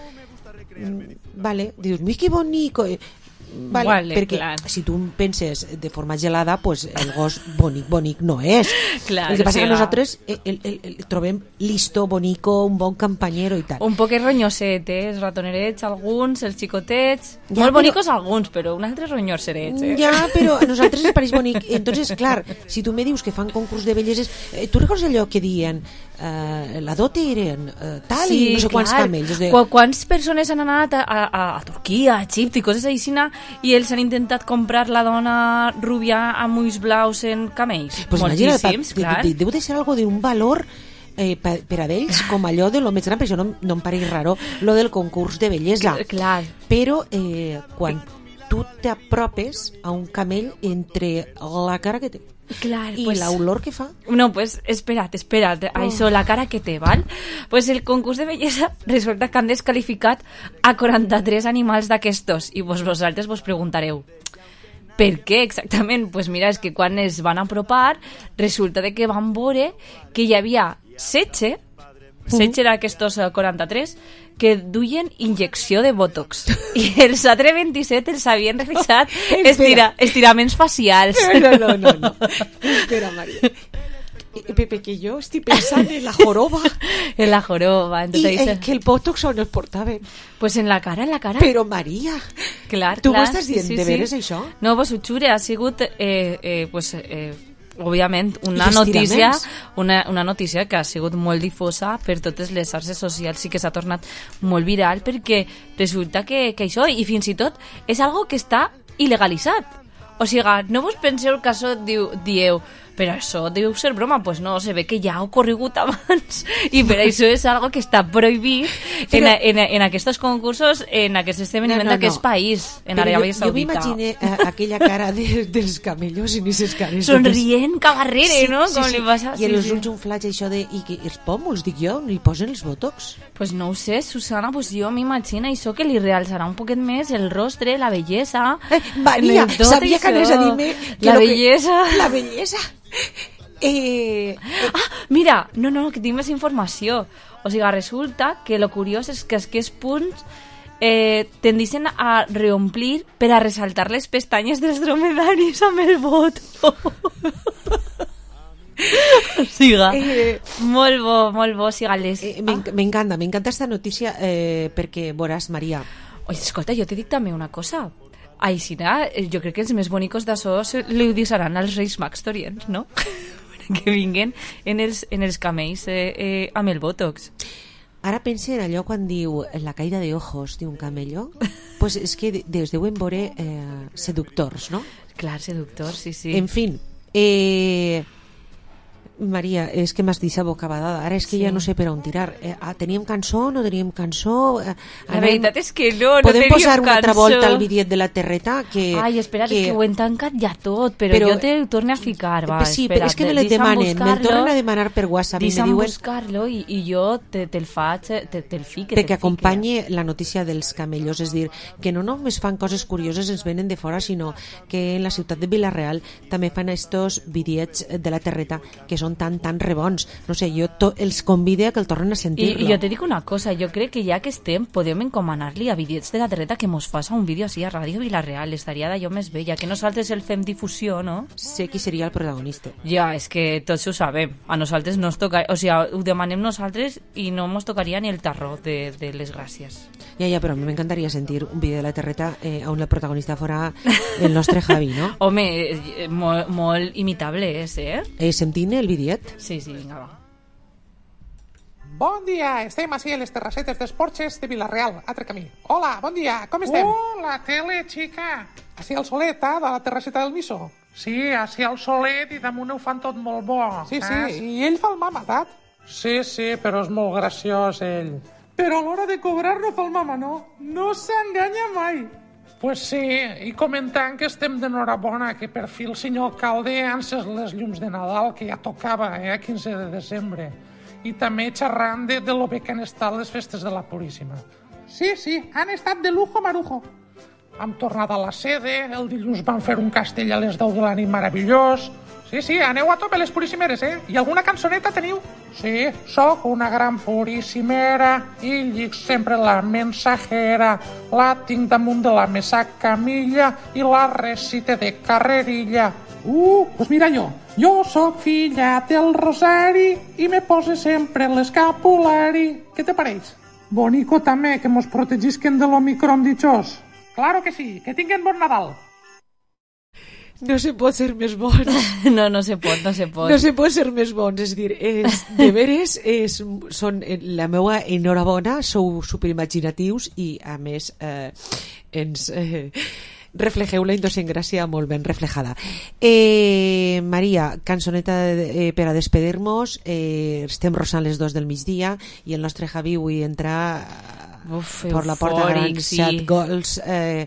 vale, dius, mira que bonico. Vale, vale, perquè clar. Si tu penses de forma gelada, pues el gos bonic, bonic no és. Clar, el que passa sí, que nosaltres el, el, el, el trobem listo, bonico, un bon campanyero i tal. Un poquet ronyosetes, ratonerets alguns, els xicotets, ja, molt però, bonicos alguns, però un altre ronyoserets, eh? Ja, però a nosaltres ens pareix bonic. Entonces, clar, si tu me dius que fan concurs de belleses, eh, tu recordes allò que diuen uh, la dote eren uh, tal sí, i no sé clar. Quants camells. De... Qu Quants persones han anat a, a, a Turquia, a Egipte i coses així, i ells han intentat comprar la dona rubia amb ulls blaus en camells. Pues moltíssims, clar. De, de, deu de ser algo d'un valor eh, per, per a ells com allò de lo més gran, per això no, no em pareix raro lo del concurs de bellesa. Clar. Però eh, quan tu t'apropes a un camell entre la cara que té clar, i pues, l'olor que fa. No, pues espera't, espera't, oh. Això, la cara que té, val? Pues el concurs de bellesa resulta que han descalificat a quaranta-tres animals d'aquestos i vos, vosaltres vos preguntareu per què exactament? Pues mira, és que quan es van apropar resulta de que van veure que hi havia setze setze d'aquestos quaranta-tres que duien injecció de Botox i els altres vint-i-set els havien realitzat estira, estiraments facials. No, no, no, no. Espera, Maria. Pepe, que jo estic pensant en la joroba. En la joroba. I en que el Botox on el portaven? Pues en la cara, en la cara. Però, Maria, clar, tu clar, m'ho estàs dient, sí, sí, de veres sí. Això? No, vos ho jure, ha sigut eh, eh, pues, eh, òbviament una notícia una, una notícia que ha sigut molt difosa per totes les xarxes socials i que s'ha tornat molt viral perquè resulta que, que això, i fins i tot és algo que està il·legalitzat. O sigui, no vos penseu que això diu, dieu, però això deu ser broma. Pues no, se ve que ja ha ocorregut abans i per això és algo que està prohibit en, en, en aquests concursos, en aquest esdeveniment no, no, d'aquest no. país, en Aràbia Saudita. Jo m'imagine uh, aquella cara de, dels camellos i aquestes cares. Somrient cagarrere, sí, no? Sí, Com sí. li passa, I en sí, els sí. ulls un flaig això de... I que els pòmuls, dic jo, no hi posen els botox? Pues no ho sé, Susana, pues jo m'imagino això que li realçarà un poquet més el rostre, la bellesa... Eh, Maria, sabia que anaves a dir-me... La bellesa... Que... La bellesa... Eh... Ah, mira, no, no, que tinc més informació. O sigui, resulta que lo curiós és que aquests punts eh, tendeixen a reomplir per a ressaltar les pestanyes dels dromedaris amb el vot. O sigui, eh, molt bo, molt bo, sigales. Eh, m'encanta, m'encanta esta notícia eh, perquè veuràs, Maria. Oye, escolta, jo te dic també una cosa. Ai, si no, jo crec que els més bonicos d'això li deixaran als Reis Mags d'Orient, no? Que vinguen en els, en els camells eh, eh, amb el botox. Ara pense en allò quan diu la caïda de ojos d'un camello, pues és que des deuen veure eh, seductors, no? Clar, seductors, sí, sí. En fin, eh... Maria, és que m'has deixat bocabadada. Ara és que sí. ja no sé per on tirar. Eh, ah, teníem cançó, no teníem cançó? Eh, la veritat és que no, no podem teníem posar una altra cançó. volta al bitllet de la terreta? Que, Ai, espera, que... és que ho hem tancat ja tot, però, però jo te ho torno a ficar. Va, sí, espera, és que me le demanen, me'l tornen a demanar per WhatsApp. Deixa'm diuen... buscar-lo i, i jo te, te'l faig, te, te'l fique. Perquè acompanye la notícia dels camellos, és dir, que no només fan coses curioses, ens venen de fora, sinó que en la ciutat de Vila-real també fan estos bitllets de la terreta que són tan, tan rebons. No sé, jo to, els convide a que el tornen a sentir-lo. I, I jo te dic una cosa, jo crec que ja que estem podem encomanar-li a bitllets de la terreta que mos faça un vídeo així a Ràdio Vila-real, estaria d'allò més bella, que nosaltres el fem difusió, no? Sé qui seria el protagonista. Ja, és que tots ho sabem, a nosaltres no ens toca, o sigui, ho demanem nosaltres i no mos tocaria ni el tarró de, de les gràcies. Ja, ja, però a mi m'encantaria sentir un vídeo de la terreta eh, on el protagonista fora el nostre Javi, no? Home, eh, molt, molt imitable és, eh? Eh, sentim el bitllet? Sí, sí, vinga, va. Bon dia, estem així a les terrassetes dels Porxes de Vila-real, altre camí. Hola, bon dia, com estem? Oh, la tele, xica. Així al solet, eh, de la terrasseta del Miso. Sí, així al solet i damunt ho fan tot molt bo. Sí, sí, i ell fa el mama, tat? Sí, sí, però és molt graciós, ell. Però a l'hora de cobrar no fa el mama, no? No s'enganya mai. Pues sí, i comentant que estem d'enhorabona, que per fi el senyor alcalde ha encès les llums de Nadal, que ja tocava, eh, quinze de desembre. I també xerrant de, de lo bé que han estat les festes de la Puríssima. Sí, sí, han estat de lujo marujo. Hem tornat a la sede, el dilluns van fer un castell a les deu de la nit meravellós. Sí, sí, aneu a tope les puríssimeres, eh? I alguna cançoneta teniu? Sí, sóc una gran puríssimera i llic sempre la mensajera. La tinc damunt de la mesa camilla i la recite de carrerilla. Uh, pues mira jo. Jo sóc filla del Rosari i me pose sempre l'escapulari. Què te pareix? Bonico també, que mos protegisquen de l'Omicron ditxós. Claro que sí, que tinguen bon Nadal. No se pot ser més bons. No, no se pot, no se pot. No se pot ser més bons, és dir, és, de veres, és, són la meva enhorabona, sou superimaginatius i, a més, eh, ens... Eh, reflejeu la idiosincràsia molt ben reflejada. Eh, Maria, cançoneta eh, per a despedir-nos, eh, estem rosant les dos del migdia i el nostre Javi avui entra Uf, per la porta gran, sí. set gols eh,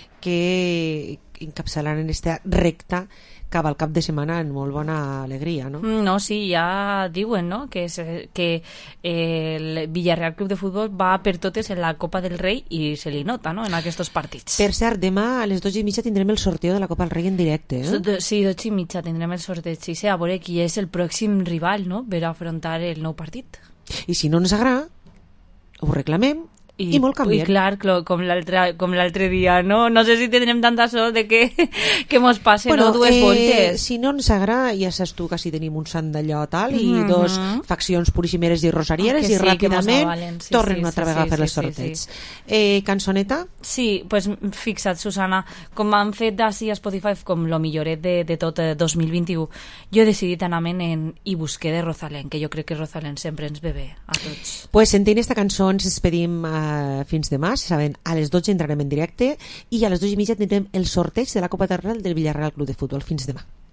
que encapçalaran esta recta cap al cap de setmana en molt bona alegria, no? No, sí, ja diuen, no?, que, és, que el Villarreal Club de Futbol va per totes en la Copa del Rei i se li nota, no?, en aquests partits. Per cert, demà a les dotze i mitja tindrem el sorteo de la Copa del Rei en directe, eh? Sí, dotze i mitja tindrem el sorteig, sí, sí, a veure qui és el pròxim rival, no?, per afrontar el nou partit. I si no ens agrada, ho reclamem I, i molt canviant. I clar, com l'altre com l'altre dia, no? No sé si tindrem tanta sort de que, que mos passe, bueno, no? Dues eh, voltes. Si no ens agrada, ja saps tu que si tenim un sant d'allò tal i mm -hmm. dos faccions puríssimeres i rosarieres oh, i sí, ràpidament sí, tornen sí, una altra sí, vegada sí, a fer les sí, sorteig. Sí, sí. Eh, cançoneta? Sí, pues fixa't, Susana, com han fet d'ací a Spotify com lo milloret de, de tot eh, dos mil vint-i-u, jo he decidit anar-me'n en I busqué de Rosalén, que jo crec que Rosalén sempre ens ve bé a tots. Pues sentint esta cançó ens despedim a Uh, fins demà, si saben, a les dotze entrarem en directe i a les dues i mitja tindrem el sorteig de la Copa Terrenal del Villarreal Club de Futbol. Fins demà.